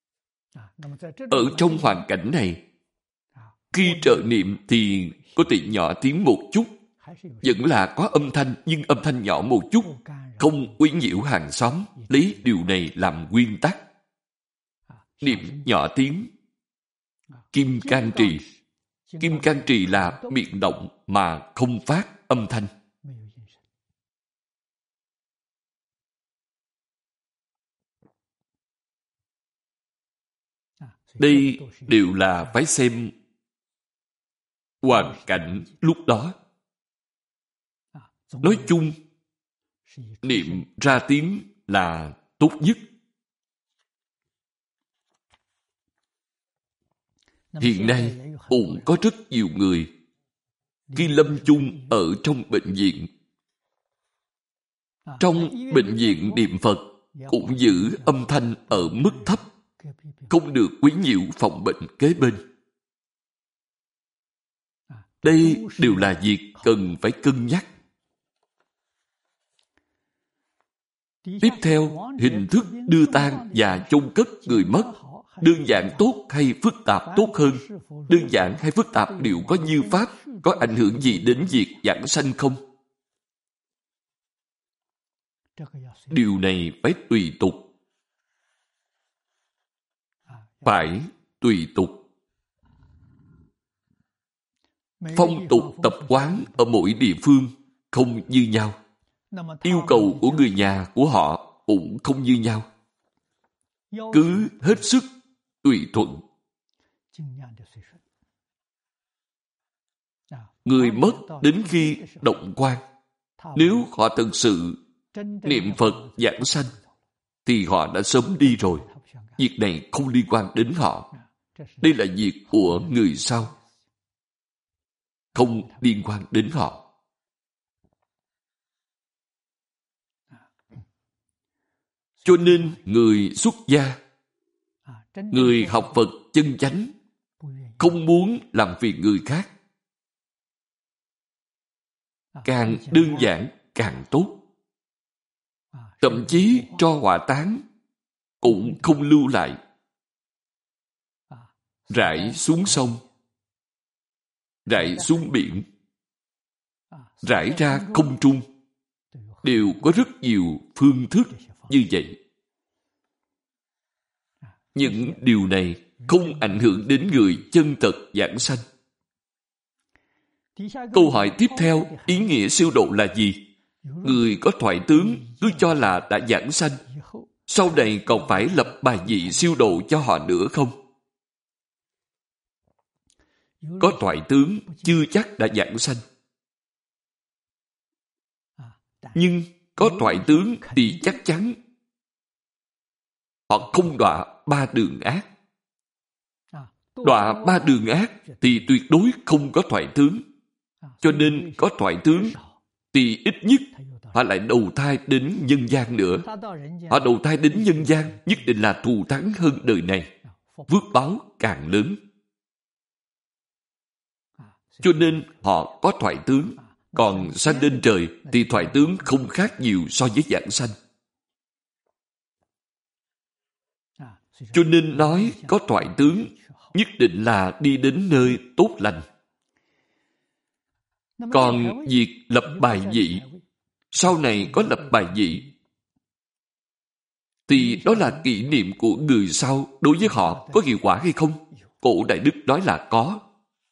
Ở trong hoàn cảnh này, khi trợ niệm thì có thể nhỏ tiếng một chút, vẫn là có âm thanh nhưng âm thanh nhỏ một chút, không quấy nhiễu hàng xóm, lấy điều này làm nguyên tắc. Niệm nhỏ tiếng. Kim Cang Trì. Kim Cang Trì là miệng động mà không phát âm thanh. Đây đều là phải xem hoàn cảnh lúc đó. Nói chung, niệm ra tiếng là tốt nhất. Hiện nay cũng có rất nhiều người khi lâm chung ở trong bệnh viện, trong bệnh viện niệm Phật cũng giữ âm thanh ở mức thấp, không được quấy nhiễu phòng bệnh kế bên. Đây đều là việc cần phải cân nhắc. Tiếp theo, hình thức đưa tang và chôn cất người mất, đơn giản tốt hay phức tạp tốt hơn? Đơn giản hay phức tạp đều có như pháp, có ảnh hưởng gì đến việc giảng sanh không? Điều này phải tùy tục. Phải tùy tục. Phong tục tập quán ở mỗi địa phương không như nhau. Yêu cầu của người nhà của họ cũng không như nhau. Cứ hết sức tùy thuận. Người mất đến khi động quan, nếu họ thực sự niệm Phật giảng sanh, thì họ đã sớm đi rồi. Việc này không liên quan đến họ. Đây là việc của người sau, không liên quan đến họ. Cho nên người xuất gia, người học Phật chân chánh, không muốn làm phiền người khác. Càng đơn giản càng tốt. Thậm chí cho hỏa táng cũng không lưu lại. Rải xuống sông, rải xuống biển, rải ra không trung, đều có rất nhiều phương thức như vậy. Những điều này không ảnh hưởng đến người chân thật giảng sanh. Câu hỏi tiếp theo, ý nghĩa siêu độ là gì? Người có thoại tướng cứ cho là đã giảng sanh, sau này còn phải lập bài vị siêu độ cho họ nữa không? Có thoại tướng chưa chắc đã giảng sanh. Nhưng có thoại tướng thì chắc chắn họ không đọa ba đường ác. Đọa ba đường ác thì tuyệt đối không có thoại tướng. Cho nên có thoại tướng thì ít nhất họ lại đầu thai đến nhân gian nữa. Họ đầu thai đến nhân gian nhất định là thù thắng hơn đời này. Phước báo càng lớn. Cho nên họ có thoại tướng. Còn sanh lên trời thì thoại tướng không khác nhiều so với giảng sanh. Cho nên nói có thoại tướng nhất định là đi đến nơi tốt lành. Còn việc lập bài vị, sau này có lập bài vị, thì đó là kỷ niệm của người sau. Đối với họ có hiệu quả hay không? Cổ Đại Đức nói là có.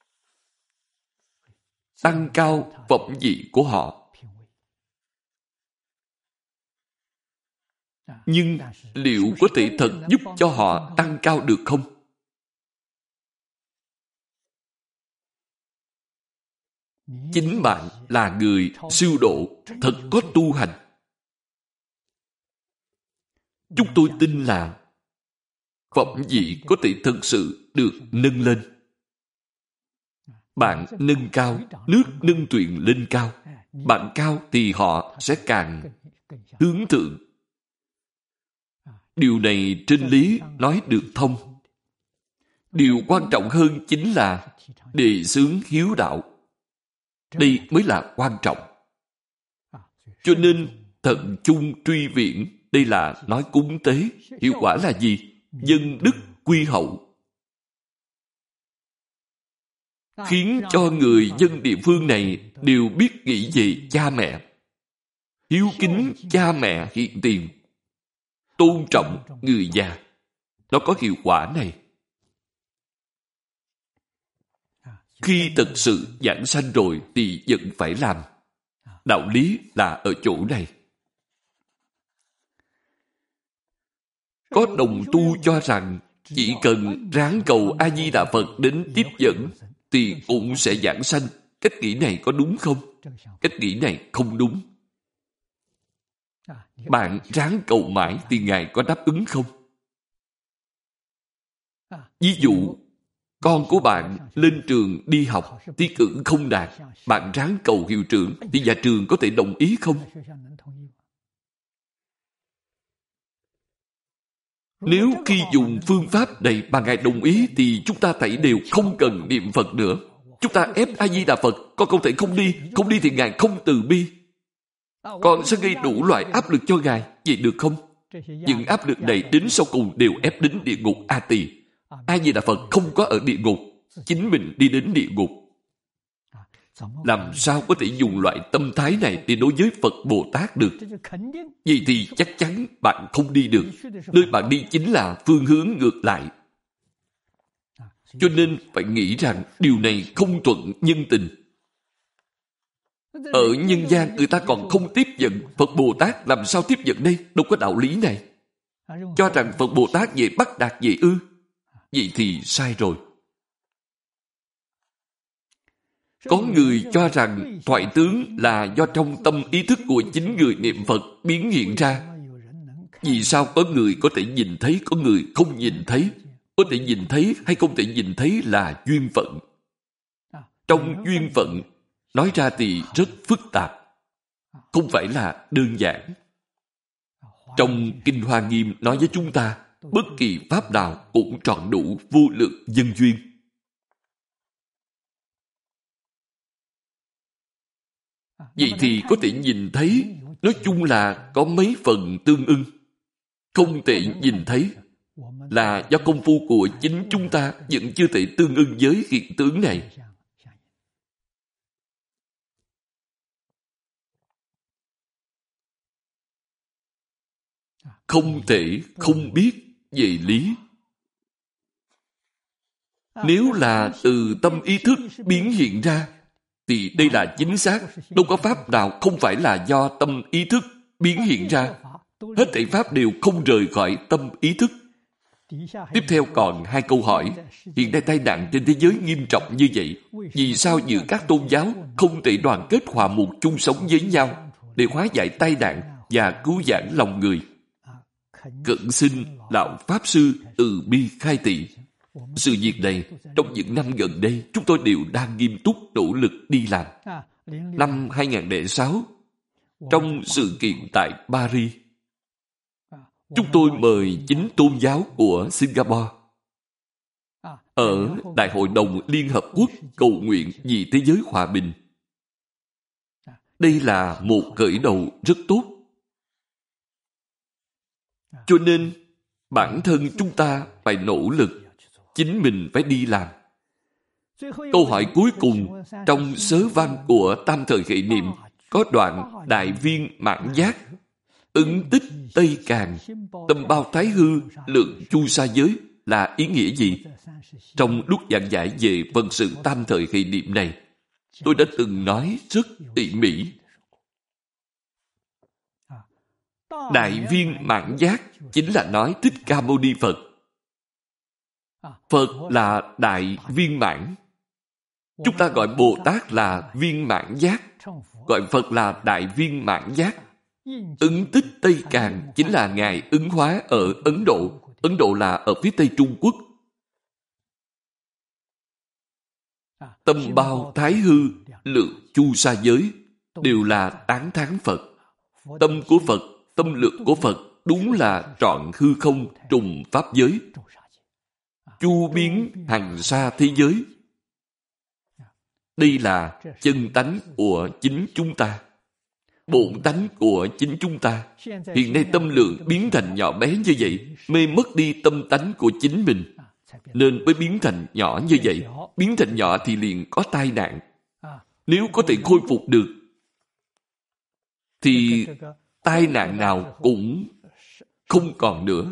Tăng cao phẩm vị của họ. Nhưng liệu có thể thật giúp cho họ tăng cao được không? Chính bạn là người siêu độ, thật có tu hành. Chúng tôi tin là phẩm vị có thể thực sự được nâng lên. Bạn nâng cao, nước nâng tuyền lên cao. Bạn cao thì họ sẽ càng hướng thượng. Điều này trên lý nói được thông. Điều quan trọng hơn chính là đề xướng hiếu đạo. Đây mới là quan trọng. Cho nên thận chung truy viễn, đây là nói cúng tế. Hiệu quả là gì? Dân đức quy hậu. Khiến cho người dân địa phương này đều biết nghĩ về cha mẹ. Hiếu kính cha mẹ hiện tiền. Tôn trọng người già. Nó có hiệu quả này. Khi thực sự giảng sanh rồi thì vẫn phải làm. Đạo lý là ở chỗ này. Có đồng tu cho rằng chỉ cần ráng cầu A-di-đà Phật đến tiếp dẫn thì cũng sẽ giảng sanh. Cách nghĩ này có đúng không? Cách nghĩ này không đúng. Bạn ráng cầu mãi thì Ngài có đáp ứng không? Ví dụ, con của bạn lên trường đi học, thi cử không đạt, bạn ráng cầu hiệu trưởng, thì nhà trường có thể đồng ý không? Nếu khi dùng phương pháp này mà Ngài đồng ý thì chúng ta thảy đều không cần niệm Phật nữa. Chúng ta ép A-di-đà Phật, con không thể không đi, không đi thì Ngài không từ bi. Con sẽ gây đủ loại áp lực cho Ngài, vậy được không? Những áp lực này đến sau cùng đều ép đến địa ngục A Tỳ. A-di-đà Phật không có ở địa ngục, chính mình đi đến địa ngục. Làm sao có thể dùng loại tâm thái này để đối với Phật Bồ Tát được? Vậy thì chắc chắn bạn không đi được. Nơi bạn đi chính là phương hướng ngược lại. Cho nên phải nghĩ rằng điều này không thuận nhân tình. Ở nhân gian người ta còn không tiếp nhận, Phật Bồ Tát làm sao tiếp nhận đây? Đâu có đạo lý này. Cho rằng Phật Bồ Tát về bắt đạt vậy ư? Vậy thì sai rồi. Có người cho rằng thoại tướng là do trong tâm ý thức của chính người niệm Phật biến hiện ra. Vì sao có người có thể nhìn thấy, có người không nhìn thấy? Có thể nhìn thấy hay không thể nhìn thấy là duyên phận. Trong duyên phận, nói ra thì rất phức tạp, không phải là đơn giản. Trong Kinh Hoa Nghiêm nói với chúng ta, bất kỳ pháp nào cũng trọn đủ vô lượng nhân duyên. Vậy thì có thể nhìn thấy, nói chung là có mấy phần tương ưng. Không thể nhìn thấy là do công phu của chính chúng ta vẫn chưa thể tương ưng với hiện tướng này. Không thể không biết về lý. Nếu là từ tâm ý thức biến hiện ra, thì đây là chính xác. Đâu có pháp nào không phải là do tâm ý thức biến hiện ra. Hết thảy pháp đều không rời khỏi tâm ý thức. Tiếp theo còn hai câu hỏi. Hiện nay tai nạn trên thế giới nghiêm trọng như vậy, vì sao giữa các tôn giáo không thể đoàn kết hòa một chung sống với nhau để hóa giải tai nạn và cứu vãn lòng người? Cẩn xin Lão Pháp Sư từ bi khai thị. Sự việc này, trong những năm gần đây, chúng tôi đều đang nghiêm túc nỗ lực đi làm. Năm hai không không sáu, trong sự kiện tại Paris, chúng tôi mời chính tôn giáo của Singapore ở Đại hội đồng Liên Hợp Quốc cầu nguyện vì thế giới hòa bình. Đây là một khởi đầu rất tốt. Cho nên, bản thân chúng ta phải nỗ lực, chính mình phải đi làm. Câu hỏi cuối cùng trong sớ văn của Tam Thời Hệ Niệm có đoạn Đại Viên Mãn Giác, ứng tích Tây Càn, tâm bao thái hư, lượng chu sa giới là ý nghĩa gì? Trong lúc giảng giải về phần sự Tam Thời Hệ Niệm này, tôi đã từng nói rất tỉ mỉ. Đại Viên Mãn Giác chính là nói Thích Ca Mâu Ni Phật. Phật là đại viên mãn. Chúng ta gọi Bồ Tát là viên mãn giác, gọi Phật là đại viên mãn giác. Ứng tích Tây Càn chính là Ngài ứng hóa ở Ấn Độ. Ấn Độ là ở phía Tây Trung Quốc. Tâm bao thái hư, lượng chu sa giới đều là tán thán Phật. Tâm của Phật, tâm lượng của Phật đúng là trọn hư không trùng pháp giới, chu biến hằng sa thế giới. Đây là chân tánh của chính chúng ta, bổn tánh của chính chúng ta. Hiện nay tâm lượng biến thành nhỏ bé như vậy, mê mất đi tâm tánh của chính mình, nên mới biến thành nhỏ như vậy. Biến thành nhỏ thì liền có tai nạn. Nếu có thể khôi phục được, thì tai nạn nào cũng không còn nữa.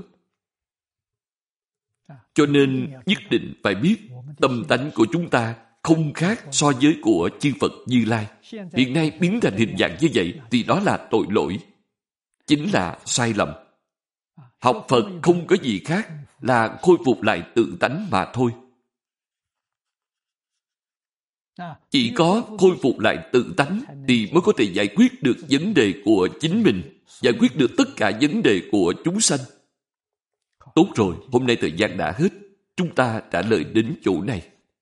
Cho nên nhất định phải biết tâm tánh của chúng ta không khác so với của chư Phật Như Lai. Hiện nay biến thành hình dạng như vậy thì đó là tội lỗi, chính là sai lầm. Học Phật không có gì khác là khôi phục lại tự tánh mà thôi. Chỉ có khôi phục lại tự tánh thì mới có thể giải quyết được vấn đề của chính mình, giải quyết được tất cả vấn đề của chúng sanh. Tốt rồi, hôm nay thời gian đã hết. Chúng ta trả lời đến chỗ này.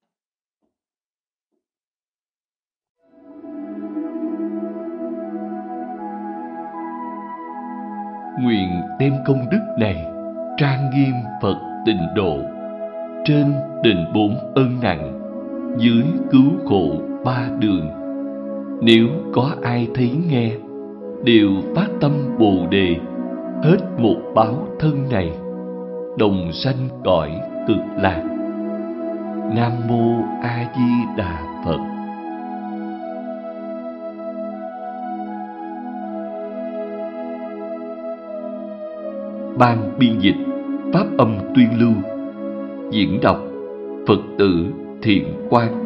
Nguyện đem công đức này trang nghiêm Phật Tịnh Độ, trên đền bốn ân nặng, dưới cứu khổ ba đường. Nếu có ai thấy nghe, đều phát tâm Bồ Đề, hết một báo thân này, đồng sanh cõi Cực Lạc. Nam Mô A Di Đà Phật. Ban biên dịch Pháp âm tuyên lưu. Diễn đọc Phật tử Thiện Quang.